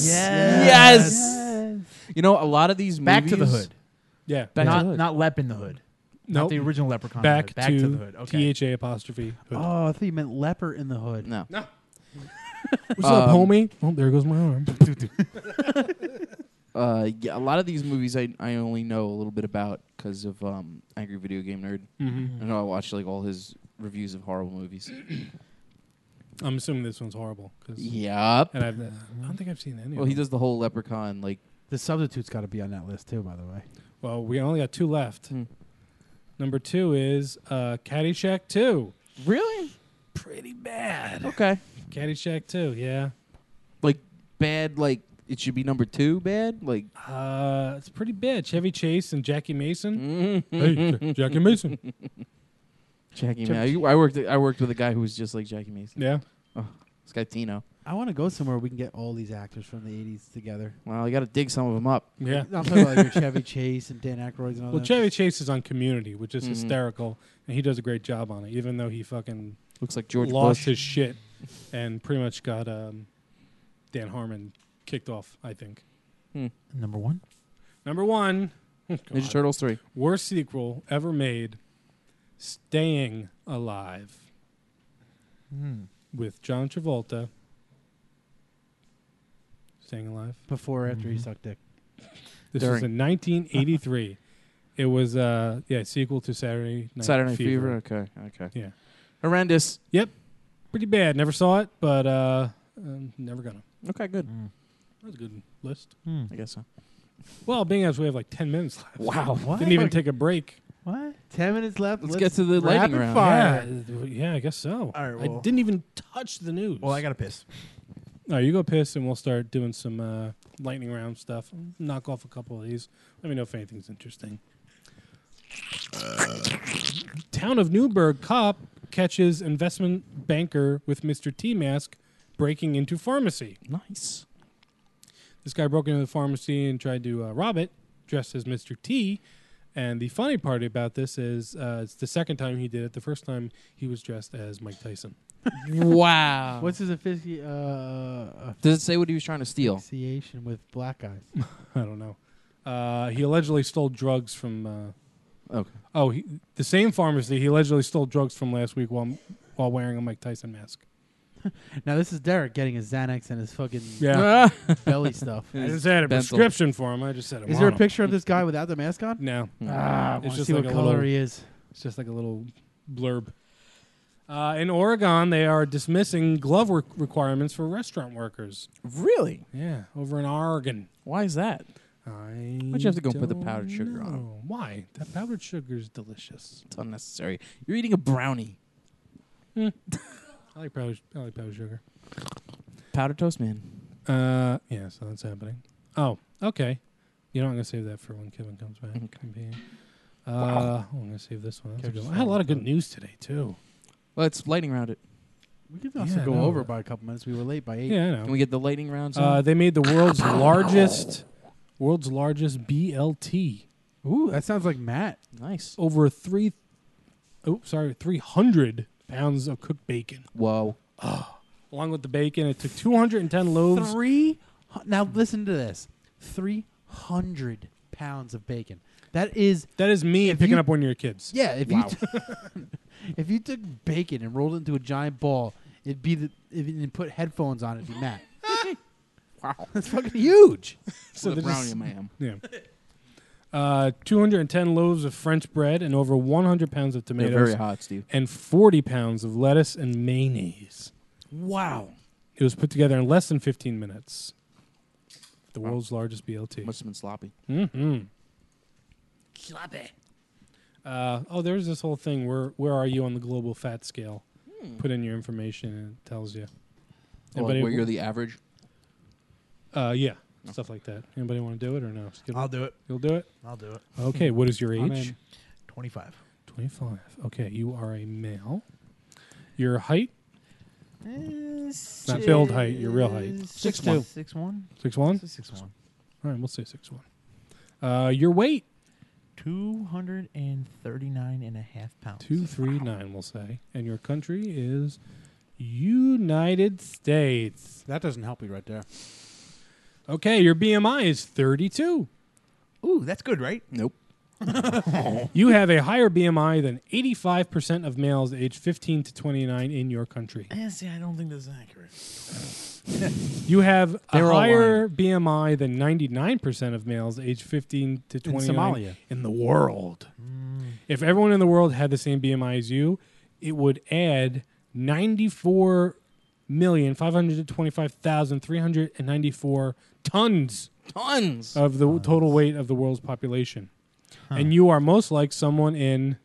Yes. You know, a lot of these movies. Back to the Hood. Yeah, Back to not the Hood. not Lep in the Hood. Not Nope. the original Leprechaun. Back, Hood. Back to the Hood. to Okay. THA apostrophe Hood. Oh, I thought you meant leper in the hood. No. No. What's up, homie? Oh, there goes my arm. Yeah, a lot of these movies I only know a little bit about because of Angry Video Game Nerd. Mhm. I know I watched like all his reviews of horrible movies. I'm assuming this one's horrible. Yep. And I don't think I've seen any. Well, of he them. does the whole Leprechaun like. The Substitute's got to be on that list too, by the way. Well, we only got 2 left. Number 2 is Caddyshack 2. Really? Pretty bad. Okay. Caddyshack 2, yeah. Like bad, like it should be number 2 bad? Like It's pretty bad. Chevy Chase and Jackie Mason. Mhm. Hey, Jackie Mason. Jackie Mason. I worked with a guy who was just like Jackie Mason. Yeah. Oh, this guy Tino. I want to go somewhere we can get all these actors from the 80s together. Well, you got to dig some of them up. Yeah. I'm talking about like your Chevy Chase and Dan Aykroyd and all Well, that. Chevy Chase is on Community, which is Mhm. hysterical, and he does a great job on it, even though he fucking Looks like George lost Bush. his shit and pretty much got Dan Harmon kicked off, I think. Number 1. Number 1, Ninja Turtles 3. worst sequel ever made, Staying Alive, with John Travolta. Staying Alive. Before or after he sucked dick. This was in 1983. It was sequel to Saturday Night Fever. Okay. Yeah. Horrendous. Yep. Pretty bad. Never saw it, but never gonna. Okay, good. That was a good list. I guess so. Well, being as we have like 10 minutes left. Wow. What? Didn't even take a break. What? 10 minutes left. Let's get to the lightning rapid round. fire. Yeah, I guess so. All right, I well- didn't even touch the news. Well, I got to piss. All right, you go piss, and we'll start doing some lightning round stuff. Knock off a couple of these. Let me know if anything's interesting. Town of Newburgh cop catches investment banker with Mr. T mask breaking into pharmacy. Nice. This guy broke into the pharmacy and tried to rob it, dressed as Mr. T. And the funny part about this is it's the second time he did it. The first time he was dressed as Mike Tyson. Wow. What's his Does it say what he was trying to steal? association with black guys? I don't know. He allegedly stole drugs from. Okay. Oh, the same pharmacy. He allegedly stole drugs from last week while wearing a Mike Tyson mask. Now this is Derek getting his Xanax and his fucking Yeah. belly stuff. I just had a Benzil. prescription for him. I just said, Is there a picture of this guy without the mask on? No. I It's want to just see like what a color little- he is. It's just like a little blurb. In Oregon, they are dismissing glove requirements for restaurant workers. Really? Yeah, over in Oregon. Why is that? Why'd you have to go put the don't powdered sugar on? know. Why? That powdered sugar is delicious. It's unnecessary. You're eating a brownie. I like powdered sugar. Powdered toast, man. Yeah, so that's happening. Oh, okay. You know, I'm going to save that for when Kevin comes back. I'm going to save this one. That's a good one. I had a lot of good news today, too. Let's lightning round it. We could also Yeah, go no. over by a couple minutes. We were late by 8. Yeah, I know. Can we get the lightning rounds on? They made the world's largest BLT. Ooh, that sounds like Matt. Nice. Over 300 pounds of cooked bacon. Whoa. Along with the bacon, it took 210 loaves. Now listen to this. 300 pounds of bacon. That is me if picking you- up one of your kids. Yeah, if you if you took bacon and rolled it into a giant ball, it'd be if you put headphones on, it'd be Matt. Wow. That's fucking huge. So With a they're brownie just- in my ham. Yeah. 210 loaves of French bread and over 100 pounds of They're tomatoes. very hot, Steve. And 40 pounds of lettuce and mayonnaise. Wow. It was put together in less than 15 minutes. The world's largest BLT. Must have been sloppy. Mm-hmm. Sloppy. There's this whole thing. Where are you on the global fat scale? Put in your information and it tells you. Where you're the average? Yeah. Stuff like that. Anybody want to do it or no? Skip I'll do it. You'll do it? I'll do it. Okay. What is your I'm age? in. 25. 25. Okay. You are a male. Your height? Not build height. Your real height. 6'1". 6'1"? 6'1". All right. We'll say 6'1". Your weight? 239 and a half pounds. 239, we'll say. And your country is United States. That doesn't help you right there. Okay, your BMI is 32. Ooh, that's good, right? Nope. You have a higher BMI than 85% of males aged 15 to 29 in your country. See, I don't think that's accurate. You have a They're all higher BMI than 99% of males aged 15 to 29 Somalia. in the world. If everyone in the world had the same BMI as you, it would add 94,525,394 tons of the total weight of the world's population. And you are most like someone in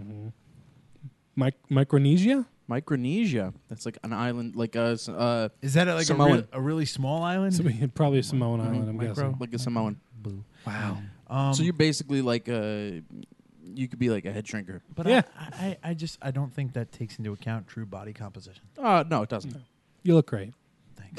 Micronesia? Micronesia. That's like an island, like a. Is that like Samoan. a really small island? Probably a Samoan island, I'm Micro? guessing. Like a Samoan. Wow. So you're basically like a. You could be like a head shrinker. But Yeah. I don't think that takes into account true body composition. No, it doesn't. You look great. Thanks.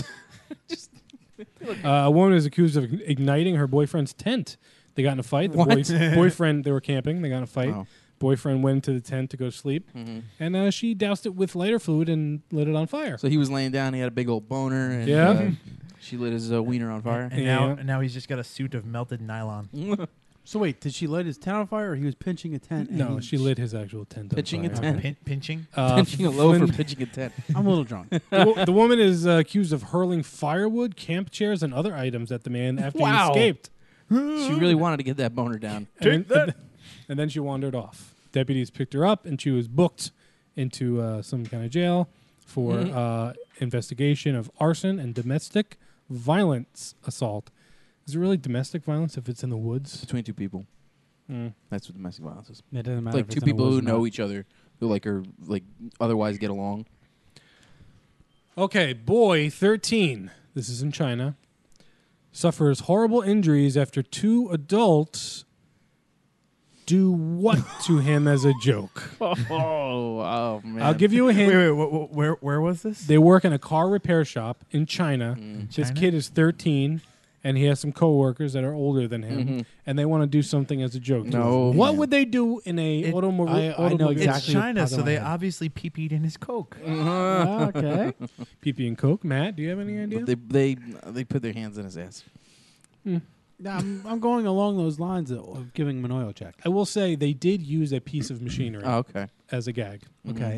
A woman is accused of igniting her boyfriend's tent. They got in a fight. The boyfriend, they were camping. They got in a fight. Oh. Boyfriend went into the tent to go to sleep, and she doused it with lighter fluid and lit it on fire. So he was laying down. He had a big old boner. And, Yeah. She lit his wiener on fire. And Yeah. now he's just got a suit of melted nylon. So wait, did she light his tent on fire, or he was pinching a tent? and No, he- she lit his actual tent on Pitching a fire. tent. Pinching? Pinching a loaf or Flynn- pitching a tent. I'm a little drunk. The woman is accused of hurling firewood, camp chairs, and other items at the man after Wow. he escaped. She really wanted to get that boner down. And then she wandered off. Deputies picked her up, and she was booked into some kind of jail for investigation of arson and domestic violence assault. Is it really domestic violence if it's in the woods? Between two people. That's what domestic violence is. It doesn't matter. Like if two it's in the people woods who or not. know each other, who like are like otherwise get along. Okay, boy, 13. This is in China. Suffers horrible injuries after two adults do what to him as a joke? Oh man! I'll give you a hint. Wait, where was this? They work in a car repair shop in China. This China? kid is 13, and he has some coworkers that are older than him, and they want to do something as a joke. to No, him. What man. would they do in a automobile? I know It's exactly what China, popped so in my they head. obviously pee-peed in his Coke. Okay. PP and Coke. Matt, do you have any idea? But they put their hands in his ass. Now, I'm going along those lines of giving him an oil check. I will say they did use a piece of machinery Oh, okay. as a gag. Okay.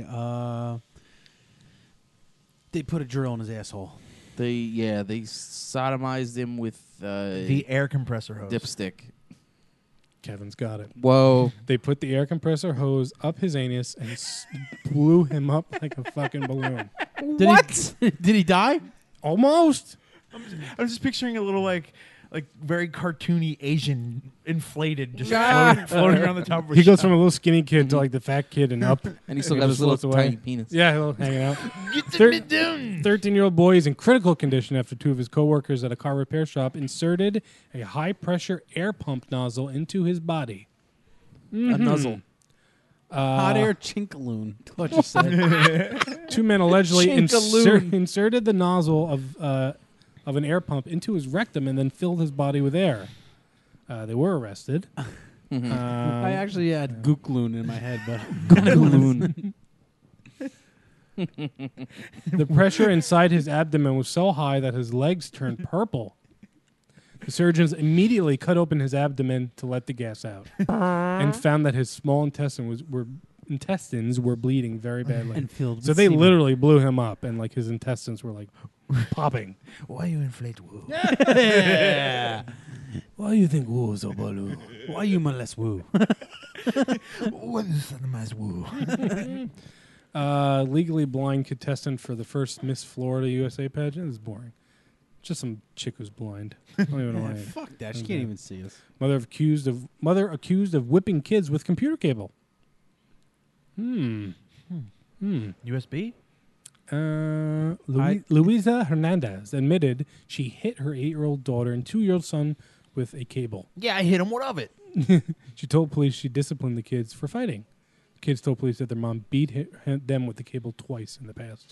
They put a drill in his asshole. They sodomized him with The air compressor hose. dipstick. Kevin's got it. Whoa! They put the air compressor hose up his anus and blew him up like a fucking balloon. What? Did he die? Almost. I'm just picturing a little like very cartoony Asian inflated, just floating around the top of his He goes shop. from a little skinny kid to like the fat kid and up. And he still It got just his little floats away. tiny penis. Yeah, a little hanging out. Get the mid down. 13-year-old boy is in critical condition after two of his coworkers at a car repair shop inserted a high-pressure air pump nozzle into his body. A nuzzle. Hot air chinkaloon. What you said. Two men allegedly Chinkaloon. inserted the nozzle of an air pump into his rectum and then filled his body with air. They were arrested. I actually had gookloon in my head, but Gookaloon. The pressure inside his abdomen was so high that his legs turned purple. The surgeons immediately cut open his abdomen to let the gas out, and found that his small intestines were bleeding very badly. And filled So with they semen. literally blew him up, and like his intestines were like popping. Why you inflate woo? Why you think woo is so baloo? Why you molest woo? What is that nice woo? Legally blind contestant for the first Miss Florida USA pageant. This is boring. Just some chick who's blind. I don't even know why. Fuck that. She Okay. can't even see us. Mother accused of whipping kids with computer cable. USB? Luisa Hernandez admitted she hit her 8-year-old daughter and 2-year-old son with a cable. Yeah, I hit him. What of it? She told police she disciplined the kids for fighting. The kids told police that their mom beat them with the cable twice in the past.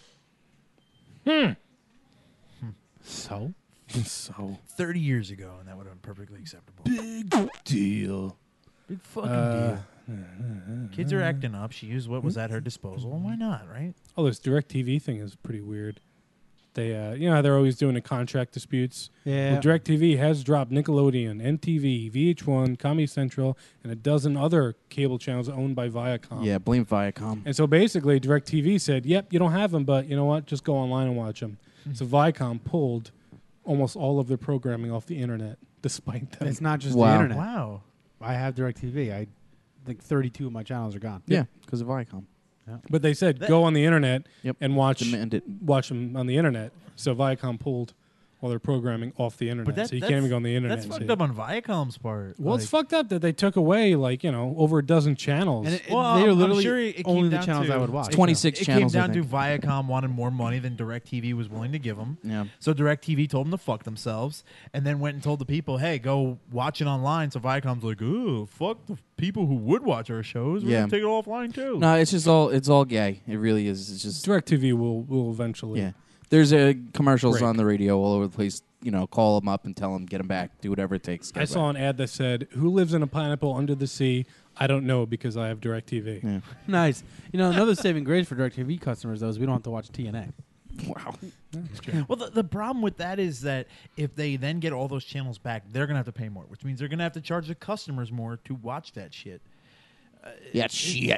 So? So 30 years ago, and that would have been perfectly acceptable. big deal. Big fucking deal. Kids are acting up. She used what was at her disposal. Why not, right? Oh, this DirecTV thing is pretty weird. They, you know how they're always doing the contract disputes? Yeah. Well, DirecTV has dropped Nickelodeon, MTV, VH1, Comedy Central, and a dozen other cable channels owned by Viacom. Yeah, blame Viacom. And so basically, DirecTV said, yep, you don't have them, but you know what? Just go online and watch them. So Viacom pulled almost all of their programming off the internet, despite that. It's not just Wow. the internet. Wow. I have DirecTV. I think 32 of my channels are gone. Yeah, because of Viacom. But they said, go on the internet Yep. and watch Demand it. them on the internet. So Viacom pulled all their programming off the internet. But So you can't even go on the internet. That's and fucked see up it. on Viacom's part. Well, it's fucked up that they took away, like, you know, over a dozen channels. And Well, they are I'm literally sure it came only the down channels to- I would watch. 26 It channels, came I down to think. Viacom wanted more money than DirecTV was willing to give them. Yeah. So DirecTV told them to fuck themselves, and then went and told the people, "Hey, go watch it online." So Viacom's like, "Ooh, fuck the people who would watch our shows. We're Yeah. gonna take it offline too." No, it's all gay. It really is. It's just DirecTV will eventually. yeah. There's commercials Break. on the radio all over the place. You know, call them up and tell them get them back. Do whatever it takes. I saw an ad that said, "Who lives in a pineapple under the sea?" I don't know because I have DirecTV. Yeah. Nice. You know, another saving grace for DirecTV customers, though, is we don't have to watch TNA. Wow. Well, the problem with that is that if they then get all those channels back, they're gonna have to pay more, which means they're gonna have to charge the customers more to watch that shit. Yeah, shit.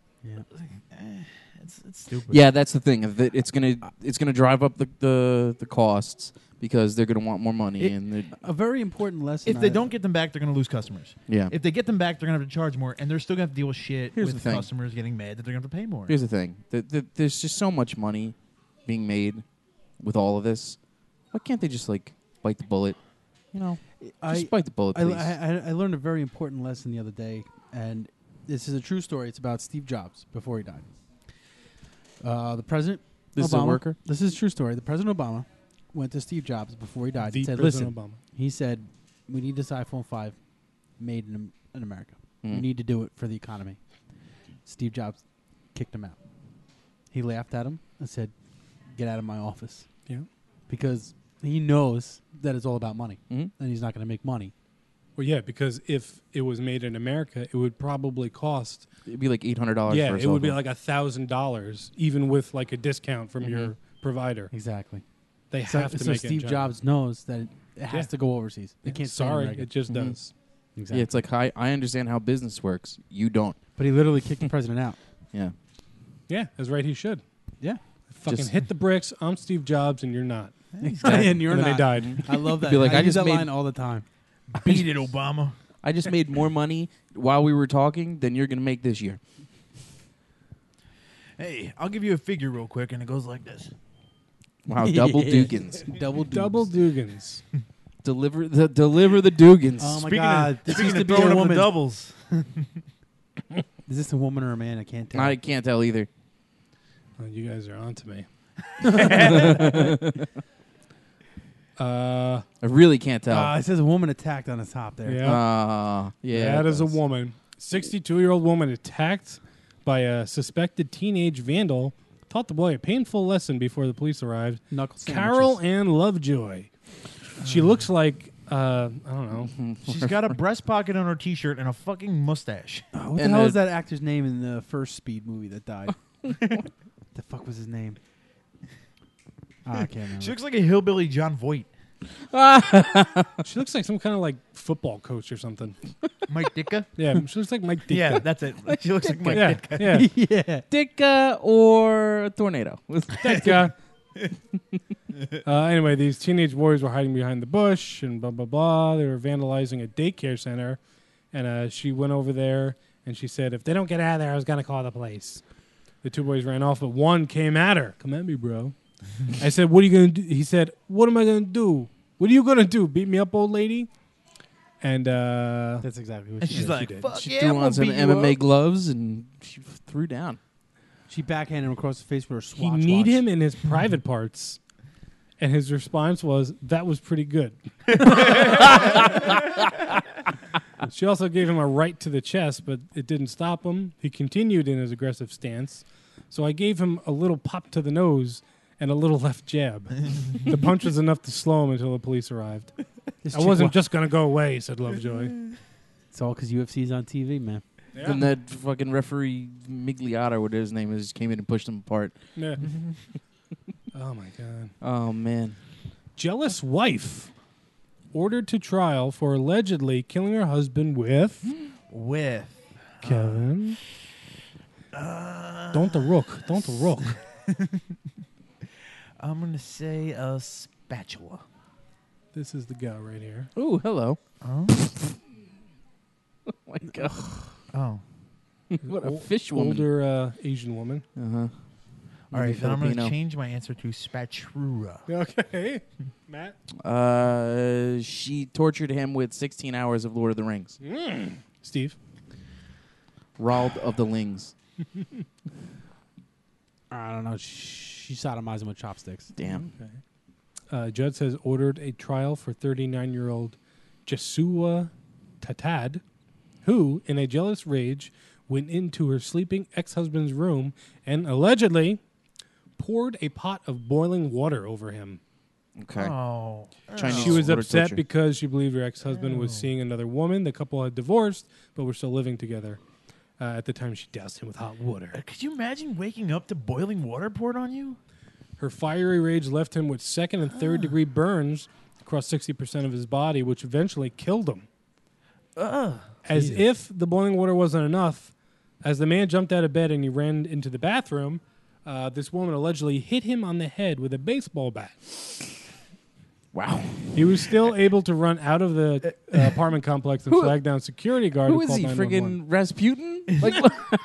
It's stupid. Yeah, that's the thing. It's gonna drive up the costs because they're gonna want more money and A very important lesson. If they don't get them back, they're going to lose customers. Yeah. If they get them back, they're going to have to charge more, and they're still going to have to deal with shit Here's with the thing. customers getting mad that they're going to have to pay more. Here's the thing: there's just so much money being made with all of this. Why can't they just like bite the bullet? You know, just bite the bullet, please. I learned a very important lesson the other day, and this is a true story. It's about Steve Jobs before he died. The president. This is a Obama, worker? This is a true story. The President Obama went to Steve Jobs before he died The and said, President "Listen," Obama. he said, "we need this iPhone 5 made in America. We need to do it for the economy." Steve Jobs kicked him out. He laughed at him and said, "Get out of my office." Yeah. Because he knows that it's all about money, Mhm. and he's not going to make money. Well, yeah, because if it was made in America, it would probably cost. It'd be like $800. Yeah, for a it would be cell like $1,000, even with like a discount from your provider. Exactly. They So, have to so make it in Steve China. Jobs knows that it has Yeah. to go overseas. They Yeah, can't stay in sorry, America. it just Mhm. does. Exactly. Yeah, it's like I understand how business works. You don't. But he literally kicked the president out. Yeah. Yeah, that's right. He should. Yeah. Fucking Just- hit the bricks. I'm Steve Jobs, and you're not. And you're And then not. they died. I love that. Be like, I I use just that made- line all the time. Beat it, Obama. I just made more money while we were talking than you're gonna make this year. Hey, I'll give you a figure real quick, and it goes like this. Wow, double Dugans. Double Dugans. Deliver the Dugans. Oh my Speaking God! of, This speaking used to of be throwing a up the woman. doubles. Is this a woman or a man? I can't tell. I can't tell either. Oh, you guys are on to me. I really can't tell. It says a woman attacked on the top there. Yeah. Yeah. That it is a does. woman. 62-year-old woman attacked by a suspected teenage vandal taught the boy a painful lesson before the police arrived. Knuckle Carol sandwiches. Ann Lovejoy. She looks like, I don't know. She's got a breast pocket on her T-shirt and a fucking mustache. Oh, what the And hell the- was that actor's name in the first Speed movie that died? The fuck was his name? I can't remember. She looks like a hillbilly John Voight. She looks like some kind of like football coach or something. Mike Ditka? Yeah, she looks like Mike Ditka. Yeah, that's it. She looks like Mike Yeah, Ditka. yeah. Ditka or a tornado. Ditka. Anyway, these teenage boys were hiding behind the bush and blah, blah, blah. They were vandalizing a daycare center. And she went over there and she said, if they don't get out of there, I was going to call the police. The two boys ran off, but one came at her. Come at me, bro. I said, what are you going to do? He said, what am I going to do? What are you going to do? Beat me up, old lady? And that's exactly what And she she's did. like, fuck She yeah, threw I'm on gonna some beat you MMA up. gloves and she threw down. She backhanded him across the face with her he swatch. kneed him in his private parts. And his response was, that was pretty good. She also gave him a right to the chest, but it didn't stop him. He continued in his aggressive stance. So I gave him a little pop to the nose and a little left jab. The punch was enough to slow him until the police arrived. This I chick wasn't wa- just going to go away, said Lovejoy. It's all because UFC's on TV, man. Yeah. Then that fucking referee Migliotta, whatever his name is, came in and pushed them apart. Yeah. Oh, my God. Oh, man. Jealous wife ordered to trial for allegedly killing her husband with... Kevin. Don't the rook. Don't the rook. I'm going to say a spatula. This is the guy right here. Ooh, hello. Oh? Oh, my God. Oh. What a fish woman. Older Asian woman. Uh-huh. All right, then I'm going to Filipino. change my answer to spatula. Okay. Matt? She tortured him with 16 hours of Lord of the Rings. Steve? Rald of the Lings. I don't know. She sodomized him with chopsticks. Damn. Okay. Judge has ordered a trial for 39-year-old Jesua Tatad, who, in a jealous rage, went into her sleeping ex-husband's room and allegedly poured a pot of boiling water over him. Okay. Oh. Chinese She was water upset torture. because she believed her ex-husband was seeing another woman. The couple had divorced, but were still living together. At the time, she doused him with hot water. Could you imagine waking up to boiling water poured on you? Her fiery rage left him with second and third degree burns across 60% of his body, which eventually killed him. As if the boiling water wasn't enough, as the man jumped out of bed and he ran into the bathroom, this woman allegedly hit him on the head with a baseball bat. Wow. He was still able to run out of the apartment complex and flag down security guard. Who who is called he? 911. Friggin' Rasputin? Like,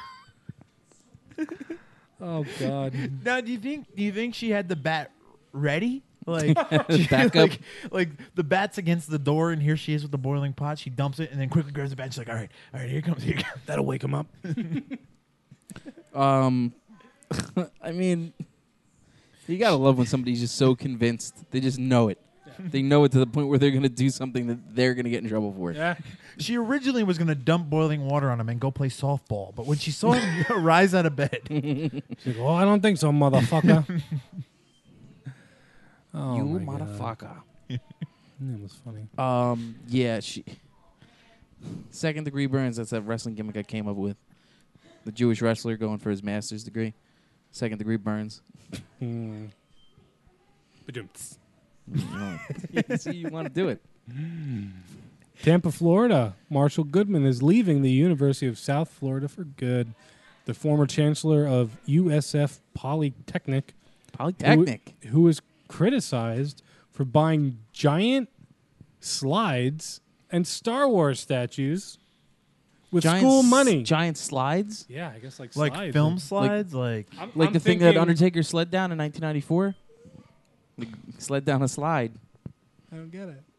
Oh God! Now, do you think she had the bat ready? Like, Back up. like the bat's against the door, and here she is with the boiling pot. She dumps it, and then quickly grabs the bat. She's like, "All right, here it comes, here it comes." That'll wake him up. I mean, you gotta love when somebody's just so convinced they just know it. They know it to the point where they're gonna do something that they're gonna get in trouble for. Yeah. She originally was going to dump boiling water on him and go play softball, but when she saw him rise out of bed, She's like, "Oh, I don't think so, motherfucker." Oh, You my God. motherfucker. That was funny. Yeah, she. Second degree burns. That's that wrestling gimmick I came up with. The Jewish wrestler going for his master's degree. Second degree burns. See, you want to do it. Tampa, Florida. Marshall Goodman is leaving the University of South Florida for good. The former chancellor of USF Polytechnic, who was criticized for buying giant slides and Star Wars statues with school money. Giant slides? Yeah, I guess like like slides. film slides, like Like the thing that Undertaker sled down in 1994? Like, sled down a slide. I don't get it.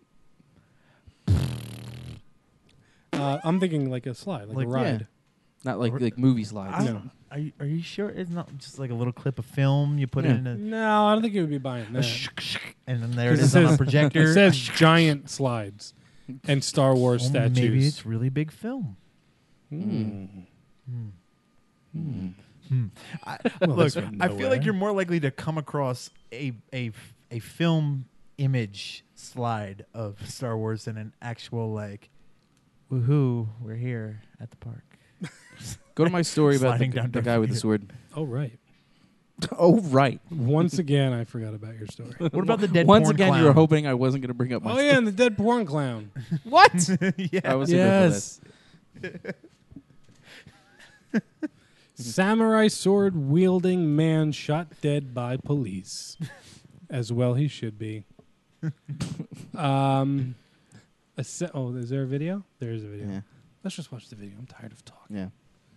I'm thinking like a slide, like a ride. Not like movie slides. No. Are you sure it's not just like a little clip of film you put in a No, I don't think he would be buying that. and then there it 'Cause is on a projector? It says giant slides and Star Wars Well, statues. maybe it's really big film. Well, Look, this went I feel nowhere. like you're more likely to come across a film image slide of Star Wars than an actual like, woohoo, we're here at the park. Go to my story about Sliding the down guy Darth with the Vader. sword. Oh, right. Oh, right. Once again, I forgot about your story. What about the dead Once porn again, clown? you were hoping I wasn't going to bring up my Oh, yeah, and the dead porn clown. What? Yeah. I was here for this. Samurai sword wielding man shot dead by police. As well he should be. Is there a video? There is a video. Yeah. Let's just watch the video. I'm tired of talking. Yeah.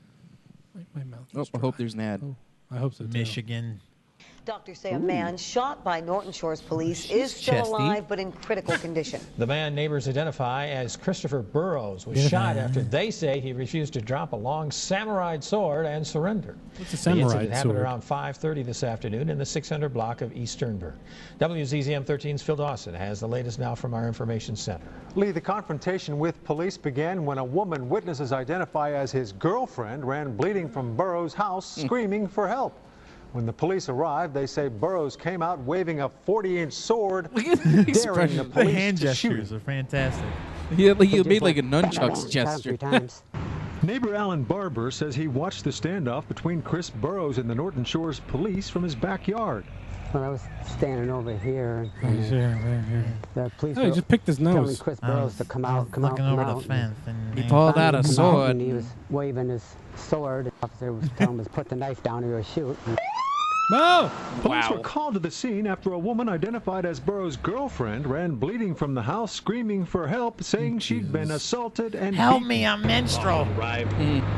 My mouth Oh, is I hope dry. there's an ad. Oh, I hope so, too. Michigan. Doctors say a man shot by Norton Shores police is still chesty. alive but in critical condition. The man neighbors identify as Christopher Burrows was shot after they say he refused to drop a long samurai sword and surrender. What's a samurai The incident happened sword? around 5:30 this afternoon in the 600 block of East Sternberg. WZZM 13's Phil Dawson has the latest now from our information center. Lee, the confrontation with police began when a woman witnesses identify as his girlfriend ran bleeding from Burrows' house, screaming for help. When the police arrived, they say Burrows came out waving a 40-inch sword, daring the The police hand to shoot gestures are fantastic. He made like a nunchucks gesture. Neighbor Alan Barber says he watched the standoff between Chris Burrows and the Norton Shores police from his backyard. Well, I was standing over here, and the police Oh, he were just picked his telling nose. Chris Burrows to come out, come out, looking come over out. the fence, and He pulled out a Come sword. and he was waving his sword. The officer was telling him to put the knife down, he was shoot. No! Police were called to the scene after a woman identified as Burrows' girlfriend ran bleeding from the house, screaming for help, saying she'd been assaulted and Help beaten. me, I'm menstrual. Arrived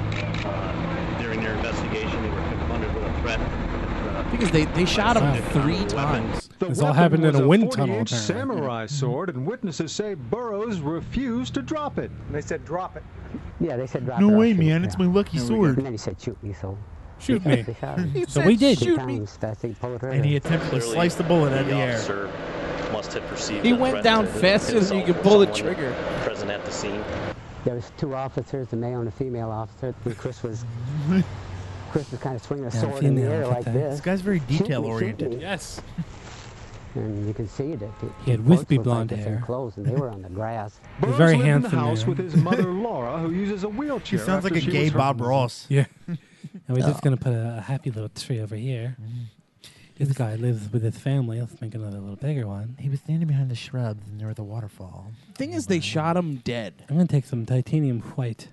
during their investigation. They were confronted with a threat. Because they shot him 3 times. The This all weapon happened in was a wind tunnel, 40-inch apparently. samurai sword, and witnesses say Burrows refused to drop it. They said, "Drop it." Yeah, they said drop No it, I'll way, shoot. man, it's my lucky sword. And then he said shoot me, so... Shoot me. They shot him. So we did. Three times, fast, they pulled her And he in. attempted to Clearly, slice the bullet out of the air. officer must have perceived He a went threat down to faster than you himself could or pull the someone trigger. Present at the scene. There was 2 officers, a male and a female officer. And Chris was kind of swinging a sword in the air like this. This guy's very Shoot me, shoot detail-oriented. me. Yes. And you can see that He had his clothes wispy looked like blonde the same hair. clothes, and they were on the grass. Burrows very lived in the handsome house man. with his mother Laura, who uses a He wheelchair. sounds like after a she gay was Bob hurt. Ross. Yeah. And we're just going to put a happy little tree over here. This guy lives with his family. Let's make another little bigger one. He was standing behind the shrubs and there was a waterfall. Thing is, they shot him dead. I'm going to take some titanium white.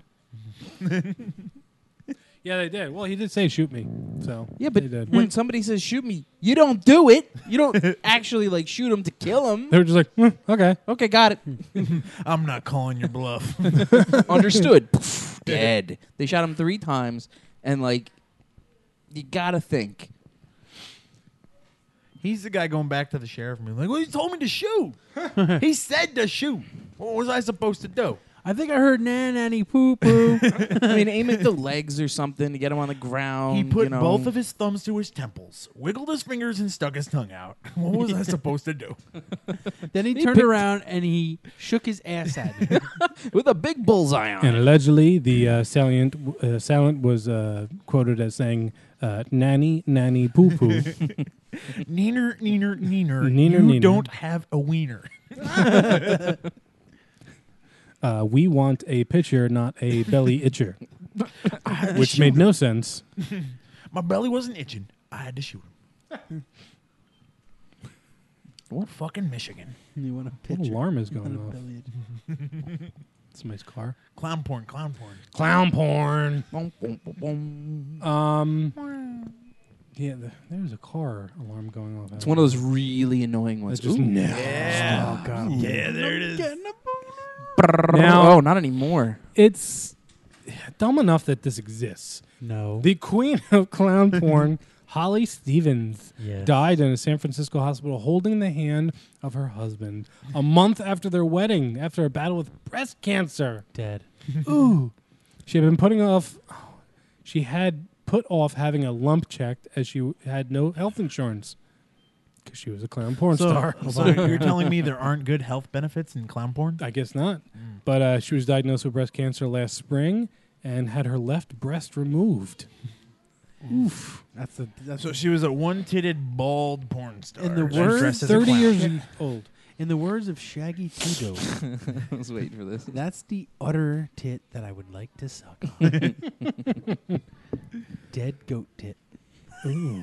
Yeah, they did. Well, he did say shoot me. So Yeah, but they did. when somebody says shoot me, you don't do it. You don't actually like shoot him to kill him. They were just like, okay. Okay, got it. I'm not calling your bluff. Understood. Poof, dead. They shot him 3 times, and like, you gotta think. He's the guy going back to the sheriff and being like, well, he told me to shoot. He said to shoot. What was I supposed to do? I think I heard nanny poo poo. I mean, aim at the legs or something to get him on the ground. He put you know. both of his thumbs to his temples, wiggled his fingers, and stuck his tongue out. What was I supposed to do? Then he turned around and he shook his ass at me. with a big bullseye on And it. allegedly, the assailant was quoted as saying, nanny, nanny, poo poo. Neener, neener, neener. Neener, You neener. don't have a wiener. We want a pitcher, not a belly itcher. Which made no sense. My belly wasn't itching. I had to shoot him. What fucking Michigan? You want a What picture? alarm is going Want a off? belly Somebody's car. Clown porn, clown porn. Clown porn. Boom, boom, boom, boom. Yeah, there's a car alarm going off. It's one of those really annoying ones. It's just Ooh. Yeah. Oh, God. Yeah, there it is. Now- Oh, not anymore. It's dumb enough that this exists. No. The queen of clown porn, Holly Stevens, Yes. died in a San Francisco hospital holding the hand of her husband a month after their wedding, after a battle with breast cancer. Dead. Ooh. She had been putting off. She had put off having a lump checked as she had no health insurance because she was a clown porn star. So you're telling me there aren't good health benefits in clown porn? I guess not. But she was diagnosed with breast cancer last spring and had her left breast removed. Oof. That's So she was a one-titted, bald porn star. In the and words, dressed as a 30 clown. years old. In the words of Shaggy Two I was waiting for this. that's the utter tit that I would like to suck on. Dead goat tit. Ooh.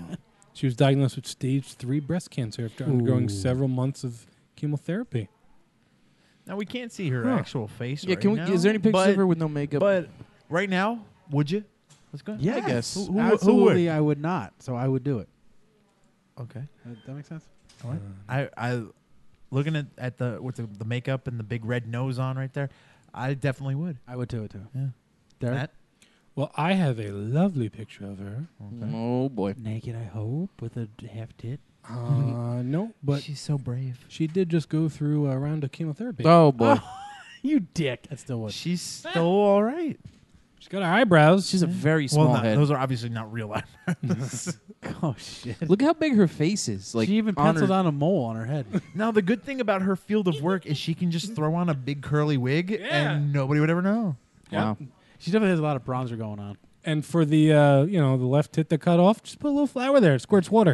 She was diagnosed with stage 3 breast cancer after undergoing several months of chemotherapy. Now we can't see her actual face. Yeah, right can we? now, Is there any pictures but- of her with no makeup? But right now, would you? Let's go. Yeah, I guess. Who absolutely. would? I would not. So I would do it. Okay. That makes sense. All right. I looking at the with the makeup and the big red nose on right there, I definitely would. I would do it too. Yeah. Derek? Matt? Well, I have a lovely picture of her. Oh boy. Naked, I hope, with a half tit. No, but she's so brave. She did just go through a round of chemotherapy. Oh boy. You dick. That still would. She's still all right. She's got her eyebrows. She's a very small Well, head. those are obviously not real eyebrows. Oh shit! Look how big her face is. Like she even on penciled her- on a mole on her head. Now the good thing about her field of work is she can just throw on a big curly wig and nobody would ever know. Wow. She definitely has a lot of bronzer going on. And for the the left tit that cut off, just put a little flour there. It squirts water.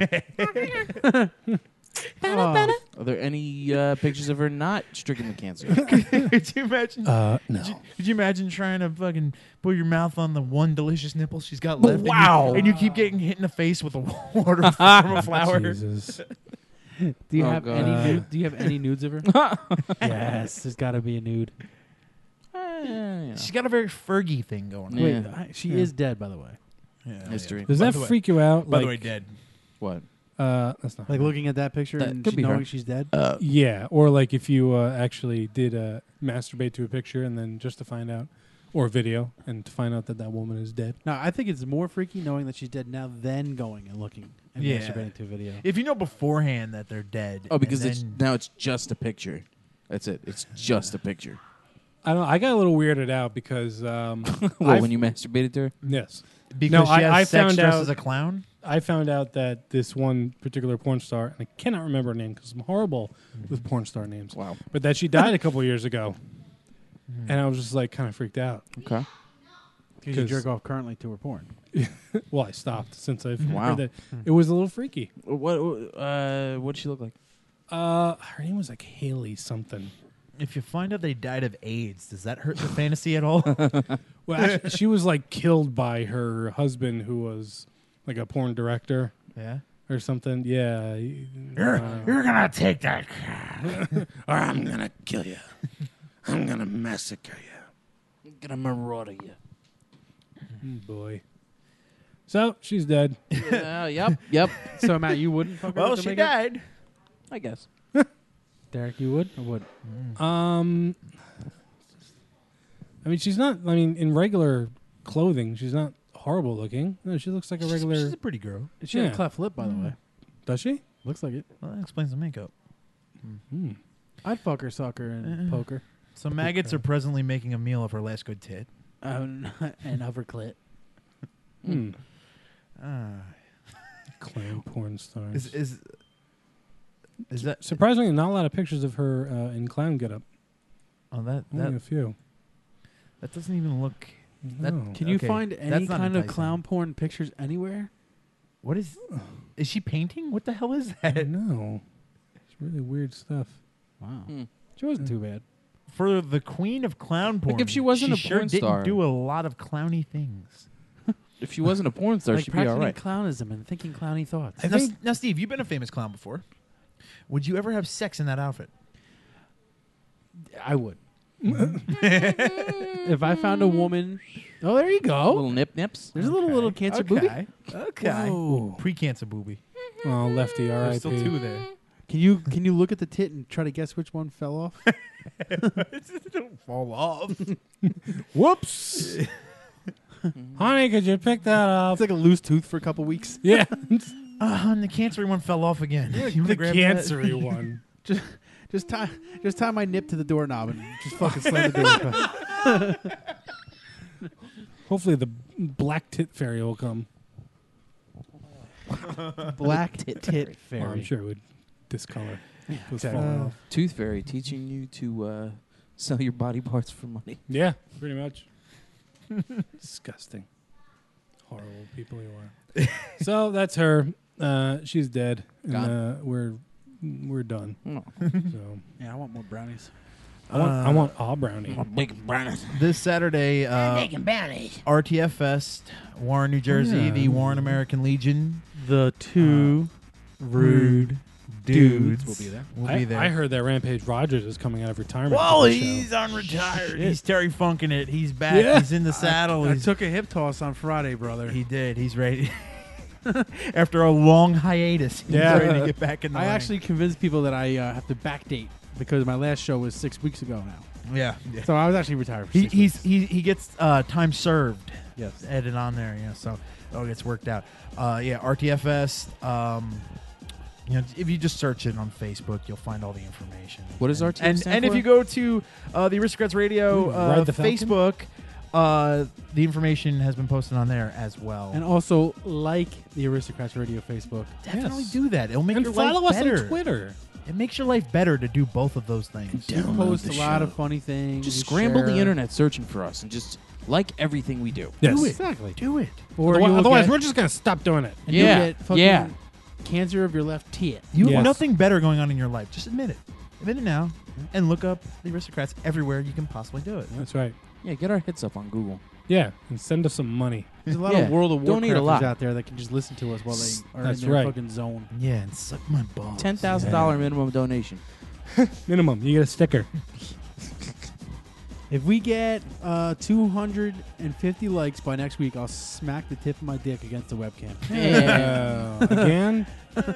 Are there any pictures of her not stricken with cancer? Could you imagine? No. Could you imagine trying to fucking put your mouth on the one delicious nipple she's got left? Wow. And you keep getting hit in the face with a water from a flower. Jesus. Do you Oh, have God. any? Do you have any nudes of her? Yes, there's got to be a nude. She's got a very Fergie thing going on. Yeah. Wait, she is dead, by the way. Yeah, History. Does By that the way- freak you out? By like, the way, dead. What? That's not Like looking at that picture That and could be knowing her. she's dead. yeah, or like if you actually did masturbate to a picture and then just to find out, or a video, and to find out that that woman is dead. No, I think it's more freaky knowing that she's dead now than going and looking and Yeah. masturbating to a video. If you know beforehand that they're dead. Oh, because and it's then- now it's just a picture. That's it. It's just a picture. I don't know. I got a little weirded out because When you masturbated to her? yes, because no, she has I sex found dressed out as a clown. I found out that this one particular porn star, and I cannot remember her name because I'm horrible with porn star names. Wow. But that she died a couple years ago, and I was just like kind of freaked out. Okay. Because you jerk off currently to her porn. Well, I stopped since I've Wow. heard that. It was a little freaky. What'd she look like? Her name was like Haley something. If you find out they died of AIDS, does that hurt the fantasy at all? Well, actually, she was like killed by her husband, who was like a porn director. Yeah. Or something. Yeah. You're gonna take that. Or I'm gonna kill you. I'm gonna massacre you. I'm gonna marauder you. Boy. So she's dead. Yep. So Matt, you wouldn't fuck her Well, with the she makeup? died. I guess. Derek, you would or would? I mean, she's not. I mean, in regular clothing, she's not horrible looking. No, she looks like a regular. She's a pretty girl. She had Yeah. a cleft lip, by the way. Does she? Looks like it. Well, that explains the makeup. I'd fuck her, suck her, and poke her. So maggots are presently making a meal of her last good tit. And of her clit. Clown porn stars. Is that Surprisingly, not a lot of pictures of her in clown getup. Oh, that Only a few. that doesn't even look. That, No. Can you okay, find any that's not kind of enticing. clown porn pictures anywhere? What is? Is she painting? What the hell is I that? know. It's really weird stuff. Wow. She wasn't too bad. For the queen of clown porn, if she wasn't a sure porn didn't star. do a lot of clowny things. If she wasn't a porn star, Like she'd be all practicing right. clownism and thinking clowny thoughts. Now, Steve, you've been a famous clown before. Would you ever have sex in that outfit? I would. If I found a woman. Oh, there you go. Little nip nips. There's a little cancer booby. Okay. Whoa. Pre-cancer booby. Oh, lefty. There's R.I.P. still two there. Can you look at the tit and try to guess which one fell off? Don't fall off. Whoops. Honey, could you pick that up? It's like a loose tooth for a couple weeks. Yeah. And the cancery one fell off again. You wanna The grab that? cancery one. Just tie my nip to the doorknob and just fucking slam the door. Hopefully the black tit fairy will come. Black tit fairy. Well, I'm sure it would discolor. It was exactly. falling off. Tooth Fairy teaching you to sell your body parts for money. Yeah, pretty much. Disgusting. Horrible people you are. So that's her. She's dead. And we're done. So Yeah, I want more brownies. I want a brownie. Big brownies. This Saturday, Making brownies. RTF Fest, Warren, New Jersey, the Warren American Legion The two rude dudes will be there. We'll be there. I heard that Rampage Rogers is coming out of retirement. Whoa, for the show. he's unretired. Shit. He's Terry Funking it. He's back. Yeah. He's in the saddle. I He's- took a hip toss on Friday, brother. He did. He's ready. After a long hiatus, he's ready to get back in the I ring. actually convinced people that I have to backdate because my last show was 6 weeks ago now. Yeah. So I was actually retired for He 6 weeks. he gets time served. Yes. Added on there. Yeah. So it all gets worked out. Yeah. RTFS. You know, if you just search it on Facebook, you'll find all the information. What does RTFS And stand if for? you go to the Aristocrats Radio Ride the Falcon? Facebook, the information has been posted on there as well. And also like the Aristocrats Radio Facebook. Definitely do that. It'll make And your follow life us better. on Twitter. It makes your life better to do both of those things. We post a lot of funny things. Just we scramble the share. internet searching for us and just like everything we do. Yes. Do it. Exactly. Do it. Or Otherwise, you'll otherwise get- we're just gonna stop doing it. and you'll Yeah. get fucking Yeah. cancer of your left tit. You have Yes. nothing better going on in your life. Just admit it. Admit it now. And look up the Aristocrats everywhere you can possibly do it. That's right. Yeah, get our hits up on Google. Yeah, and send us some money. There's a lot Yeah. of World of Donate a lot. Warcrafters out there that can just listen to us while they are That's in their right. fucking zone. Yeah, and suck my balls. $10,000 minimum donation. Minimum. You get a sticker. If we get 250 likes by next week, I'll smack the tip of my dick against the webcam. Again?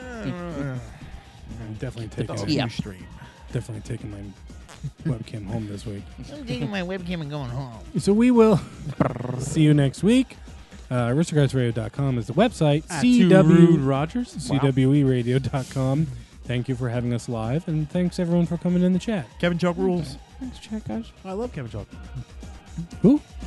I'm definitely taking Yeah. definitely taking my webcam home this week. I'm taking my webcam and going home. So we will see you next week. Aristocratsradio.com is the website. Rude Rogers. CWEradio.com. Thank you for having us live, and thanks everyone for coming in the chat. Kevin Chuck rules. Thanks, chat guys. I love Kevin Chalk. Who?